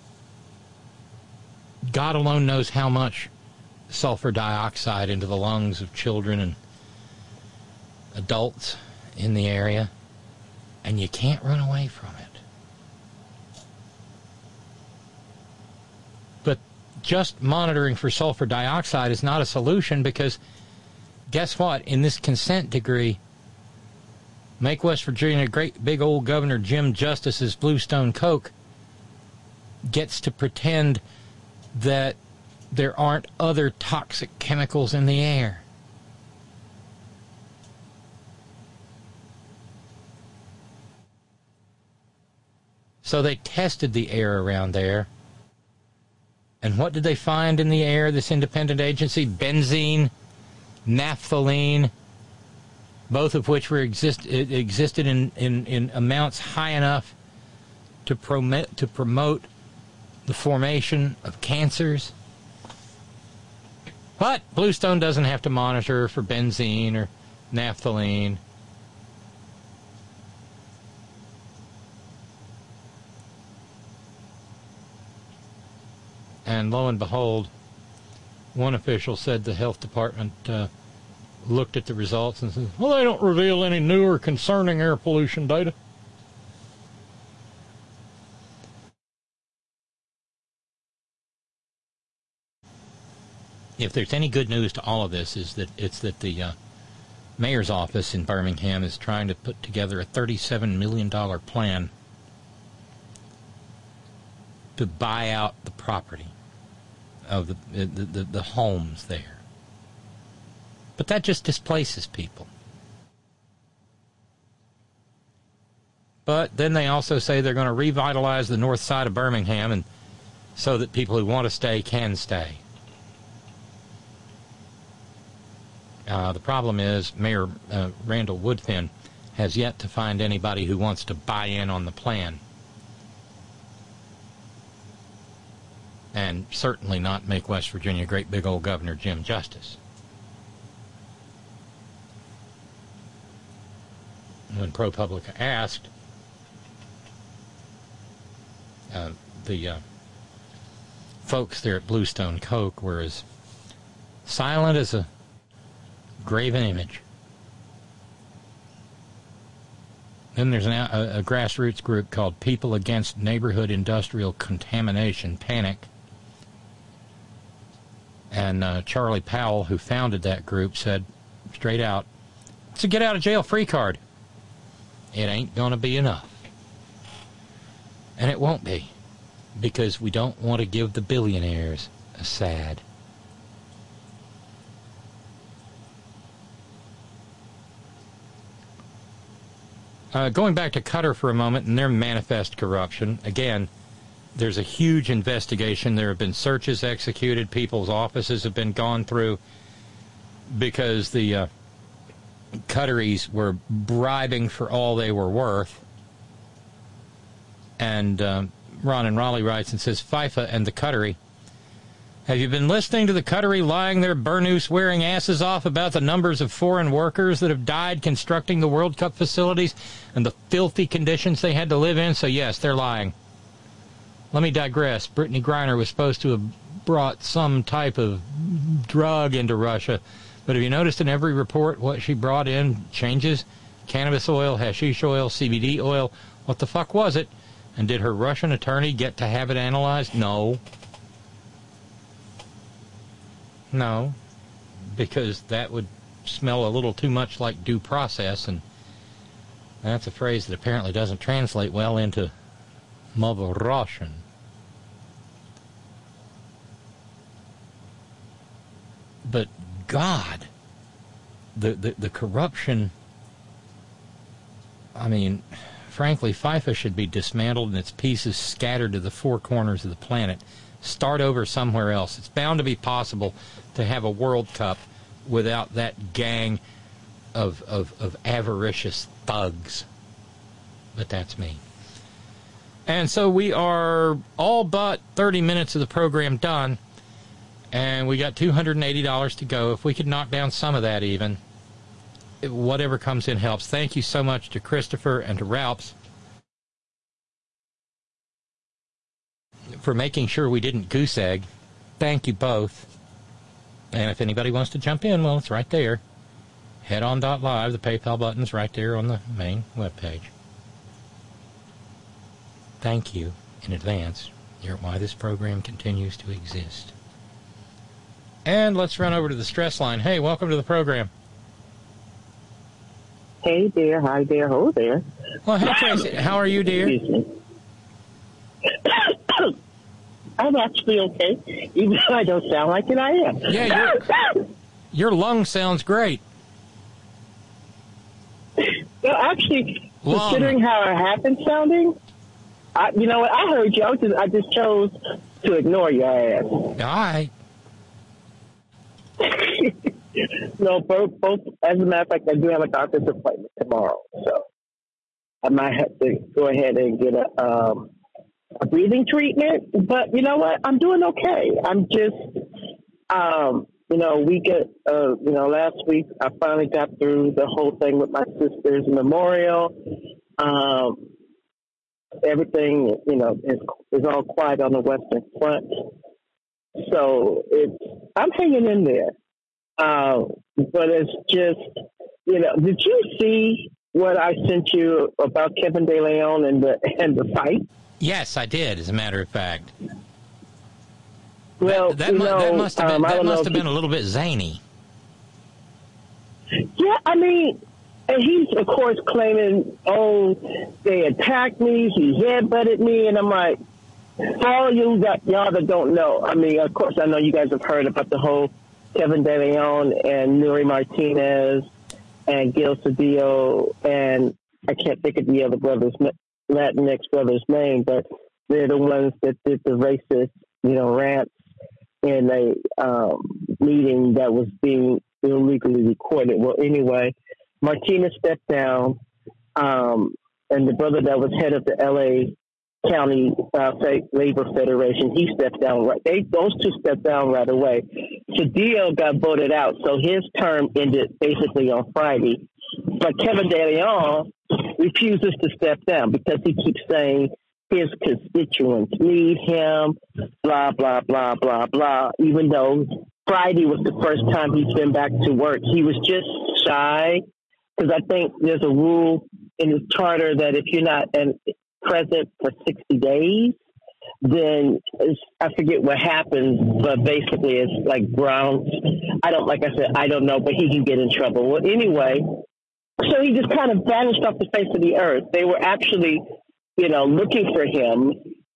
God alone knows how much sulfur dioxide into the lungs of children and adults in the area, and you can't run away from it. But just monitoring for sulfur dioxide is not a solution, because guess what? In this consent decree, make West Virginia great big old Governor Jim Justice's Bluestone Coke gets to pretend that there aren't other toxic chemicals in the air. So they tested the air around there. And what did they find in the air, this independent agency? Benzene, naphthalene, both of which were existed in amounts high enough to promote the formation of cancers. But Bluestone doesn't have to monitor for benzene or naphthalene. And lo and behold, one official said the health department looked at the results and said, well, they don't reveal any new or concerning air pollution data. If there's any good news to all of this, is that it's that the mayor's office in Birmingham is trying to put together a $37 million plan to buy out the property of the homes there. But that just displaces people. But then they also say they're going to revitalize the north side of Birmingham, and so that people who want to stay can stay. The problem is Mayor Randall Woodfin has yet to find anybody who wants to buy in on the plan. And certainly not make West Virginia great big old Governor Jim Justice. When ProPublica asked the folks there at Bluestone Coke were as silent as a graven image. Then there's a grassroots group called People Against Neighborhood Industrial Contamination, PANIC. And Charlie Powell, who founded that group, said straight out, it's a get-out-of-jail-free card. It ain't going to be enough. And it won't be, because we don't want to give the billionaires a sad. Going back to Qatar for a moment and their manifest corruption, again, there's a huge investigation. There have been searches executed. People's offices have been gone through because the Qataris were bribing for all they were worth. And Ron and Raleigh writes and says, FIFA and the Qatari. Have you been listening to the Qatari lying their burnous-wearing asses off about the numbers of foreign workers that have died constructing the World Cup facilities and the filthy conditions they had to live in? So, yes, they're lying. Let me digress. Brittany Griner was supposed to have brought some type of drug into Russia. But have you noticed in every report what she brought in changes? Cannabis oil, hashish oil, CBD oil. What the fuck was it? And did her Russian attorney get to have it analyzed? No. No, because that would smell a little too much like due process, and that's a phrase that apparently doesn't translate well into Russian. But God, the corruption, I mean, frankly, FIFA should be dismantled and its pieces scattered to the four corners of the planet. Start over somewhere else. It's bound to be possible to have a World Cup without that gang of avaricious thugs. But that's me. And so we are all but 30 minutes of the program done, and we got $280 to go. If we could knock down some of that even, whatever comes in helps. Thank you so much to Christopher and to Ralphs for making sure we didn't goose egg. Thank you both. And if anybody wants to jump in, well, it's right there. Headon.live, the PayPal button's right there on the main webpage. Thank you in advance. You're why this program continues to exist. And let's run over to the stress line. Hey, welcome to the program. Hey there, hi there, ho there. Well, hey, Tracy, how are you, dear? Excuse me. I'm actually okay, even though I don't sound like it, I am. Yeah, your lung sounds great. Well, actually, considering how I have been sounding, you know what, I heard you. I just chose to ignore your ass. All right. No, both, as a matter of fact, I do have a doctor's appointment tomorrow, so I might have to go ahead and get a breathing treatment. But you know what? I'm doing okay. I'm just, last week I finally got through the whole thing with my sister's memorial. Everything, is all quiet on the Western Front. So I'm hanging in there. But it's just, did you see what I sent you about Kevin De Leon and the fight? Yes, I did, as a matter of fact. Well, that must have been a little bit zany. Yeah, I mean, and he's, of course, claiming, they attacked me, he headbutted me, and I'm like, for all y'all that don't know, I mean, of course, I know you guys have heard about the whole Kevin De Leon and Nuri Martinez and Gil Cedillo, and I can't think of the other Latinx brother's name, but they're the ones that did the racist, rants in a meeting that was being illegally recorded. Well, anyway, Martinez stepped down, and the brother that was head of the L.A. County Labor Federation, he stepped down those two stepped down right away. Cedillo got voted out, so his term ended basically on Friday. But Kevin De Leon refuses to step down because he keeps saying his constituents need him, blah, blah, blah, blah, blah, even though Friday was the first time he's been back to work. He was just shy, because I think there's a rule in his charter that if you're not present for 60 days, then I forget what happens, but basically it's like grounds. I don't know, but he can get in trouble. Well, anyway, so he just kind of vanished off the face of the earth. They were actually, looking for him.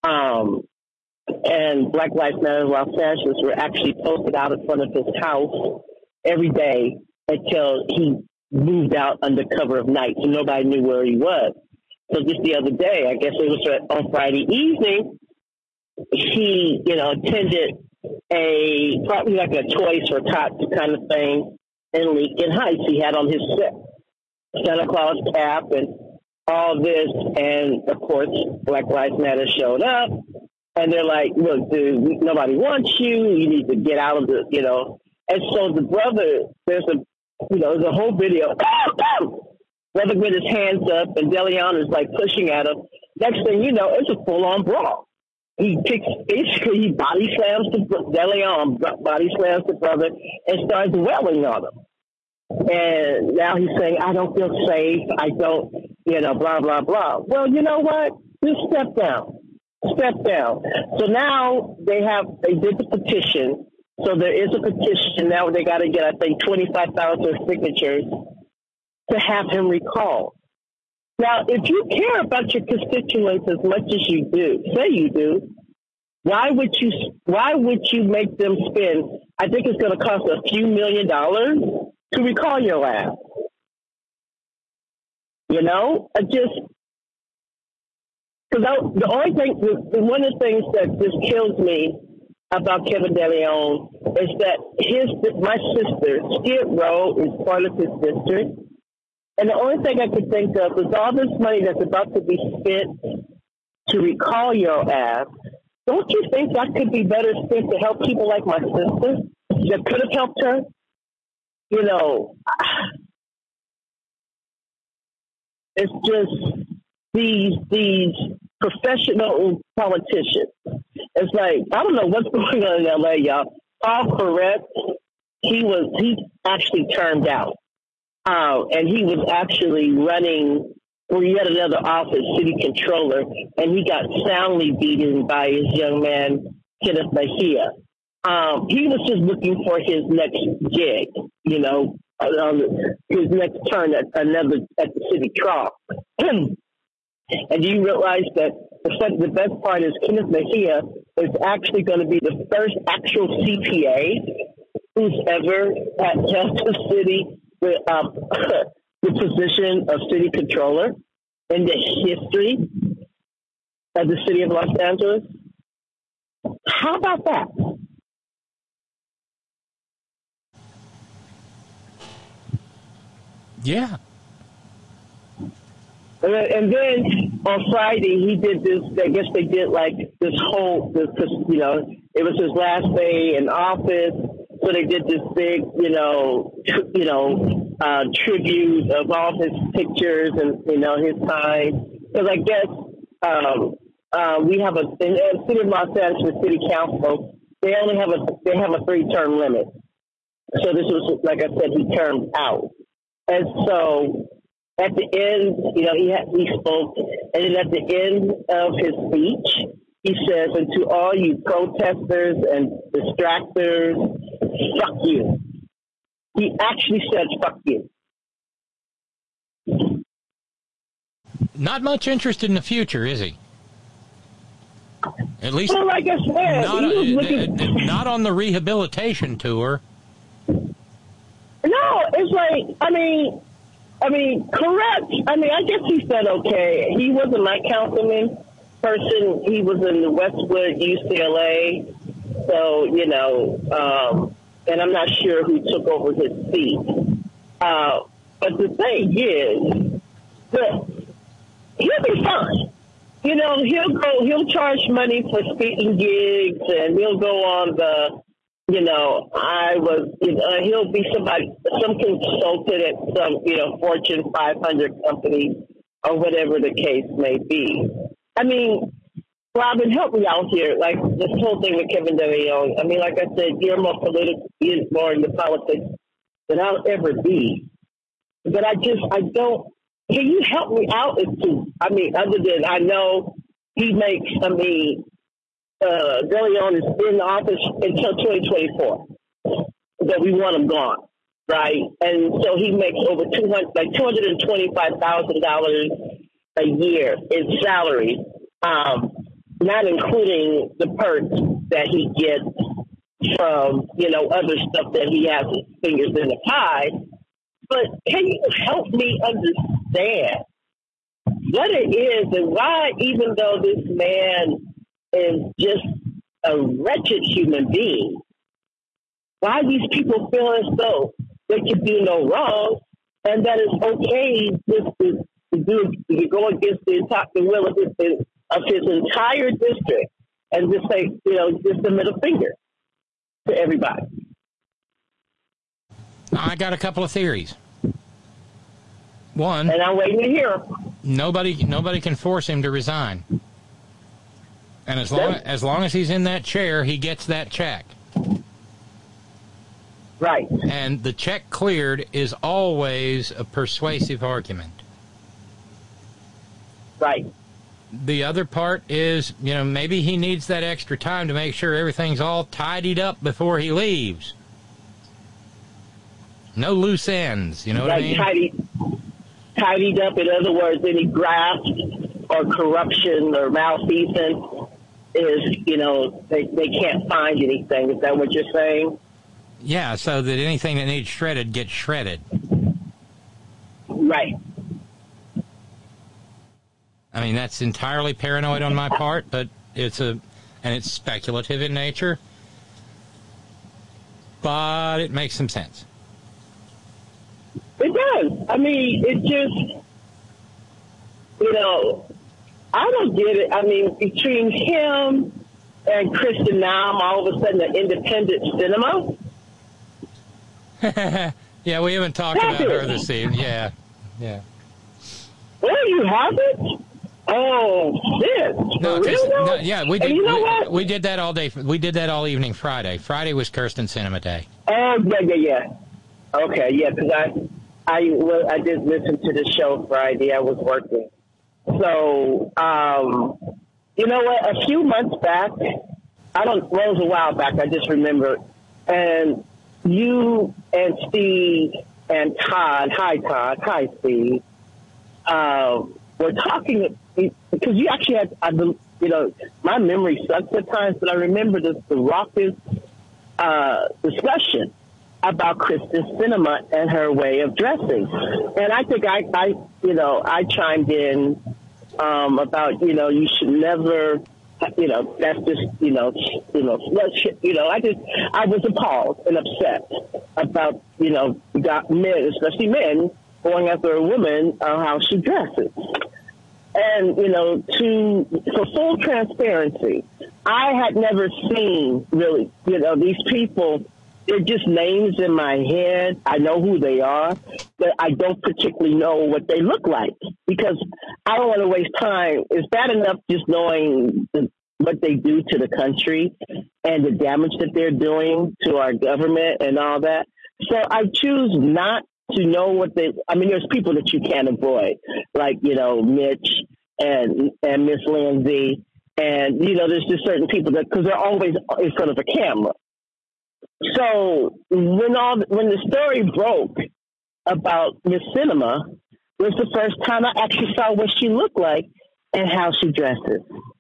And Black Lives Matter in Los Angeles were actually posted out in front of his house every day until he moved out under cover of night, so nobody knew where he was. So just the other day, I guess it was on Friday evening, he, attended probably like a Toys for Tots kind of thing in Lincoln Heights. He had on his Santa Claus cap and all this, and of course, Black Lives Matter showed up, and they're like, "Look, dude, nobody wants you. You need to get out of the, And so the brother, there's a whole video. Brother with his hands up, and DeLeon is like pushing at him. Next thing you know, it's a full-on brawl. He body slams DeLeon, body slams the brother, and starts wailing on him. And now he's saying, I don't feel safe. I don't, blah, blah, blah. Well, you know what? Just step down. Step down. So now they did the petition. So there is a petition. Now they got to get, I think, 25,000 signatures to have him recalled. Now, if you care about your constituents as much as you do, say you do, why would you make them spend, I think it's going to cost a few $1 million to recall your ass? The only thing, one of the things that just kills me about Kevin DeLeon is that my sister, Skid Row, is part of his district. And the only thing I could think of is all this money that's about to be spent to recall your ass. Don't you think that could be better spent to help people like my sister that could have helped her? It's just these professional politicians. It's like, I don't know what's going on in LA, y'all. Paul Perret, he actually turned out. And he was actually running for yet another office, city controller, and he got soundly beaten by his young man, Kenneth Mejia. He was just looking for his next gig, his next turn at the city trough. And do you realize that the best part is Kenneth Mejia is actually going to be the first actual CPA who's ever held the city the position of city controller in the history of the city of Los Angeles. How about that? Yeah. And then on Friday, he did this, I guess they did like this it was his last day in office. So they did this big, tribute of all his pictures and, his time. Because I guess we have in the city of Los Angeles City Council, they have a 3-term limit. So this was, like I said, he termed out. And so at the end, he spoke, and then at the end of his speech, he says, and to all you protesters and distractors, fuck you. He actually said, fuck you. Not much interest in the future, is he? At least, well, like I said, not on the rehabilitation tour. No, it's like, I mean, correct. I guess he said okay. He wasn't my councilman person. He was in the Westwood, UCLA. So, and I'm not sure who took over his seat. But the thing is that he'll be fine. He'll charge money for speaking gigs, and he'll go on the, he'll be some consultant at some, Fortune 500 company or whatever the case may be. I mean, Robin, help me out here. Like this whole thing with Kevin DeLeon. I mean, like I said, you're more into politics than I'll ever be. But I don't. Can you help me out? Other than I know he makes. DeLeon is in office until 2024. That we want him gone, right? And so he makes over $225,000 a year in salary. Not including the perks that he gets from, other stuff that he has his fingers in the pie. But can you help me understand what it is and why, even though this man is just a wretched human being, why these people feel as though they can do no wrong and that it's okay just to go against the will of his entire district and just say, just the middle finger to everybody. I got a couple of theories. One, and I'm waiting to hear. Nobody can force him to resign, and as long as he's in that chair, he gets that check. Right. And the check cleared is always a persuasive argument. Right. The other part is, maybe he needs that extra time to make sure everything's all tidied up before he leaves. No loose ends, you know what I mean? Tidied up, in other words, any graft or corruption or malfeasance is, they can't find anything. Is that what you're saying? Yeah, so that anything that needs shredded gets shredded. Right. I mean, that's entirely paranoid on my part, but it's speculative in nature, but it makes some sense. It does. I mean, it just, I don't get it. I mean, between him and Kristen Naum, all of a sudden, an independent cinema. Yeah, we haven't talked about her this evening. Yeah. Well, you haven't? Oh, shit. No, we did. You know what? We did that all day. We did that all evening Friday. Friday was Kirsten Cinema Day. Oh, yeah. Okay, yeah, because I did listen to the show Friday. I was working. So, you know what? A few months back, it was a while back, I just remember, and you and Steve and Todd, hi Steve, were talking, because you actually had, my memory sucks at times, but I remember the raucous discussion about Kristen Cinema and her way of dressing. And I think I chimed in about, you should never, that's just, I was appalled and upset about, men, especially men, going after a woman, how she dresses. And, for full transparency, I had never seen really, these people. They're just names in my head. I know who they are, but I don't particularly know what they look like because I don't want to waste time. Is that enough just knowing what they do to the country and the damage that they're doing to our government and all that? So I choose not to know what there's people that you can't avoid, like, Mitch and Miss Lindsay. And, there's just certain people because they're always in front of a camera. So when the story broke about Miss Cinema, was the first time I actually saw what she looked like and how she dresses.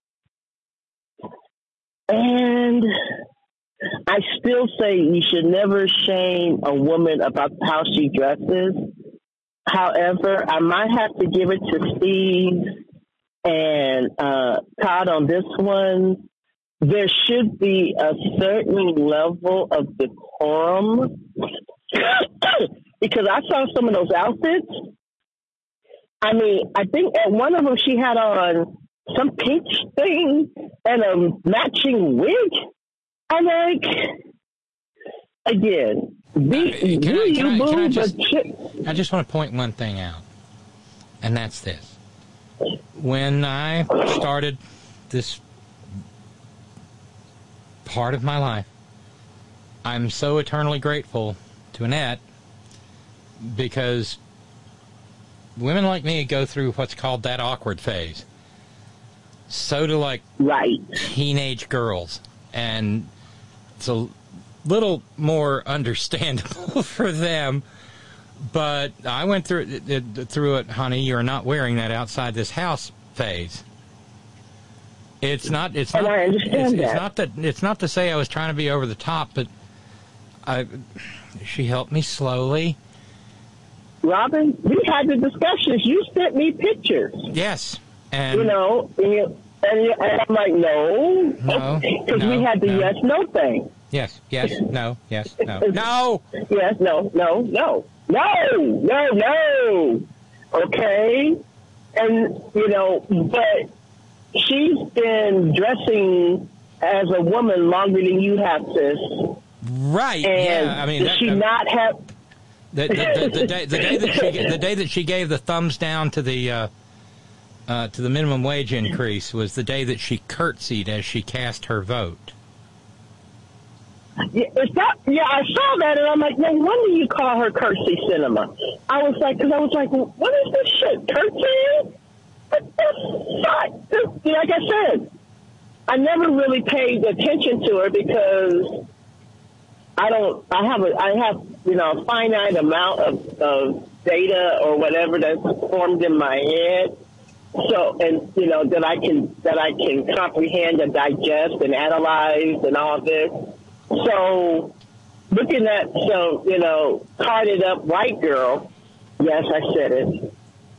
And I still say you should never shame a woman about how she dresses. However, I might have to give it to Steve and Todd on this one. There should be a certain level of decorum because I saw some of those outfits. I mean, I think at one of them she had on some pink thing and a matching wig. I'm like, again, I just want to point one thing out, and that's this. When I started this part of my life. I'm so eternally grateful to Annette because women like me go through what's called that awkward phase. So do, like, teenage girls. And it's a little more understandable for them. But I went through it, honey. You're not wearing that outside this house phase. It's not to say I was trying to be over the top, but she helped me slowly. Robin, we had the discussions. You sent me pictures. Yes. And and I'm like, no. Because we had the yes-no thing. Yes, no, yes, no. No! Yes, no. Okay? And, but she's been dressing as a woman longer than you have, sis. Right, and yeah. I mean, does she not have... The day that she gave the thumbs down to the minimum wage increase was the day that she curtsied as she cast her vote. Yeah, I saw that, and I'm like, no wonder you call her Curtsy Cinema. I was like, what is this shit, curtsy? Like I said, I never really paid attention to her because I have a finite amount of data or whatever that's formed in my head. So, and, that I can comprehend and digest and analyze and all this. So, looking at, carded up white girl, yes, I said it.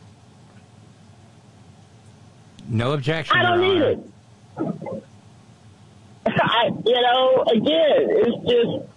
No objection. I don't need it. Again, it's just,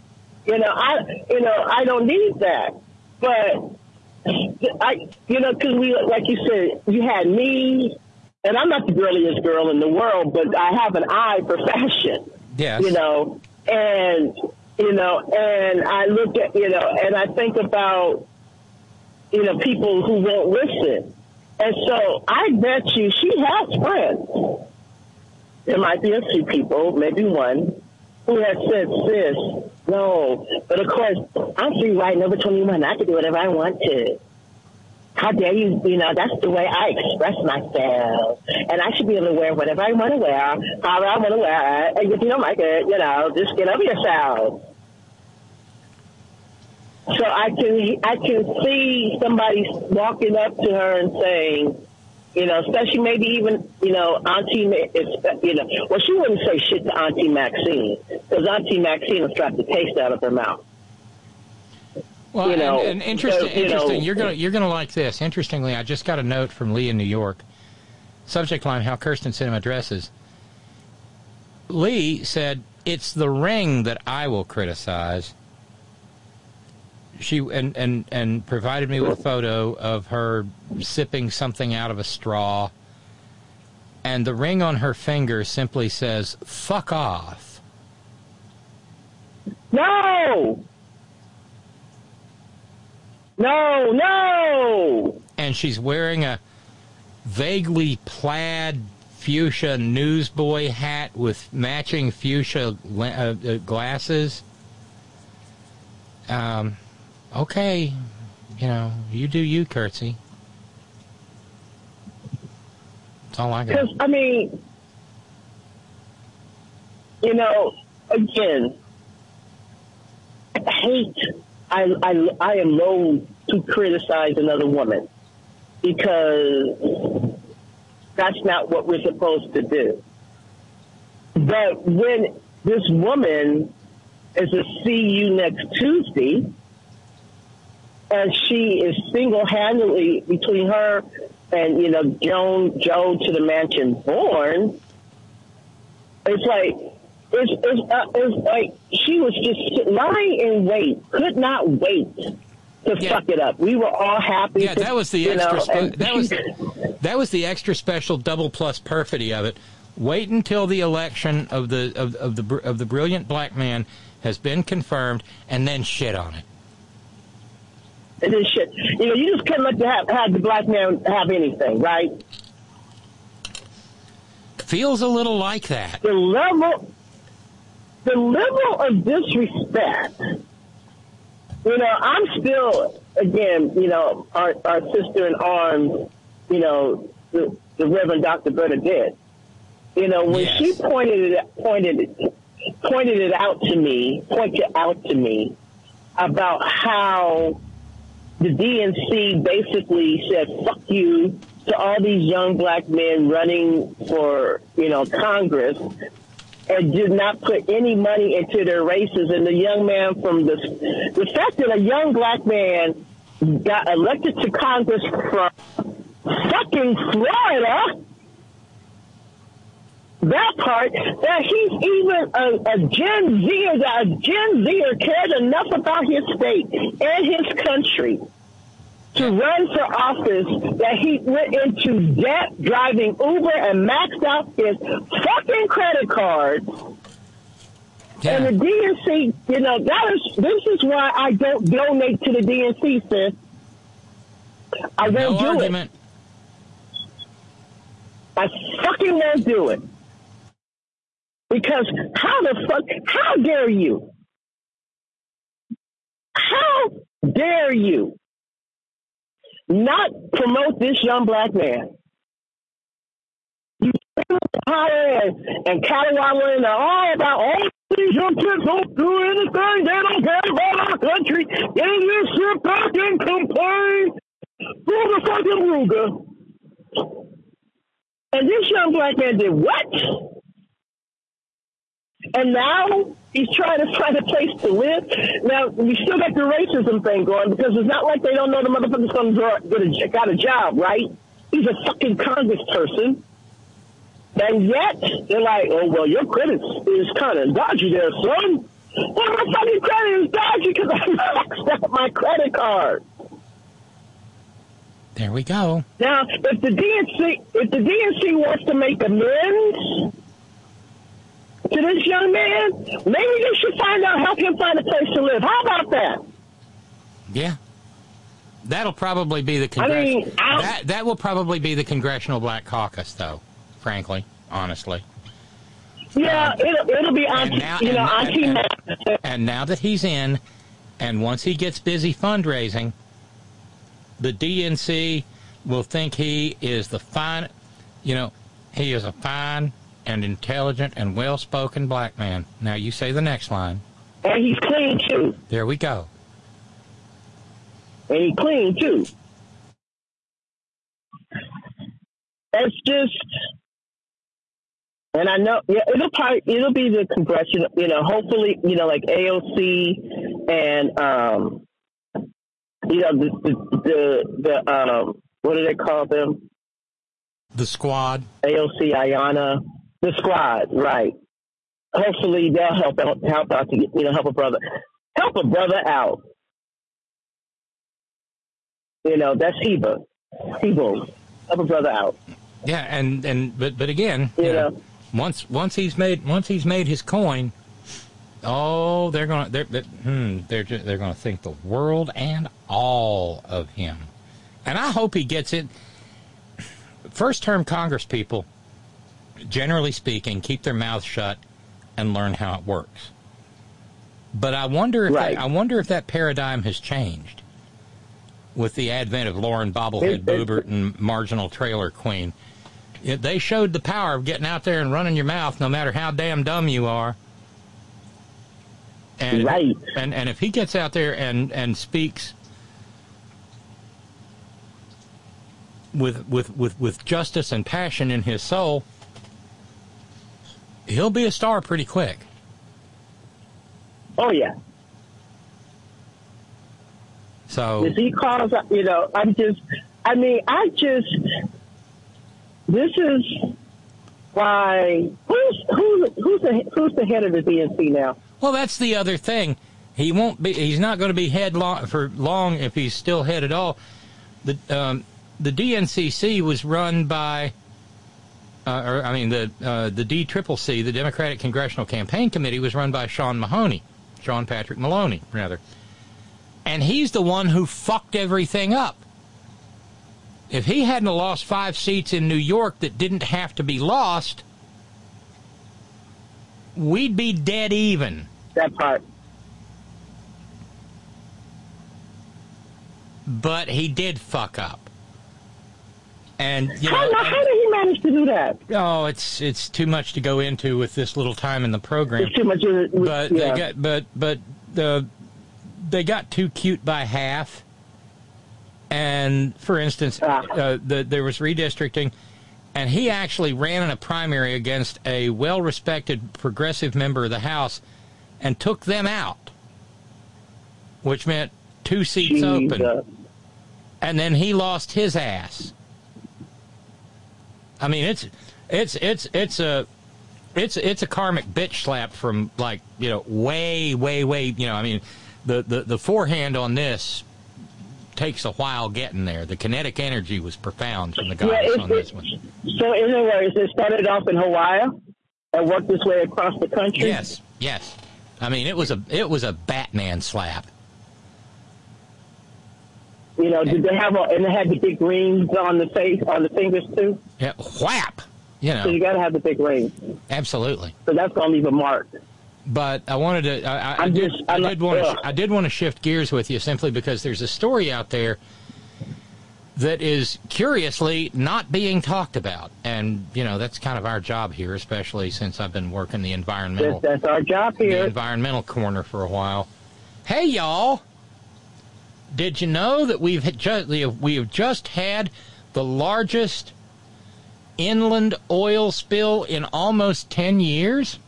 I don't need that. But, because like you said, you had me, and I'm not the girliest girl in the world, but I have an eye for fashion. Yes. And I look at, and I think about, people who won't listen. And so I bet you she has friends. There might be a few people, maybe one, who has said, sis, no. But of course, I'm free right now between you and I can do whatever I want to. How dare you, that's the way I express myself. And I should be able to wear whatever I want to wear, however I want to wear it. And if you don't like it, just get over yourself. So I can see somebody walking up to her and saying, especially maybe even, Auntie, well, she wouldn't say shit to Auntie Maxine, because Auntie Maxine will slap the taste out of her mouth. Well, and interesting. You're gonna like this. Interestingly, I just got a note from Lee in New York. Subject line: How Kyrsten Sinema dresses. Lee said, "It's the ring that I will criticize." She and provided me with a photo of her sipping something out of a straw, and the ring on her finger simply says "fuck off." No. And she's wearing a vaguely plaid fuchsia newsboy hat with matching fuchsia glasses. Okay, you do you, Curtsy. That's all I got. Because, again, I am loath to criticize another woman because that's not what we're supposed to do. But when this woman is a see you next Tuesday, and she is single-handedly between her and, Joe to the mansion born, it's like she was just lying in wait, could not wait to fuck it up. We were all happy. Yeah, that was the extra. That was the extra special double plus perfidy of it. Wait until the election of the brilliant black man has been confirmed, and then shit on it. And then shit. You just couldn't let have the black man have anything, right? Feels a little like that. The the level of disrespect, I'm still, again, our sister in arms, the Reverend Dr. Bernadette, when she pointed out to me about how the DNC basically said, fuck you to all these young black men running for, Congress, and did not put any money into their races. And the young man the fact that a young black man got elected to Congress from fucking Florida, that part, that he's even a Gen Zer, that a Gen Zer cared enough about his state and his country to run for office that he went into debt driving Uber and maxed out his fucking credit cards. Yeah. And the DNC, this is why I don't donate to the DNC, sis. I won't do it. I fucking won't do it. Because how dare you? How dare you not promote this young black man? You power and Catawalla and all about all these young kids don't do anything. They don't care about our country. They just sit back and complain. Ruga fucking Ruga. And this young black man did what? And now he's trying to find a place to live. Now, we still got the racism thing going because it's not like they don't know the motherfucker's going to got a job, right? He's a fucking congressperson. And yet, they're like, oh, well, your credit is kind of dodgy there, son. Well, my fucking credit is dodgy because I maxed out my credit card. There we go. Now, if the DNC wants to make amends to this young man, maybe they should help him find a place to live. How about that? Yeah. That'll probably be the that will probably be the Congressional Black Caucus, though, frankly, honestly. Yeah, it'll be and now that he's in, and once he gets busy fundraising, the DNC will think he is he is a fine and intelligent and well-spoken black man. Now you say the next line. And he's clean, too. There we go. And he's clean, too. That's just... And I know, it'll be the congressional, hopefully, like AOC and, the what do they call them? The squad. AOC, Ayanna, the squad, right. Hopefully they'll help out to, help a brother out. That's Heba. Help a brother out. Yeah, but again, once he's made his coin, they're gonna think the world and all of him. And I hope he gets it. First-term Congress people, generally speaking, keep their mouths shut and learn how it works. But I wonder if that paradigm has changed with the advent of Lauren Bobblehead Boebert and Marginal Trailer Queen. They showed the power of getting out there and running your mouth no matter how damn dumb you are. And, right. And if he gets out there and speaks with justice and passion in his soul, he'll be a star pretty quick. Oh, yeah. So if he calls, this is why, who's the head of the DNC now? Well, that's the other thing. He's not going to be head for long if he's still head at all. The DNCC was run by, the DCCC, the Democratic Congressional Campaign Committee, was run by Sean Patrick Maloney, rather. And he's the one who fucked everything up. If he hadn't lost 5 seats in New York that didn't have to be lost, we'd be dead even. That part. But he did fuck up. And you know, how did he manage to do that? Oh, it's too much to go into with this little time in the program. It's too much. But they got too cute by half. And for instance, there was redistricting, and he actually ran in a primary against a well-respected progressive member of the House, and took them out, which meant 2 seats open. And then he lost his ass. I mean, it's a karmic bitch slap from, like, you know, way, you know, I mean, the forehand on this takes a while getting there. The kinetic energy was profound from the guys on this one. So in other words, it started off in Hawaii and worked its way across the country? Yes. I mean, it was a Batman slap. You know, did they have and it had the big rings on the face, on the fingers too? Yeah, whap! You know. So you got to have the big rings. Absolutely. So that's going to leave a mark. But I wanted to. I did want to shift gears with you simply because there's a story out there that is curiously not being talked about, and you know that's kind of our job here, especially since I've been working the environmental. That's our job here. The environmental corner for a while. Hey, y'all. Did you know that we have just had the largest inland oil spill in almost 10 years?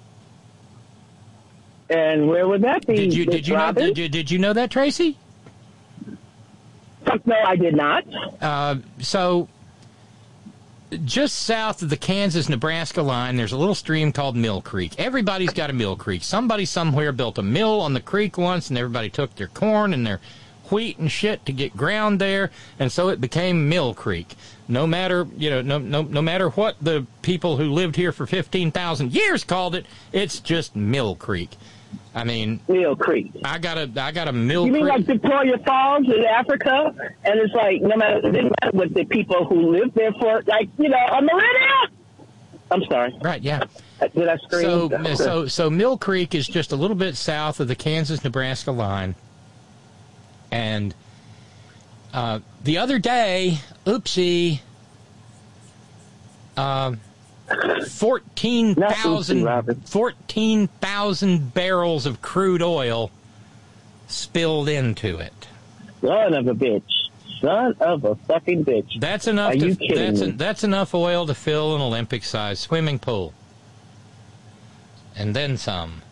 And where would that be? Did you know that, Tracy? No, I did not. So, just south of the Kansas-Nebraska line, there's a little stream called Mill Creek. Everybody's got a Mill Creek. Somebody somewhere built a mill on the creek once, and everybody took their corn and their wheat and shit to get ground there, and so it became Mill Creek. No matter, you know, no matter what the people who lived here for 15,000 years called it, it's just Mill Creek. I mean, Mill Creek. I got a Mill Creek. You mean like Victoria Falls in Africa? And it's like it didn't matter what the people who lived there for, like, you know, a millennia. I'm sorry. Right, yeah. Did I scream? So Mill Creek is just a little bit south of the Kansas-Nebraska line. And the other day, 14,000 barrels of crude oil spilled into it. Son of a bitch. Son of a fucking bitch. That's enough. That's enough oil to fill an Olympic-sized swimming pool. And then some.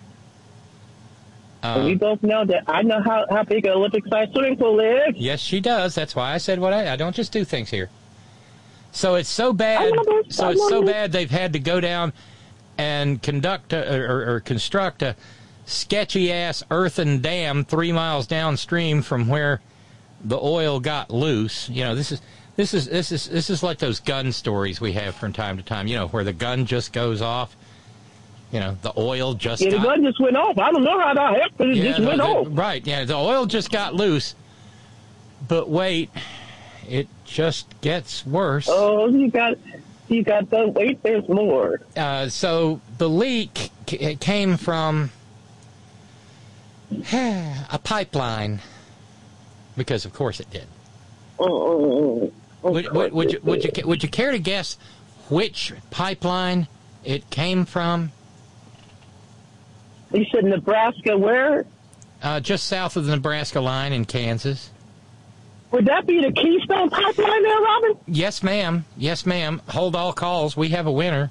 We both know that I know how big an Olympic-sized swimming pool is. Yes, she does. That's why I said what I don't just do things here. So it's so bad. Bad they've had to go down and construct a sketchy-ass earthen dam 3 miles downstream from where the oil got loose. You know, this is like those gun stories we have from time to time. You know, where the gun just goes off. You know, the oil just the gun just went off. I don't know how that happened, but it just went off. Right, yeah, the oil just got loose. But wait, it just gets worse. Oh, you got the wait, there's more. So the leak came from a pipeline, because of course it did. Would you care to guess which pipeline it came from? You said Nebraska, where? Just south of the Nebraska line in Kansas. Would that be the Keystone Pipeline there, Robin? Yes, ma'am. Yes, ma'am. Hold all calls. We have a winner.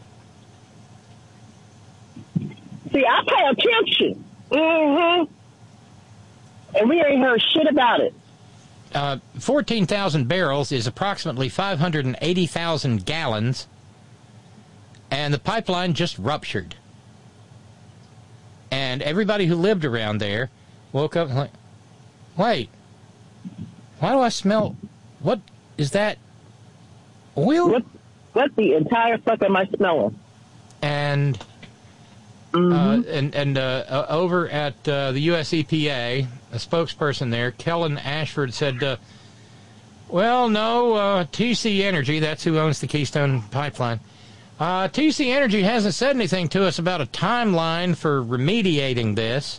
See, I pay attention. Mm-hmm. And we ain't heard shit about it. 14,000 barrels is approximately 580,000 gallons, and the pipeline just ruptured. And everybody who lived around there woke up and like, wait, why do I smell, what is that, oil? What the entire fuck am I smelling? And over at the US EPA, a spokesperson there, Kellen Ashford, said, well, no, TC Energy, that's who owns the Keystone Pipeline, TC Energy hasn't said anything to us about a timeline for remediating this.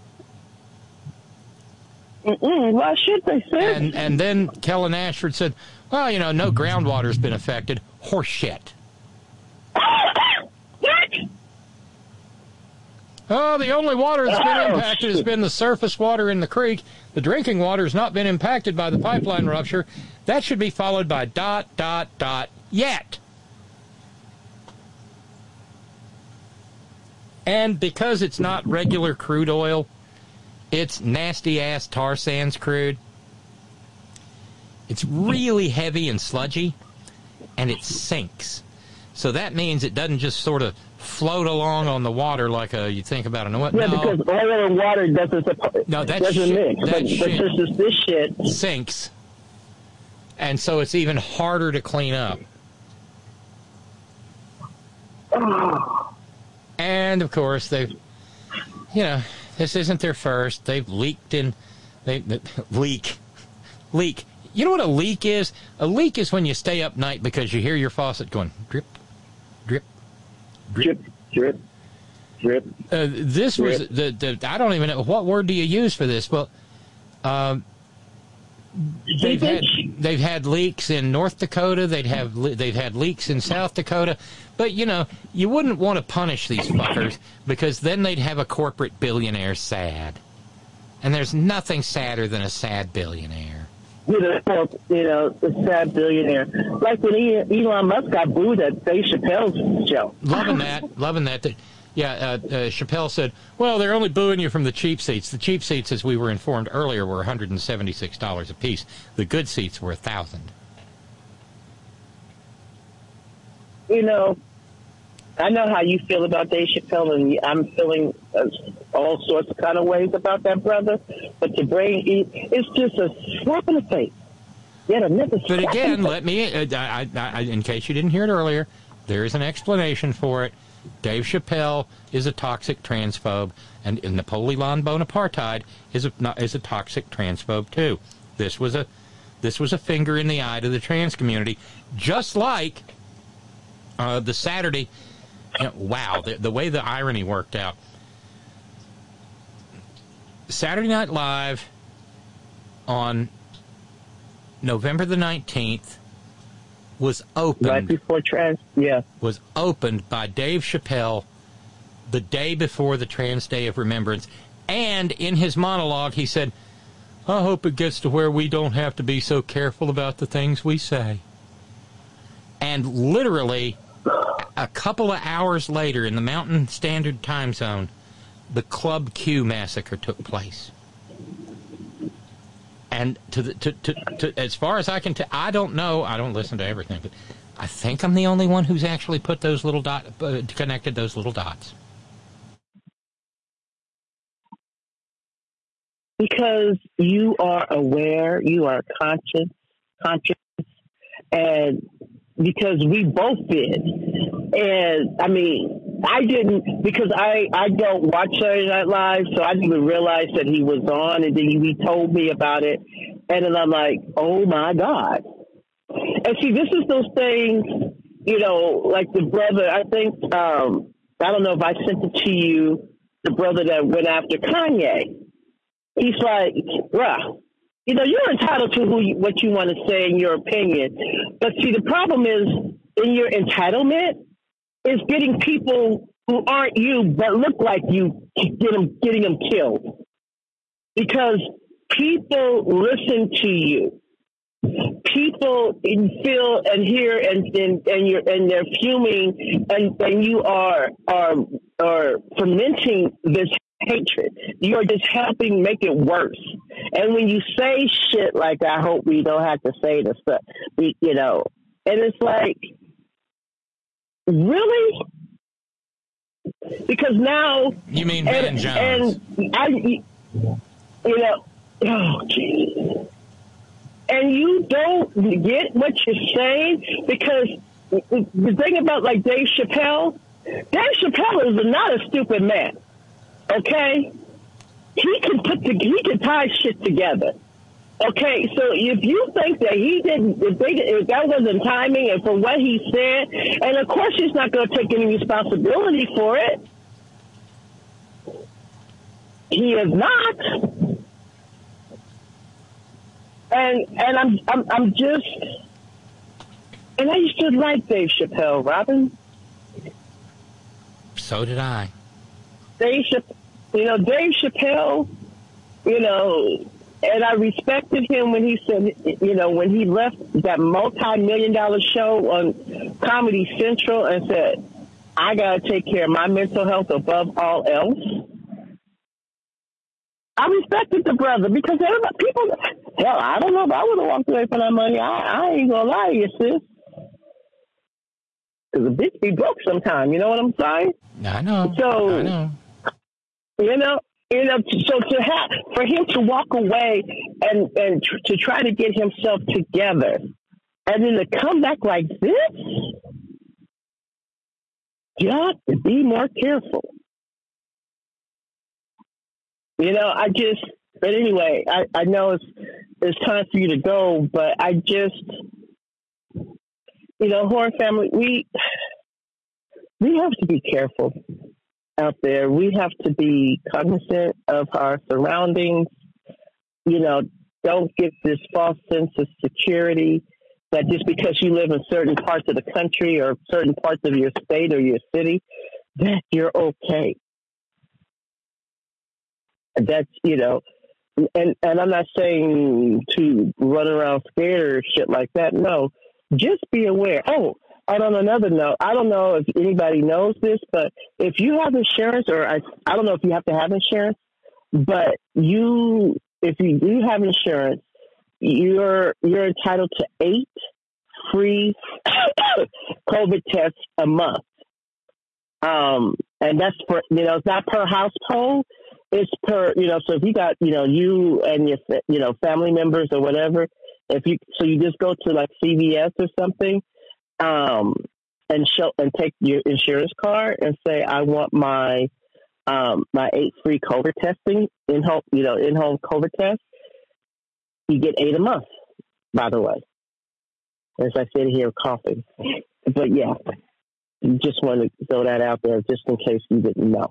Why should they say? And then Kellen Ashford said, well, you know, no groundwater's been affected. Horseshit. What? Oh, the only water that's been impacted has been the surface water in the creek. The drinking water has not been impacted by the pipeline rupture. That should be followed by ... yet. And because it's not regular crude oil, it's nasty-ass tar sands crude. It's really heavy and sludgy, and it sinks. So that means it doesn't just sort of float along on the water like you think about it. Yeah, because oil and water doesn't mix. But this shit sinks. And so it's even harder to clean up. And, of course, this isn't their first. They've leaked leak. You know what a leak is? A leak is when you stay up night because you hear your faucet going drip, drip, drip, drip, drip. This was I don't even know, what word do you use for this? Well, they've had leaks in North Dakota. They've had leaks in South Dakota. But, you know, you wouldn't want to punish these fuckers because then they'd have a corporate billionaire sad. And there's nothing sadder than a sad billionaire. The sad billionaire. Like when Elon Musk got booed at Dave Chappelle's show. Loving that. Yeah, Chappelle said, well, they're only booing you from the cheap seats. The cheap seats, as we were informed earlier, were $176 a piece. The good seats were $1,000. You know, I know how you feel about Dave Chappelle, and I'm feeling all sorts of kind of ways about that brother. But it's just a slap in the face. Yet another slap. But again, let me, in case you didn't hear it earlier, there is an explanation for it. Dave Chappelle is a toxic transphobe, and Napoleon Bonaparte is a toxic transphobe too. This was a finger in the eye to the trans community, just like the Saturday. Wow, the way the irony worked out. Saturday Night Live on November the 19th was opened right before was opened by Dave Chappelle the day before the Trans Day of Remembrance, and in his monologue he said, I hope it gets to where we don't have to be so careful about the things we say. And literally a couple of hours later in the Mountain Standard Time Zone, the Club Q massacre took place. And to as far as I can tell, I don't know. I don't listen to everything, but I think I'm the only one who's actually put those little connected those little dots. Because you are aware, you are conscious, and because we both did. And I mean, I didn't, because I don't watch Saturday Night Live, so I didn't even realize that he was on, and then he told me about it, and then I'm like, oh my God. And see, this is those things, you know, like the brother, I think, I don't know if I sent it to you, the brother that went after Kanye. He's like, bruh, you know, you're entitled to what you want to say in your opinion. But see, the problem is in your entitlement is getting people who aren't you but look like you, getting them killed. Because people listen to you. People feel and hear and they're fuming and you are fomenting this hatred. You are just helping make it worse. And when you say shit like, I hope we don't have to say this stuff, you know, and it's like, really? Because now you mean Ben Jones? And I, you know, oh geez. And you don't get what you're saying because the thing about like Dave Chappelle is not a stupid man. Okay, he can tie shit together. Okay, so if you think that he didn't, if that wasn't timing and for what he said, and of course he's not going to take any responsibility for it. He is not. And I'm just, and I used to like Dave Chappelle, Robin. So did I. Dave Chappelle, and I respected him when he said, when he left that multi-million-dollar show on Comedy Central and said, I got to take care of my mental health above all else. I respected the brother because people, hell, I don't know if I would have walked away from that money. I ain't going to lie to you, sis. Because a bitch be broke sometime, you know what I'm saying? I know. So, I know. So for him to walk away and to try to get himself together and then to come back like this, you have to be more careful. But anyway, I know it's time for you to go, but I just, Horn family, we have to be careful out there. We have to be cognizant of our surroundings. Don't get this false sense of security that just because you live in certain parts of the country or certain parts of your state or your city, that you're okay. That's, and I'm not saying to run around scared or shit like that. No, just be aware. Oh, and on another note, I don't know if anybody knows this, but if you have insurance, or I don't know if you have to have insurance, but if you do have insurance, you're entitled to 8 free COVID tests a month. And that's for, it's not per household. It's per, so if you got, you and your, family members or whatever, you just go to like CVS or something, and take your insurance card and say, I want my 8 free COVID testing in-home COVID test. You get 8 a month, by the way, as I sit here coughing. But yeah, just want to throw that out there just in case you didn't know.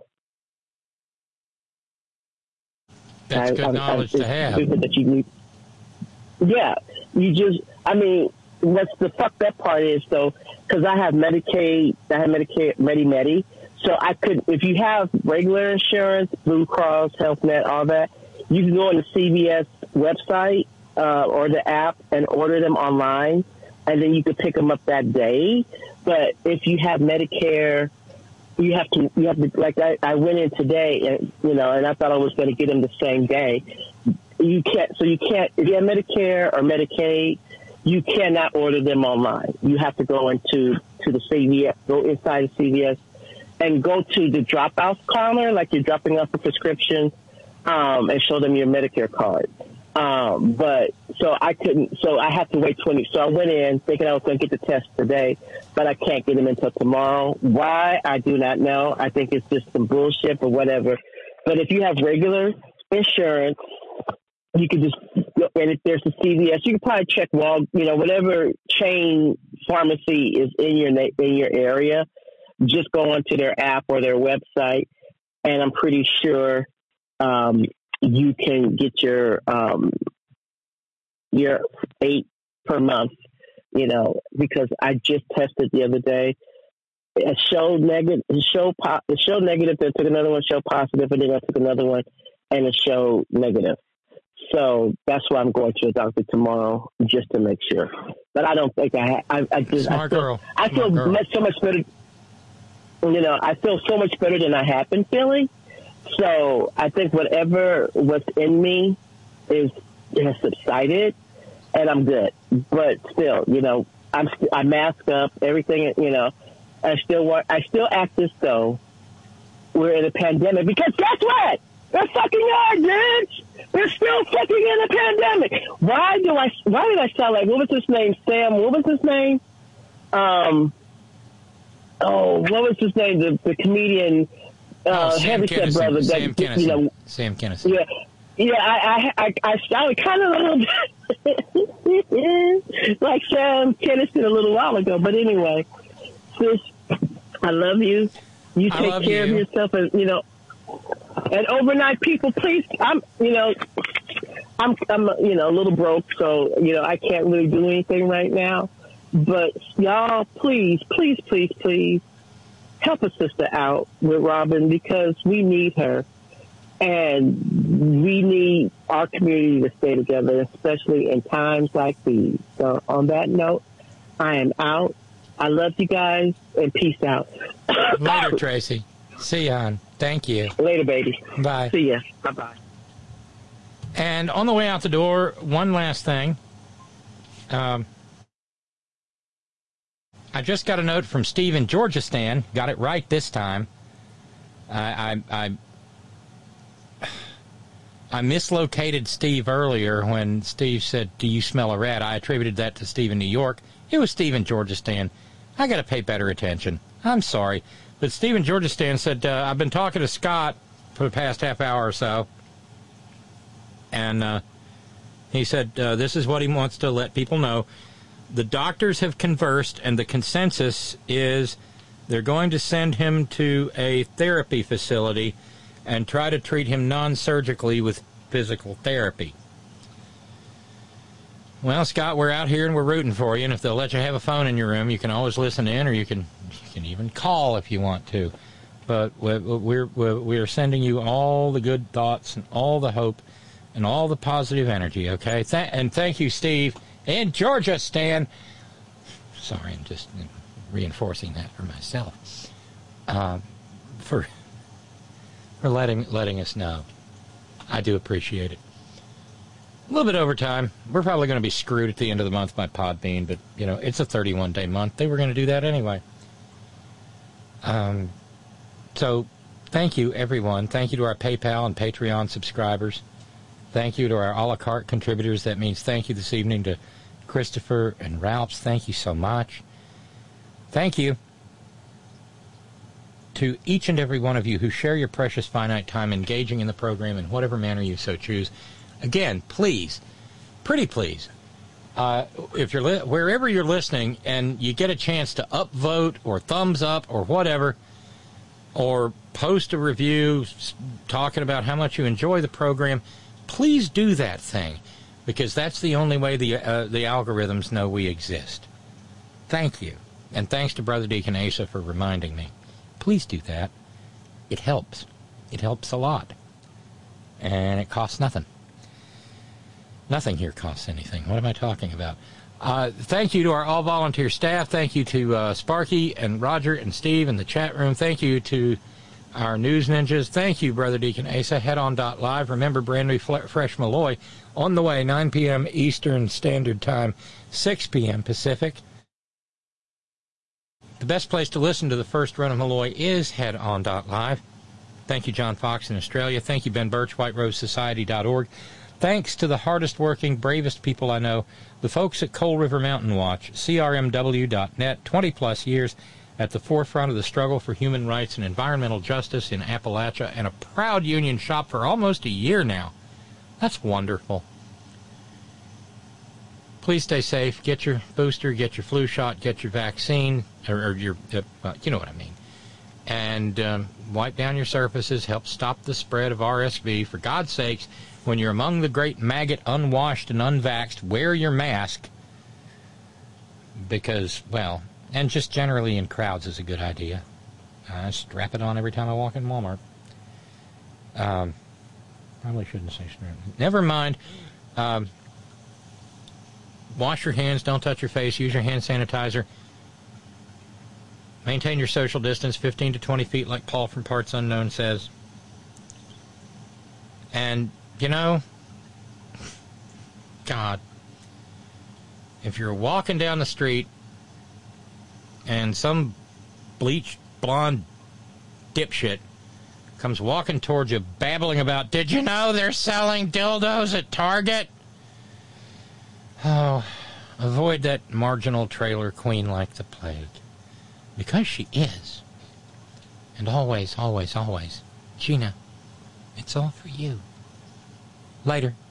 That's good knowledge to have. That you need. Yeah, what's the fucked up part is, though, because I have Medicaid, Medi-Medi, so I could, if you have regular insurance, Blue Cross, Health Net, all that, you can go on the CVS website or the app and order them online, and then you could pick them up that day. But if you have Medicare, you have to like I went in today and I thought I was going to get them the same day. You can't if you have Medicare or Medicaid, you cannot order them online. You have to go into the CVS, go inside the CVS and go to the drop-off counter like you're dropping off a prescription, and show them your Medicare card. So I had to wait 20. So I went in thinking I was going to get the test today, but I can't get them until tomorrow. Why? I do not know. I think it's just some bullshit or whatever. But if you have regular insurance, you can just, and if there's a CVS, you can probably check whatever chain pharmacy is in your area, just go onto their app or their website. And I'm pretty sure, you can get your 8 per month, because I just tested the other day. It showed negative. It showed negative. Then took another one, showed positive, and then I took another one, and it showed negative. So that's why I'm going to a doctor tomorrow just to make sure. But I don't think I feel so much better. I feel so much better than I have been feeling. So I think whatever was in me has subsided, and I'm good. But still, I mask up everything. I still act as though we're in a pandemic, because guess what? They're fucking hard, bitch. We're still fucking in a pandemic. Why did I sound like, what was his name? Sam, what was his name? What was his name? The comedian, Heavyset brother. Sam Kinison. Sam Kinison. Yeah. Yeah, I sounded kind of a little like Sam Kinison a little while ago. But anyway, sis, I love you. You take care of yourself, and and overnight people, please. I'm a little broke, so I can't really do anything right now. But y'all, please help a sister out with Robin, because we need her. And we need our community to stay together, especially in times like these. So on that note, I am out. I love you guys, and peace out. Later, Tracy. See ya, hon. Thank you. Later, baby. Bye. See ya. Bye-bye. And on the way out the door, one last thing. I just got a note from Steve in Georgistan. Got it right this time. I mislocated Steve earlier when Steve said, "Do you smell a rat?" I attributed that to Steve in New York. It was Steve in Georgistan. I got to pay better attention. I'm sorry. But Steve in Georgistan said, I've been talking to Scott for the past half hour or so. And he said, this is what he wants to let people know. The doctors have conversed, and the consensus is they're going to send him to a therapy facility and try to treat him non-surgically with physical therapy. Well, Scott, we're out here and we're rooting for you, and if they'll let you have a phone in your room, you can always listen in, or you can even call if you want to. But we're sending you all the good thoughts and all the hope and all the positive energy, okay? And thank you, Steve, in Georgistan. Sorry, I'm just reinforcing that for myself. For letting us know. I do appreciate it. A little bit overtime. We're probably going to be screwed at the end of the month by Podbean, but, it's a 31-day month. They were going to do that anyway. So, thank you, everyone. Thank you to our PayPal and Patreon subscribers. Thank you to our a la carte contributors. That means thank you this evening to Christopher and Ralphs. Thank you so much. Thank you to each and every one of you who share your precious finite time engaging in the program in whatever manner you so choose. Again, please, pretty please, if you're wherever you're listening and you get a chance to upvote or thumbs up or whatever, or post a review talking about how much you enjoy the program, please do that thing, because that's the only way the algorithms know we exist. Thank you. And thanks to Brother Deacon Asa for reminding me. Please do that. It helps. It helps a lot. And it costs nothing. Nothing here costs anything. What am I talking about? Thank you to our all-volunteer staff. Thank you to Sparky and Roger and Steve in the chat room. Thank you to our news ninjas. Thank you, Brother Deacon Asa. Headon.live. Remember, brand new Fresh Malloy on the way, 9 p.m. Eastern Standard Time, 6 p.m. Pacific. The best place to listen to the first run of Malloy is Headon.live. Thank you, John Fox in Australia. Thank you, Ben Birch, WhiteRoseSociety.org. Thanks to the hardest working, bravest people I know, the folks at Coal River Mountain Watch, CRMW.net, 20-plus years at the forefront of the struggle for human rights and environmental justice in Appalachia, and a proud union shop for almost a year now. That's wonderful. Please stay safe. Get your booster, get your flu shot, get your vaccine, or your, you know what I mean. And wipe down your surfaces, help stop the spread of RSV. For God's sakes, when you're among the great maggot, unwashed and unvaxxed, wear your mask. Because, well, and just generally in crowds is a good idea. I strap it on every time I walk in Walmart. Probably shouldn't say strap. Never mind. Wash your hands, don't touch your face, use your hand sanitizer. Maintain your social distance, 15 to 20 feet, like Paul from Parts Unknown says. And, God, if you're walking down the street and some bleached blonde dipshit comes walking towards you babbling about, did you know they're selling dildos at Target? Oh, avoid that marginal trailer queen like the plague. Because she is. And always, always, always, Gina, it's all for you. Later.